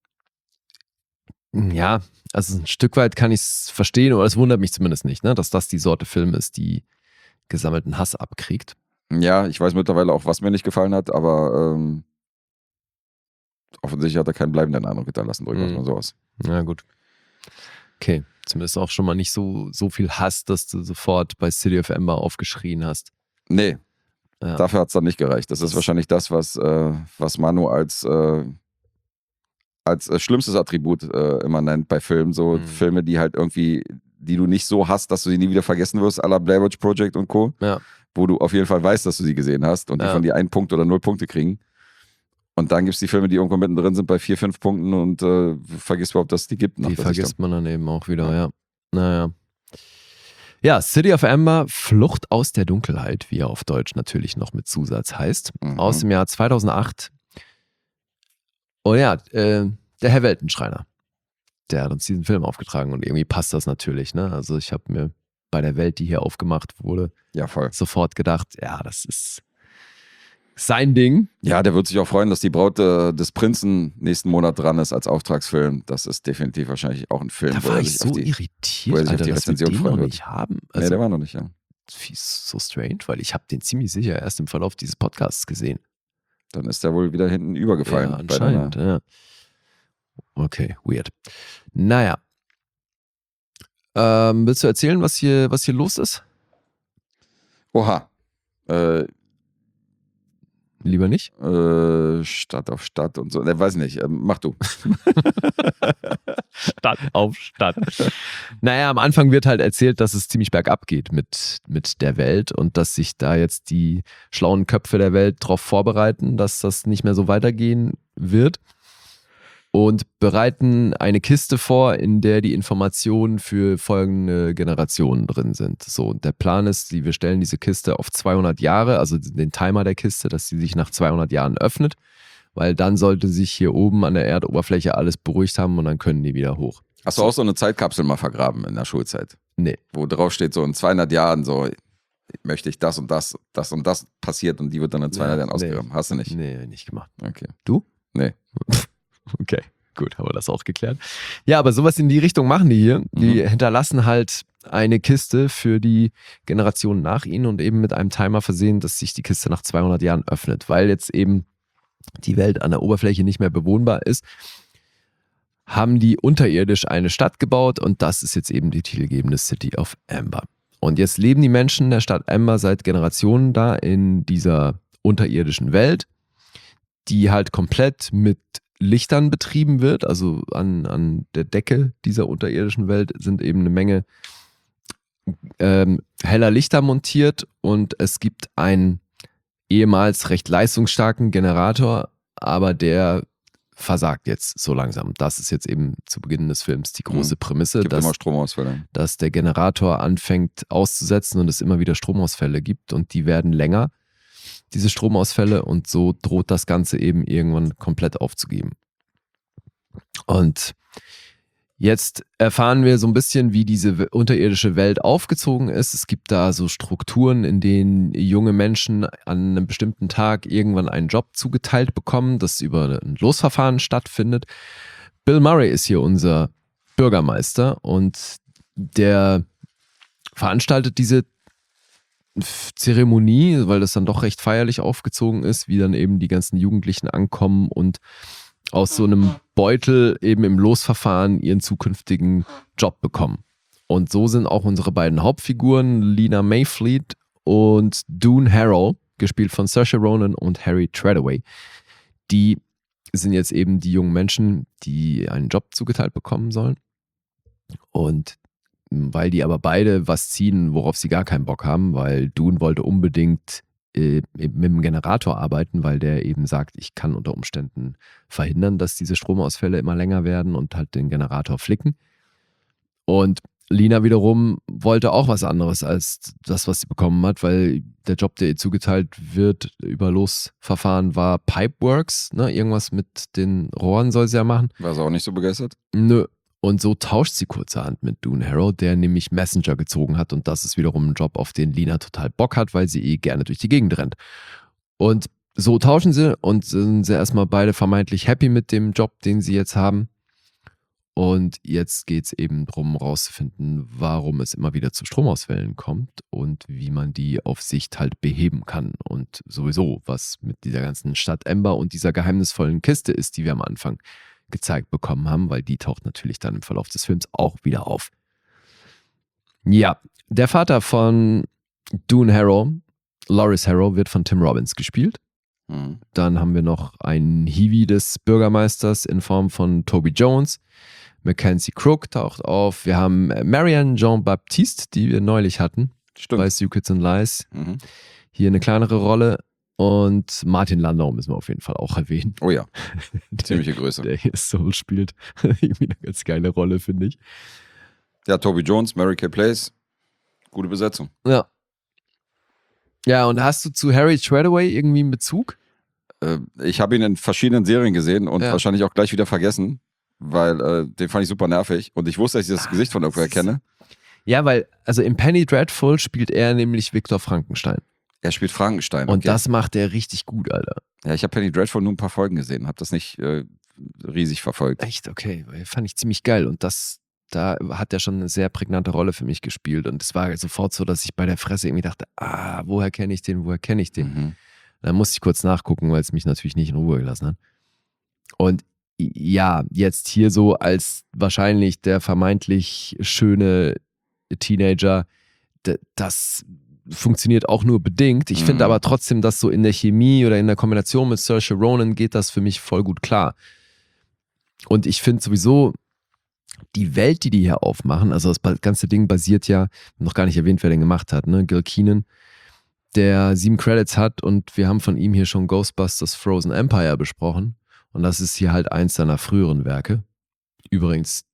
Ja, also ein Stück weit kann ich es verstehen, aber es wundert mich zumindest nicht, ne, dass das die Sorte Film ist, die gesammelten Hass abkriegt. Ja, ich weiß mittlerweile auch, was mir nicht gefallen hat, aber offensichtlich hat er keinen bleibenden Eindruck hinterlassen. Drücken wir es mal so aus. Ja, gut. Okay, zumindest auch schon mal nicht so viel Hass, dass du sofort bei City of Amber aufgeschrien hast. Nee, Ja. dafür hat es dann nicht gereicht. Das ist wahrscheinlich das, was Manu als schlimmstes Attribut immer nennt bei Filmen. So Filme, die halt irgendwie, die du nicht so hast, dass du sie nie wieder vergessen wirst, à la Blair Witch Project und Co. Ja. Wo du auf jeden Fall weißt, dass du sie gesehen hast und die von dir 1 Punkt oder 0 Punkte kriegen. Und dann gibt es die Filme, die irgendwo mittendrin sind bei 4, 5 Punkten und vergisst überhaupt, dass es die gibt. Die vergisst man dann eben auch wieder, ja. Naja. Ja, City of Amber, Flucht aus der Dunkelheit, wie er auf Deutsch natürlich noch mit Zusatz heißt, aus dem Jahr 2008. Oh ja, der Herr Weltenschreiner, der hat uns diesen Film aufgetragen und irgendwie passt das natürlich, ne? Also ich habe mir bei der Welt, die hier aufgemacht wurde, Ja, voll. sofort gedacht, ja, das ist sein Ding. Ja, der wird sich auch freuen, dass die Braut des Prinzen nächsten Monat dran ist als Auftragsfilm. Das ist definitiv wahrscheinlich auch ein Film, Da wo war er ich sich so wo irritiert, er sich auf Alter, die dass wir Rezension den freuen noch wird. nicht haben. Nee, Also, der war noch nicht, ja. so strange, weil ich habe den ziemlich sicher erst im Verlauf dieses Podcasts gesehen. Dann ist der wohl wieder hinten übergefallen. Ja, bei deiner- anscheinend, ja. Okay, weird. Naja. Willst du erzählen, was hier los ist? Oha. Lieber nicht? Stadt auf Stadt und so. Ne, weiß nicht. Mach du. Stadt auf Stadt. Naja, am Anfang wird halt erzählt, dass es ziemlich bergab geht mit der Welt und dass sich da jetzt die schlauen Köpfe der Welt darauf vorbereiten, dass das nicht mehr so weitergehen wird. Und bereiten eine Kiste vor, in der die Informationen für folgende Generationen drin sind. So, und der Plan ist, wir stellen diese Kiste auf 200 Jahre, also den Timer der Kiste, dass sie sich nach 200 Jahren öffnet, weil dann sollte sich hier oben an der Erdoberfläche alles beruhigt haben und dann können die wieder hoch. Hast du auch so eine Zeitkapsel mal vergraben in der Schulzeit? Nee. Wo drauf steht, so in 200 Jahren, so möchte ich das und das passiert und die wird dann in 200 Jahren ausgegraben. Hast du nicht? Nee, nicht gemacht. Okay. Du? Nee. Okay, gut, haben wir das auch geklärt. Ja, aber sowas in die Richtung machen die hier. Die hinterlassen halt eine Kiste für die Generationen nach ihnen und eben mit einem Timer versehen, dass sich die Kiste nach 200 Jahren öffnet, weil jetzt eben die Welt an der Oberfläche nicht mehr bewohnbar ist, haben die unterirdisch eine Stadt gebaut und das ist jetzt eben die titelgebende City of Amber. Und jetzt leben die Menschen der Stadt Amber seit Generationen da in dieser unterirdischen Welt, die halt komplett mit Lichtern betrieben wird. Also an der Decke dieser unterirdischen Welt sind eben eine Menge heller Lichter montiert und es gibt einen ehemals recht leistungsstarken Generator, aber der versagt jetzt so langsam. Das ist jetzt eben zu Beginn des Films die große Prämisse, Gibt immer Stromausfälle. dass der Generator anfängt auszusetzen und es immer wieder Stromausfälle gibt und die werden länger, diese Stromausfälle, und so droht das Ganze eben irgendwann komplett aufzugeben. Und jetzt erfahren wir so ein bisschen, wie diese unterirdische Welt aufgezogen ist. Es gibt da so Strukturen, in denen junge Menschen an einem bestimmten Tag irgendwann einen Job zugeteilt bekommen, das über ein Losverfahren stattfindet. Bill Murray ist hier unser Bürgermeister und der veranstaltet diese Zeremonie, weil das dann doch recht feierlich aufgezogen ist, wie dann eben die ganzen Jugendlichen ankommen und aus so einem Beutel eben im Losverfahren ihren zukünftigen Job bekommen. Und so sind auch unsere beiden Hauptfiguren, Lena Mayfleet und Dune Harrow, gespielt von Saoirse Ronan und Harry Treadaway. Die sind jetzt eben die jungen Menschen, die einen Job zugeteilt bekommen sollen. Und weil die aber beide was ziehen, worauf sie gar keinen Bock haben, weil Dune wollte unbedingt mit dem Generator arbeiten, weil der eben sagt, ich kann unter Umständen verhindern, dass diese Stromausfälle immer länger werden und halt den Generator flicken. Und Lina wiederum wollte auch was anderes als das, was sie bekommen hat, weil der Job, der ihr zugeteilt wird über Losverfahren, war Pipeworks, ne? Irgendwas mit den Rohren soll sie ja machen. War sie auch nicht so begeistert? Nö. Und so tauscht sie kurzerhand mit Dune Harrow, der nämlich Messenger gezogen hat. Und das ist wiederum ein Job, auf den Lina total Bock hat, weil sie gerne durch die Gegend rennt. Und so tauschen sie und sind sie erstmal beide vermeintlich happy mit dem Job, den sie jetzt haben. Und jetzt geht es eben darum, rauszufinden, warum es immer wieder zu Stromausfällen kommt und wie man die auf Sicht halt beheben kann. Und sowieso, was mit dieser ganzen Stadt Ember und dieser geheimnisvollen Kiste ist, die wir am Anfang gezeigt bekommen haben, weil die taucht natürlich dann im Verlauf des Films auch wieder auf. Ja, der Vater von Dune Harrow, Loris Harrow, wird von Tim Robbins gespielt. Mhm. Dann haben wir noch einen Hiwi des Bürgermeisters in Form von Toby Jones. Mackenzie Crook taucht auf. Wir haben Marianne Jean-Baptiste, die wir neulich hatten. Stimmt. Bei Secrets and Lies. Mhm. Hier eine kleinere Rolle. Und Martin Landau müssen wir auf jeden Fall auch erwähnen. Oh ja, ziemliche Größe. Der hier Soul spielt. Irgendwie eine ganz geile Rolle, finde ich. Ja, Toby Jones, Mary Kay Place. Gute Besetzung. Ja. Ja, und hast du zu Harry Treadaway irgendwie einen Bezug? Ich habe ihn in verschiedenen Serien gesehen und Ja. wahrscheinlich auch gleich wieder vergessen, weil den fand ich super nervig. Und ich wusste, dass ich das Gesicht von irgendwoher kenne. Ja, weil, also in Penny Dreadful spielt er nämlich Viktor Frankenstein. Er spielt Frankenstein. Und okay. das macht er richtig gut, Alter. Ja, ich habe Penny Dreadful nur ein paar Folgen gesehen, habe das nicht riesig verfolgt. Echt, okay. Fand ich ziemlich geil. Und da hat er schon eine sehr prägnante Rolle für mich gespielt. Und es war sofort so, dass ich bei der Fresse irgendwie dachte, woher kenne ich den? Mhm. Dann musste ich kurz nachgucken, weil es mich natürlich nicht in Ruhe gelassen hat. Und ja, jetzt hier so als wahrscheinlich der vermeintlich schöne Teenager, das funktioniert auch nur bedingt. Ich finde aber trotzdem, dass so in der Chemie oder in der Kombination mit Saoirse Ronan geht das für mich voll gut klar. Und ich finde sowieso die Welt, die hier aufmachen, also das ganze Ding basiert ja, noch gar nicht erwähnt, wer den gemacht hat, ne? Gil Kenan, der 7 Credits hat und wir haben von ihm hier schon Ghostbusters Frozen Empire besprochen und das ist hier halt eins seiner früheren Werke. Übrigens,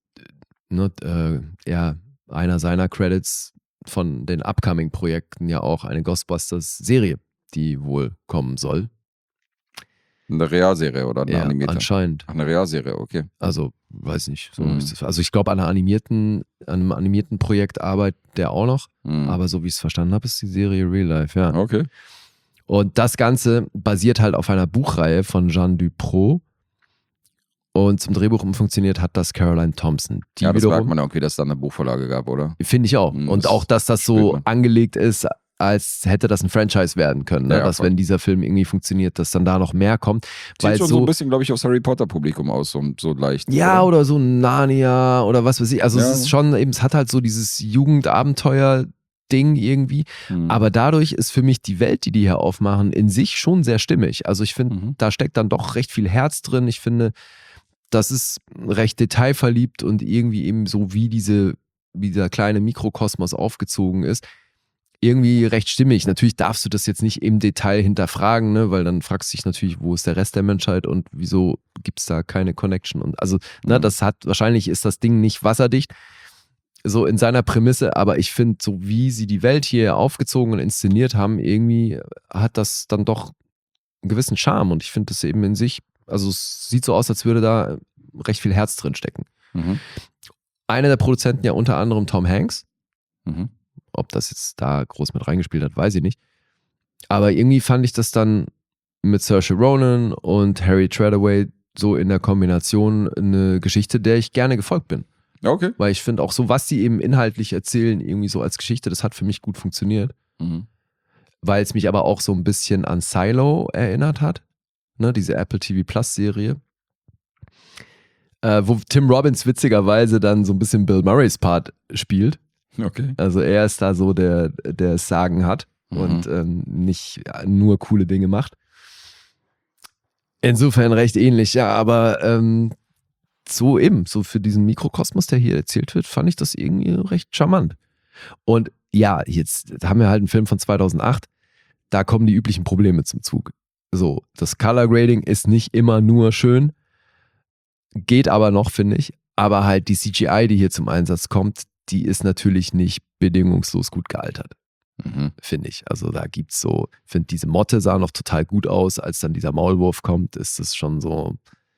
einer seiner Credits von den Upcoming-Projekten ja auch eine Ghostbusters-Serie, die wohl kommen soll. Eine Realserie oder eine animierte? Anscheinend. Ach, eine Realserie, okay. Also, weiß nicht. So also ich glaube, an einem animierten Projekt arbeitet der auch noch, aber so wie ich es verstanden habe, ist die Serie Real Life, ja. Okay. Und das Ganze basiert halt auf einer Buchreihe von Jean Dupreau. Und zum Drehbuch funktioniert hat das Caroline Thompson. Die Ja, das wiederum, merkt man ja irgendwie, dass es da eine Buchvorlage gab, oder? finde ich auch. Und auch, dass das so spürt man. angelegt ist, als hätte das ein Franchise werden können. Ne? Ja, Dass voll. wenn dieser Film irgendwie funktioniert, dass dann da noch mehr kommt. Sieht Weil schon so ein bisschen, glaube ich, aufs Harry Potter Publikum aus, so leicht. ja, oder so Narnia oder was weiß ich. Also Ja. es ist schon eben, es hat halt so dieses Jugendabenteuer Ding irgendwie. Aber dadurch ist für mich die Welt, die hier aufmachen, in sich schon sehr stimmig. Also ich finde, da steckt dann doch recht viel Herz drin. Ich finde, das ist recht detailverliebt und irgendwie eben so wie dieser kleine Mikrokosmos aufgezogen ist, irgendwie recht stimmig. Natürlich darfst du das jetzt nicht im Detail hinterfragen, ne? Weil dann fragst du dich natürlich, wo ist der Rest der Menschheit und wieso gibt es da keine Connection? Und also, wahrscheinlich ist das Ding nicht wasserdicht, so in seiner Prämisse, aber ich finde, so wie sie die Welt hier aufgezogen und inszeniert haben, irgendwie hat das dann doch einen gewissen Charme und ich finde das eben in sich, also es sieht so aus, als würde da recht viel Herz drin stecken. Einer der Produzenten ja unter anderem Tom Hanks. Ob das jetzt da groß mit reingespielt hat, weiß ich nicht. Aber irgendwie fand ich das dann mit Saoirse Ronan und Harry Treadaway so in der Kombination eine Geschichte, der ich gerne gefolgt bin. Okay. Weil ich finde auch so, was sie eben inhaltlich erzählen, irgendwie so als Geschichte, das hat für mich gut funktioniert. Weil es mich aber auch so ein bisschen an Silo erinnert hat. Ne, diese Apple TV Plus Serie. Wo Tim Robbins witzigerweise dann so ein bisschen Bill Murrays Part spielt. Okay. Also er ist da so, der es Sagen hat und nicht nur coole Dinge macht. Insofern recht ähnlich, ja, aber so für diesen Mikrokosmos, der hier erzählt wird, fand ich das irgendwie recht charmant. Und ja, jetzt haben wir halt einen Film von 2008, da kommen die üblichen Probleme zum Zug. So, das Color Grading ist nicht immer nur schön, geht aber noch, finde ich, aber halt die CGI, die hier zum Einsatz kommt, die ist natürlich nicht bedingungslos gut gealtert, finde ich. Also da gibt's so, ich finde diese Motte sah noch total gut aus, als dann dieser Maulwurf kommt, ist das schon so,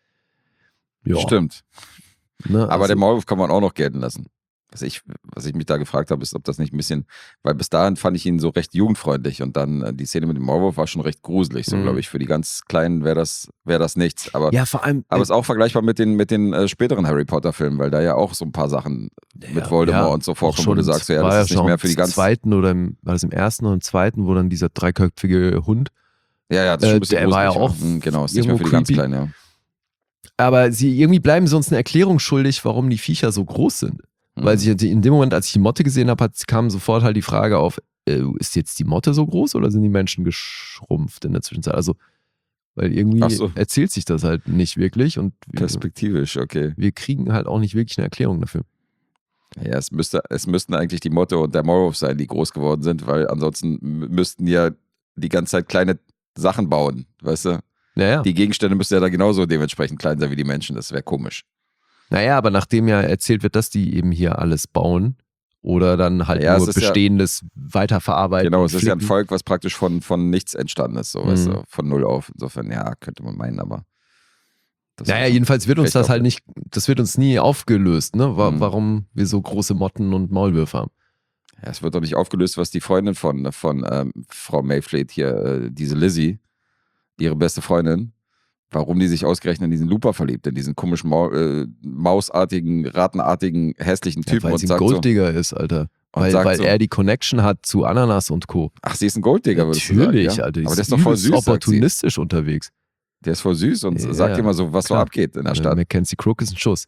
ja. Stimmt. Ne, Aber der Maulwurf kann man auch noch gelten lassen. Was ich mich da gefragt habe, ist, ob das nicht ein bisschen, weil bis dahin fand ich ihn so recht jugendfreundlich und dann die Szene mit dem Maulwurf war schon recht gruselig, so glaube ich. Für die ganz Kleinen wäre das nichts. Aber, ja, vor allem. Aber es ist auch vergleichbar mit den späteren Harry Potter-Filmen, weil da ja auch so ein paar Sachen mit Voldemort und so vorkommen, wo du sagst, ja, das ist nicht mehr für die ganz. Zweiten oder war das im ersten oder im zweiten, wo dann dieser dreiköpfige Hund. Ja, das ist schon ein bisschen der war ja auch. Genau, ist nicht mehr für die ganz Kleinen, ja. Aber irgendwie bleiben sie uns eine Erklärung schuldig, warum die Viecher so groß sind. Weil sie in dem Moment, als ich die Motte gesehen habe, kam sofort halt die Frage auf, ist jetzt die Motte so groß oder sind die Menschen geschrumpft in der Zwischenzeit? Also, weil irgendwie erzählt sich das halt nicht wirklich und perspektivisch, okay. Wir kriegen halt auch nicht wirklich eine Erklärung dafür. Ja, es müssten eigentlich die Motte und der Maulwurf sein, die groß geworden sind, weil ansonsten müssten ja die ganze Zeit kleine Sachen bauen, weißt du? Naja. Die Gegenstände müssten ja da genauso dementsprechend klein sein wie die Menschen, das wäre komisch. Naja, aber nachdem ja erzählt wird, dass die eben hier alles bauen oder dann halt nur Bestehendes weiterverarbeiten. Genau, es ist ja ein Volk, was praktisch von nichts entstanden ist, so, weißt du, von null auf. Insofern, ja, könnte man meinen, aber. Naja, jedenfalls wird uns das halt nicht, das wird uns nie aufgelöst, ne? Warum wir so große Motten und Maulwürfe haben. Ja, es wird doch nicht aufgelöst, was die Freundin von Frau Mayfleet hier, diese Lizzie, ihre beste Freundin, warum die sich ausgerechnet in diesen Looper verliebt, in diesen komischen mausartigen, ratenartigen, hässlichen Typen. Ja, weil sie ein Golddigger ist, Alter. Weil so, er die Connection hat zu Ananas und Co. Ach, sie ist ein Golddigger, würdest du sagen? Natürlich, ja? Alter. Aber der ist doch voll süß, opportunistisch unterwegs. Der ist voll süß und sagt immer so, was so abgeht in der Stadt. Mackenzie Crook ist ein Schuss.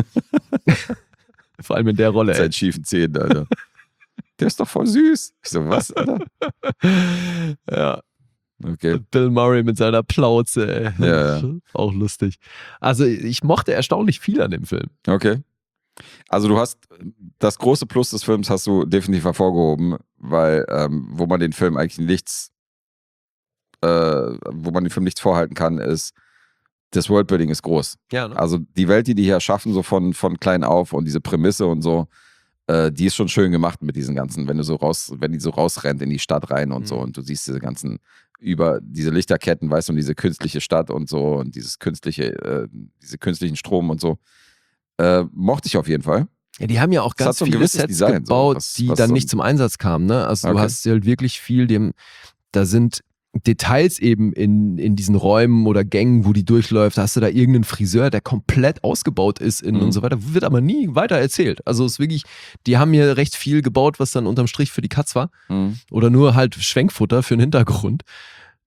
Vor allem in der Rolle, ey. Mit seinen schiefen Zähnen, Alter. Der ist doch voll süß. Ich so, was, Alter? Ja. Okay. Bill Murray mit seiner Plauze, ey. Ja. Auch lustig. Also ich mochte erstaunlich viel an dem Film. Okay. Also du hast das große Plus des Films hast du definitiv hervorgehoben, weil wo man den Film eigentlich nichts vorhalten kann, ist, das Worldbuilding ist groß. Ja, ne? Also die Welt, die hier erschaffen, so von klein auf und diese Prämisse und so, die ist schon schön gemacht mit diesen ganzen, wenn die so rausrennt in die Stadt rein und so und du siehst diese ganzen über diese Lichterketten, weißt du, und diese künstliche Stadt und so und diese künstlichen Strom und so. Mochte ich auf jeden Fall. Ja, die haben ja auch ganz viele Sets Design, gebaut, die dann nicht zum Einsatz kamen. Ne? Also du hast halt wirklich viel, da sind Details eben in diesen Räumen oder Gängen, wo die durchläuft, da hast du da irgendeinen Friseur, der komplett ausgebaut ist und so weiter, wird aber nie weiter erzählt. Also es ist wirklich, die haben hier recht viel gebaut, was dann unterm Strich für die Katz war oder nur halt Schwenkfutter für den Hintergrund.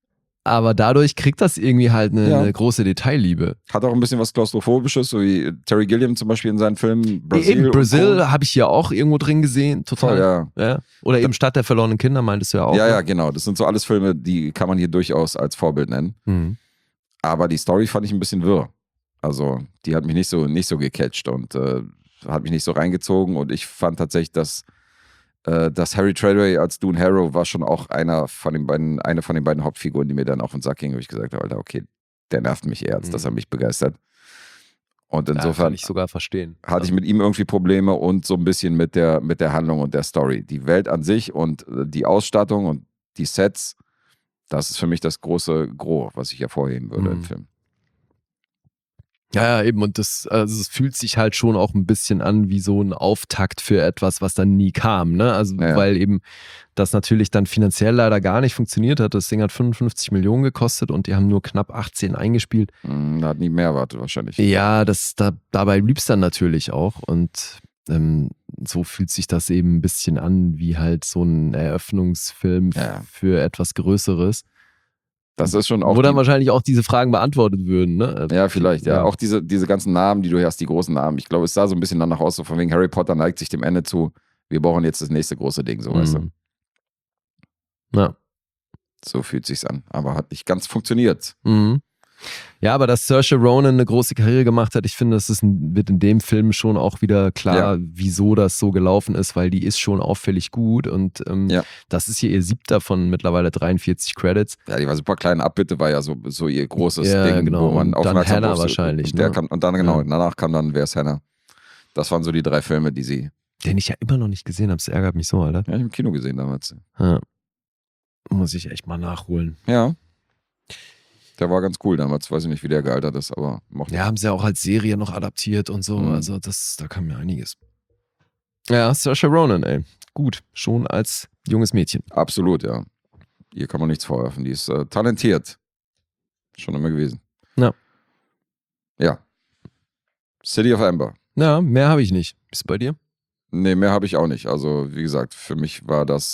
Aber dadurch kriegt das irgendwie halt Ja. eine große Detailliebe. Hat auch ein bisschen was Klaustrophobisches, so wie Terry Gilliam zum Beispiel in seinen Filmen. Eben, und Brazil Co. habe ich hier auch irgendwo drin gesehen, total. Voll, ja. Ja. Oder eben Stadt der verlorenen Kinder, meintest du ja auch. Ja, ne? ja, genau. Das sind so alles Filme, die kann man hier durchaus als Vorbild nennen. Mhm. Aber die Story fand ich ein bisschen wirr. Also, die hat mich nicht so gecatcht und hat mich nicht so reingezogen. Und ich fand tatsächlich, dass Harry Treadway als Dune Harrow war schon auch eine von den beiden Hauptfiguren, die mir dann auf den Sack ging, wo ich gesagt habe, Alter, okay, der nervt mich eher, als dass er mich begeistert. Und Ja, insofern kann ich sogar verstehen. hatte ich mit ihm irgendwie Probleme und so ein bisschen mit der Handlung und der Story. Die Welt an sich und die Ausstattung und die Sets, das ist für mich das große Gros, was ich hervorheben würde im Film. Ja, eben, und es fühlt sich halt schon auch ein bisschen an wie so ein Auftakt für etwas, was dann nie kam, ne? Also, Ja. weil eben das natürlich dann finanziell leider gar nicht funktioniert hat. Das Ding hat 55 Millionen gekostet und die haben nur knapp 18 eingespielt. Da hat nie mehr erwartet wahrscheinlich. Ja, dabei blieb es dann natürlich auch und so fühlt sich das eben ein bisschen an wie halt so ein Eröffnungsfilm Ja. für etwas Größeres. Das ist schon auch Wo dann wahrscheinlich auch diese Fragen beantwortet würden, ne? ja, vielleicht, ja. Ja. Auch diese ganzen Namen, die du hast, die großen Namen. Ich glaube, es sah so ein bisschen danach aus, so von wegen Harry Potter neigt sich dem Ende zu. Wir brauchen jetzt das nächste große Ding, so weißt du. Ja. So fühlt sich's an. Aber hat nicht ganz funktioniert. Mhm. Ja, aber dass Saoirse Ronan eine große Karriere gemacht hat, ich finde, wird in dem Film schon auch wieder klar, wieso das so gelaufen ist, weil die ist schon auffällig gut und das ist hier ihr 7. von mittlerweile 43 Credits. Ja, die war super klein. Abbitte war ja so ihr großes Ja, Ding, genau. wo man Und dann aufmerksam Hannah wusste. wahrscheinlich, Der ne? kam, und dann, danach kam dann Wer ist Hannah? Das waren so die 3 Filme, die sie. Den ich ja immer noch nicht gesehen habe, das ärgert mich so, Alter. Ja, ich habe im Kino gesehen damals. Ja. Muss ich echt mal nachholen. Ja. Der war ganz cool damals. Weiß ich nicht, wie der gealtert ist, aber mochte Ja, haben sie ja auch als Serie noch adaptiert und so. Mhm. Also da kam mir einiges. Ja, Saoirse Ronan, ey. Gut, schon als junges Mädchen. Absolut, ja. Ihr kann man nichts vorwerfen. Die ist talentiert. Schon immer gewesen. Ja. Ja. City of Amber. Ja, mehr habe ich nicht. Ist bei dir? Nee, mehr habe ich auch nicht. Also, wie gesagt, für mich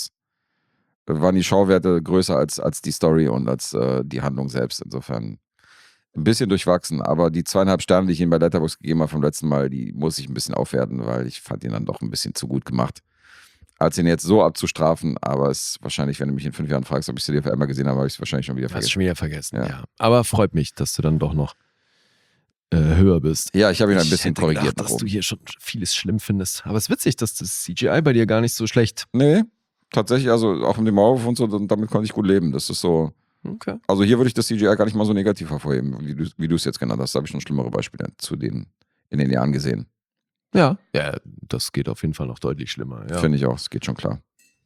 waren die Schauwerte größer als die Story und als die Handlung selbst. Insofern ein bisschen durchwachsen. Aber die 2,5 Sterne, die ich ihm bei Letterboxd gegeben habe vom letzten Mal, die muss ich ein bisschen aufwerten, weil ich fand ihn dann doch ein bisschen zu gut gemacht. Als ihn jetzt so abzustrafen, aber es ist wahrscheinlich, wenn du mich in 5 Jahren fragst, ob ich City of Amber gesehen habe, habe ich es wahrscheinlich schon wieder Hast du vergessen. schon wieder vergessen, Ja. ja. Aber freut mich, dass du dann doch noch höher bist. Ja, ich habe ihn ein Ich bisschen hätte korrigiert. gedacht, nach dass du oben. hier schon vieles schlimm findest. Aber es ist witzig, dass das CGI bei dir gar nicht so schlecht. Nee, tatsächlich, also auch mit dem Maulwurf und so, damit konnte ich gut leben. Das ist so. Okay. Also hier würde ich das CGI gar nicht mal so negativ hervorheben, wie du es jetzt genannt hast. Da habe ich schon schlimmere Beispiele in den Jahren gesehen. Ja, das geht auf jeden Fall noch deutlich schlimmer. Ja. Finde ich auch, es geht schon klar.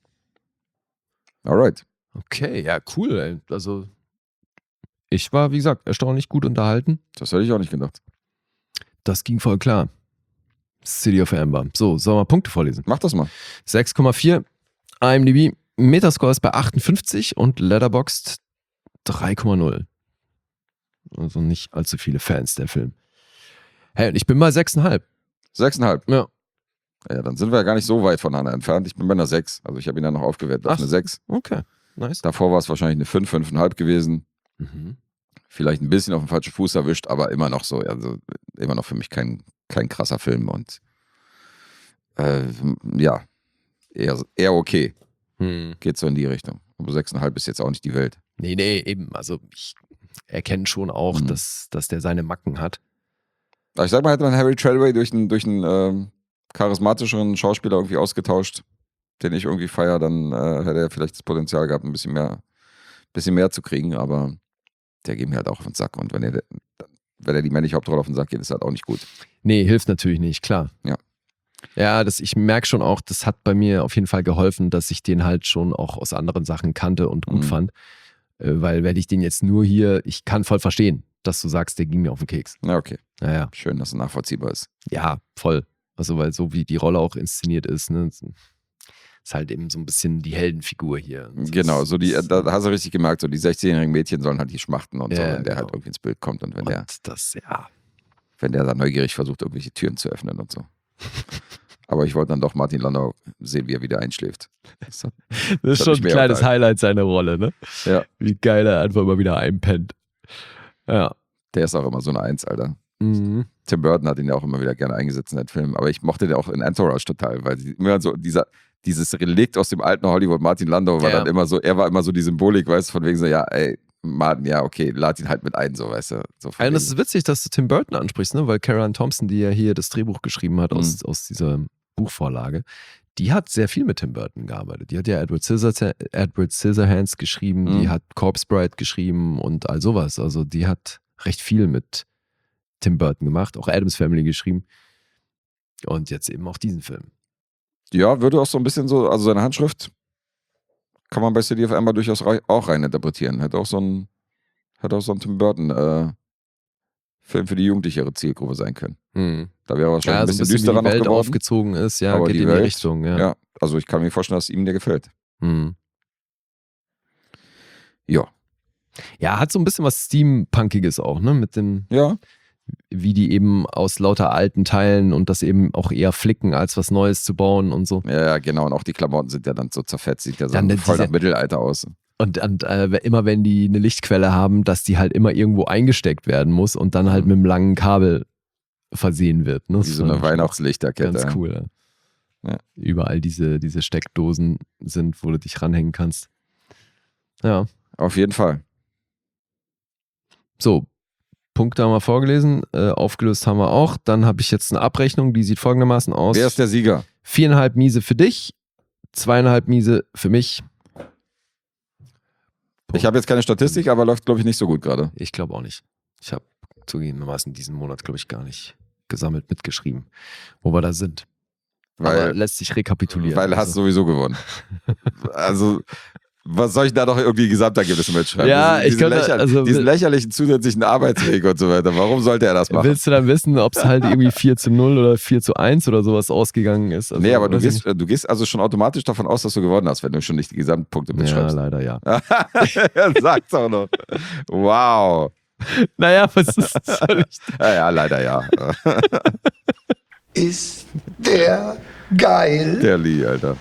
Alright. Okay, ja, cool. Ey. Also ich war, wie gesagt, erstaunlich gut unterhalten. Das hätte ich auch nicht gedacht. Das ging voll klar. City of Amber. So, sollen wir Punkte vorlesen? Mach das mal. 6,4. IMDb. Metascore ist bei 58 und Letterboxd 3,0. Also nicht allzu viele Fans der Film. Hey, und ich bin bei 6,5. 6,5. Ja. Ja, dann sind wir ja gar nicht so weit voneinander entfernt. Ich bin bei einer 6. Also ich habe ihn dann noch aufgewertet auf Ach. eine 6. Okay, nice. Davor war es wahrscheinlich eine 5, 5,5 gewesen. Mhm. Vielleicht ein bisschen auf den falschen Fuß erwischt, aber immer noch so. Also immer noch für mich kein krasser Film und ja, eher okay. Geht so in die Richtung. Aber 6,5 ist jetzt auch nicht die Welt. Nee, eben. Also ich erkenne schon auch, dass der seine Macken hat. Aber ich sag mal, hätte man Harry Treadway durch einen charismatischeren Schauspieler irgendwie ausgetauscht, den ich irgendwie feiere, dann hätte er vielleicht das Potenzial gehabt, ein bisschen mehr zu kriegen, aber der geht mir halt auch auf den Sack. Und wenn er die männliche Hauptrolle auf den Sack geht, ist halt auch nicht gut. Nee, hilft natürlich nicht, klar. Ja. Ja, ich merke schon auch, das hat bei mir auf jeden Fall geholfen, dass ich den halt schon auch aus anderen Sachen kannte und gut fand. Weil wenn ich den jetzt nur hier, ich kann voll verstehen, dass du sagst, der ging mir auf den Keks. Na, okay. Ja. Schön, dass es nachvollziehbar ist. Ja, voll. Also, weil so wie die Rolle auch inszeniert ist, ne, ist halt eben so ein bisschen die Heldenfigur hier. Genau, so da hast du richtig gemerkt, so die 16-jährigen Mädchen sollen halt hier schmachten und so, Ja, wenn der genau. halt irgendwie ins Bild kommt und wenn der das, ja. dann neugierig versucht, irgendwelche Türen zu öffnen und so. Aber ich wollte dann doch Martin Landau sehen, wie er wieder einschläft. Das ist schon ein kleines Highlight seiner Rolle, ne? Ja. Wie geil er einfach immer wieder einpennt. Ja. Der ist auch immer so eine Eins, Alter. Mhm. Tim Burton hat ihn ja auch immer wieder gerne eingesetzt in den Filmen. Aber ich mochte den auch in Entourage total, weil immer so dieses Relikt aus dem alten Hollywood, Martin Landau, war dann immer so, er war immer so die Symbolik, weißt du, von wegen so, ja, ey, Martin, ja, okay, lad ihn halt mit ein, so, weißt du. So und das ist witzig, dass du Tim Burton ansprichst, ne? Weil Caroline Thompson, die ja hier das Drehbuch geschrieben hat aus dieser Buchvorlage, die hat sehr viel mit Tim Burton gearbeitet. Die hat ja Edward Scissorhands geschrieben, die hat Corpse Bride geschrieben und all sowas. Also die hat recht viel mit Tim Burton gemacht, auch Addams Family geschrieben und jetzt eben auch diesen Film. Ja, würde auch so ein bisschen so, also seine Handschrift kann man bei City of Amber durchaus auch reininterpretieren. Hätte auch so ein Tim Burton Film für die jugendlichere Zielgruppe sein können. Da wäre wahrscheinlich ein bisschen düsterer wie die noch Welt geworden. aufgezogen ist, ja, aber geht in die Richtung. Ja, also ich kann mir vorstellen, dass ihm der gefällt. Ja. Ja, hat so ein bisschen was Steampunkiges auch, ne? Mit dem, wie die eben aus lauter alten Teilen und das eben auch eher flicken, als was Neues zu bauen und so. Ja, genau. Und auch die Klamotten sind ja dann so zerfetzt, sieht ja so dann voll nach Mittelalter aus. Und immer wenn die eine Lichtquelle haben, dass die halt immer irgendwo eingesteckt werden muss und dann halt mit einem langen Kabel versehen wird. Ne? Wie so eine Weihnachtslichterkette. Ganz cool. Ja. Überall diese Steckdosen sind, wo du dich ranhängen kannst. Ja. Auf jeden Fall. So, Punkte haben wir vorgelesen, aufgelöst haben wir auch. Dann habe ich jetzt eine Abrechnung, die sieht folgendermaßen aus. Wer ist der Sieger? 4,5 Miese für dich, 2,5 Miese für mich. Ich habe jetzt keine Statistik, aber läuft, glaube ich, nicht so gut gerade. Ich glaube auch nicht. Ich habe zugegebenermaßen diesen Monat, glaube ich, gar nicht gesammelt mitgeschrieben, wo wir da sind. Aber lässt sich rekapitulieren. Weil du hast sowieso gewonnen. Also, was soll ich da doch irgendwie Gesamtergebnisse mitschreiben? Ja, diesen lächerlichen zusätzlichen Arbeitsweg und so weiter. Warum sollte er das machen? Willst du dann wissen, ob es halt irgendwie 4:0 oder 4:1 oder sowas ausgegangen ist? Also, nee, aber du gehst also schon automatisch davon aus, dass du gewonnen hast, wenn du schon nicht die Gesamtpunkte mitschreibst. Ja, leider ja. Sag's doch noch. Wow. Naja, was ist das? Ja, leider ja. Ist der geil? Der Lee, Alter.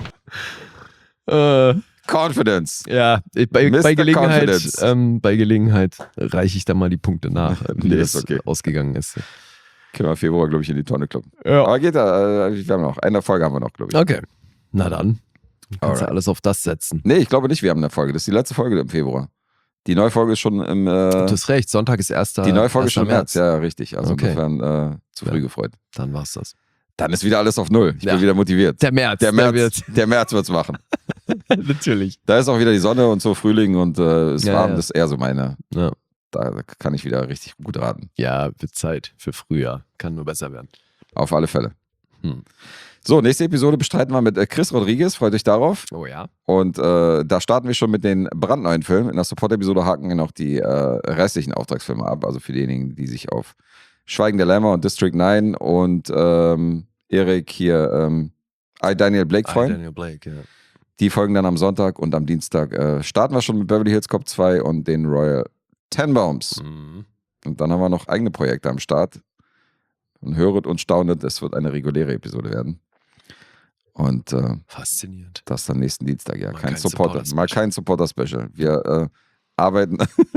Confidence. Ja, bei Gelegenheit reiche ich da mal die Punkte nach, wie das ausgegangen ist. Können wir Februar, glaube ich, in die Tonne kloppen. Ja. Aber geht da, wir haben noch. Eine Folge haben wir noch, glaube ich. Okay. Na dann. Kannst du alles auf das setzen. Nee, ich glaube nicht, wir haben eine Folge. Das ist die letzte Folge im Februar. Die neue Folge ist schon im... du hast recht, Sonntag ist 1. Die neue Folge ist schon im März. Ja, richtig. Also okay. Insofern zu früh gefreut. Dann war's das. Dann ist wieder alles auf Null. Ich bin wieder motiviert. Der März wird's machen. Natürlich. Da ist auch wieder die Sonne und so Frühling und es ist warm. Das ist eher so meine. Ja. Da kann ich wieder richtig gut raten. Ja, wird Zeit für Frühjahr. Kann nur besser werden. Auf alle Fälle. So, nächste Episode bestreiten wir mit Chris Rodriguez. Freut euch darauf. Oh ja. Und da starten wir schon mit den brandneuen Filmen. In der Support-Episode haken wir noch die restlichen Auftragsfilme ab. Also für diejenigen, die sich auf Schweigen der Lämmer und District 9 und Erik hier Daniel Blake freuen. Daniel Blake, ja. Die folgen dann am Sonntag und am Dienstag starten wir schon mit Beverly Hills Cop 2 und den Royal Tenenbaums. Und dann haben wir noch eigene Projekte am Start. Und höret und staunet, es wird eine reguläre Episode werden. Und faszinierend. Das dann nächsten Dienstag, ja. Kein Supporter-Special. Wir arbeiten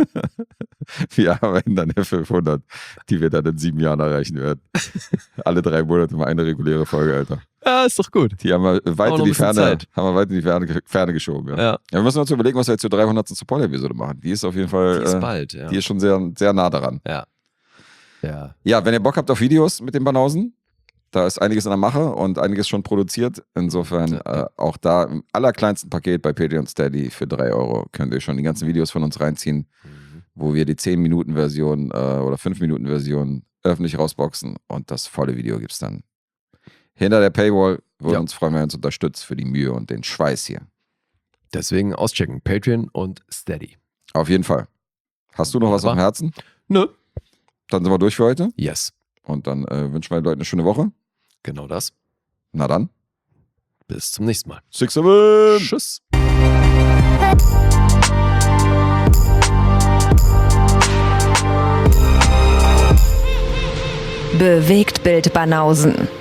an der 500, die wir dann in 7 Jahren erreichen werden. Alle 3 Monate mal eine reguläre Folge, Alter. Ja, ist doch gut. Die haben wir weit in die Ferne geschoben. Ja, wir müssen uns überlegen, was wir jetzt zur 300. Support-Episode machen. Die ist auf jeden Fall, die ist bald, ja. Die ist schon sehr, sehr nah daran. Ja, wenn ihr Bock habt auf Videos mit den Banausen, da ist einiges in der Mache und einiges schon produziert. Insofern auch da im allerkleinsten Paket bei Patreon Steady für 3 € könnt ihr schon die ganzen Videos von uns reinziehen, wo wir die 10-Minuten-Version oder 5-Minuten-Version öffentlich rausboxen und das volle Video gibt es dann hinter der Paywall. Würde uns freuen, wenn ihr uns unterstützt für die Mühe und den Schweiß hier. Deswegen auschecken, Patreon und Steady. Auf jeden Fall. Hast du noch was auf dem Herzen? Nö. Dann sind wir durch für heute. Yes. Und dann wünschen wir den Leuten eine schöne Woche. Genau das. Na dann. Bis zum nächsten Mal. 6-7. Tschüss. Bewegtbild Banausen.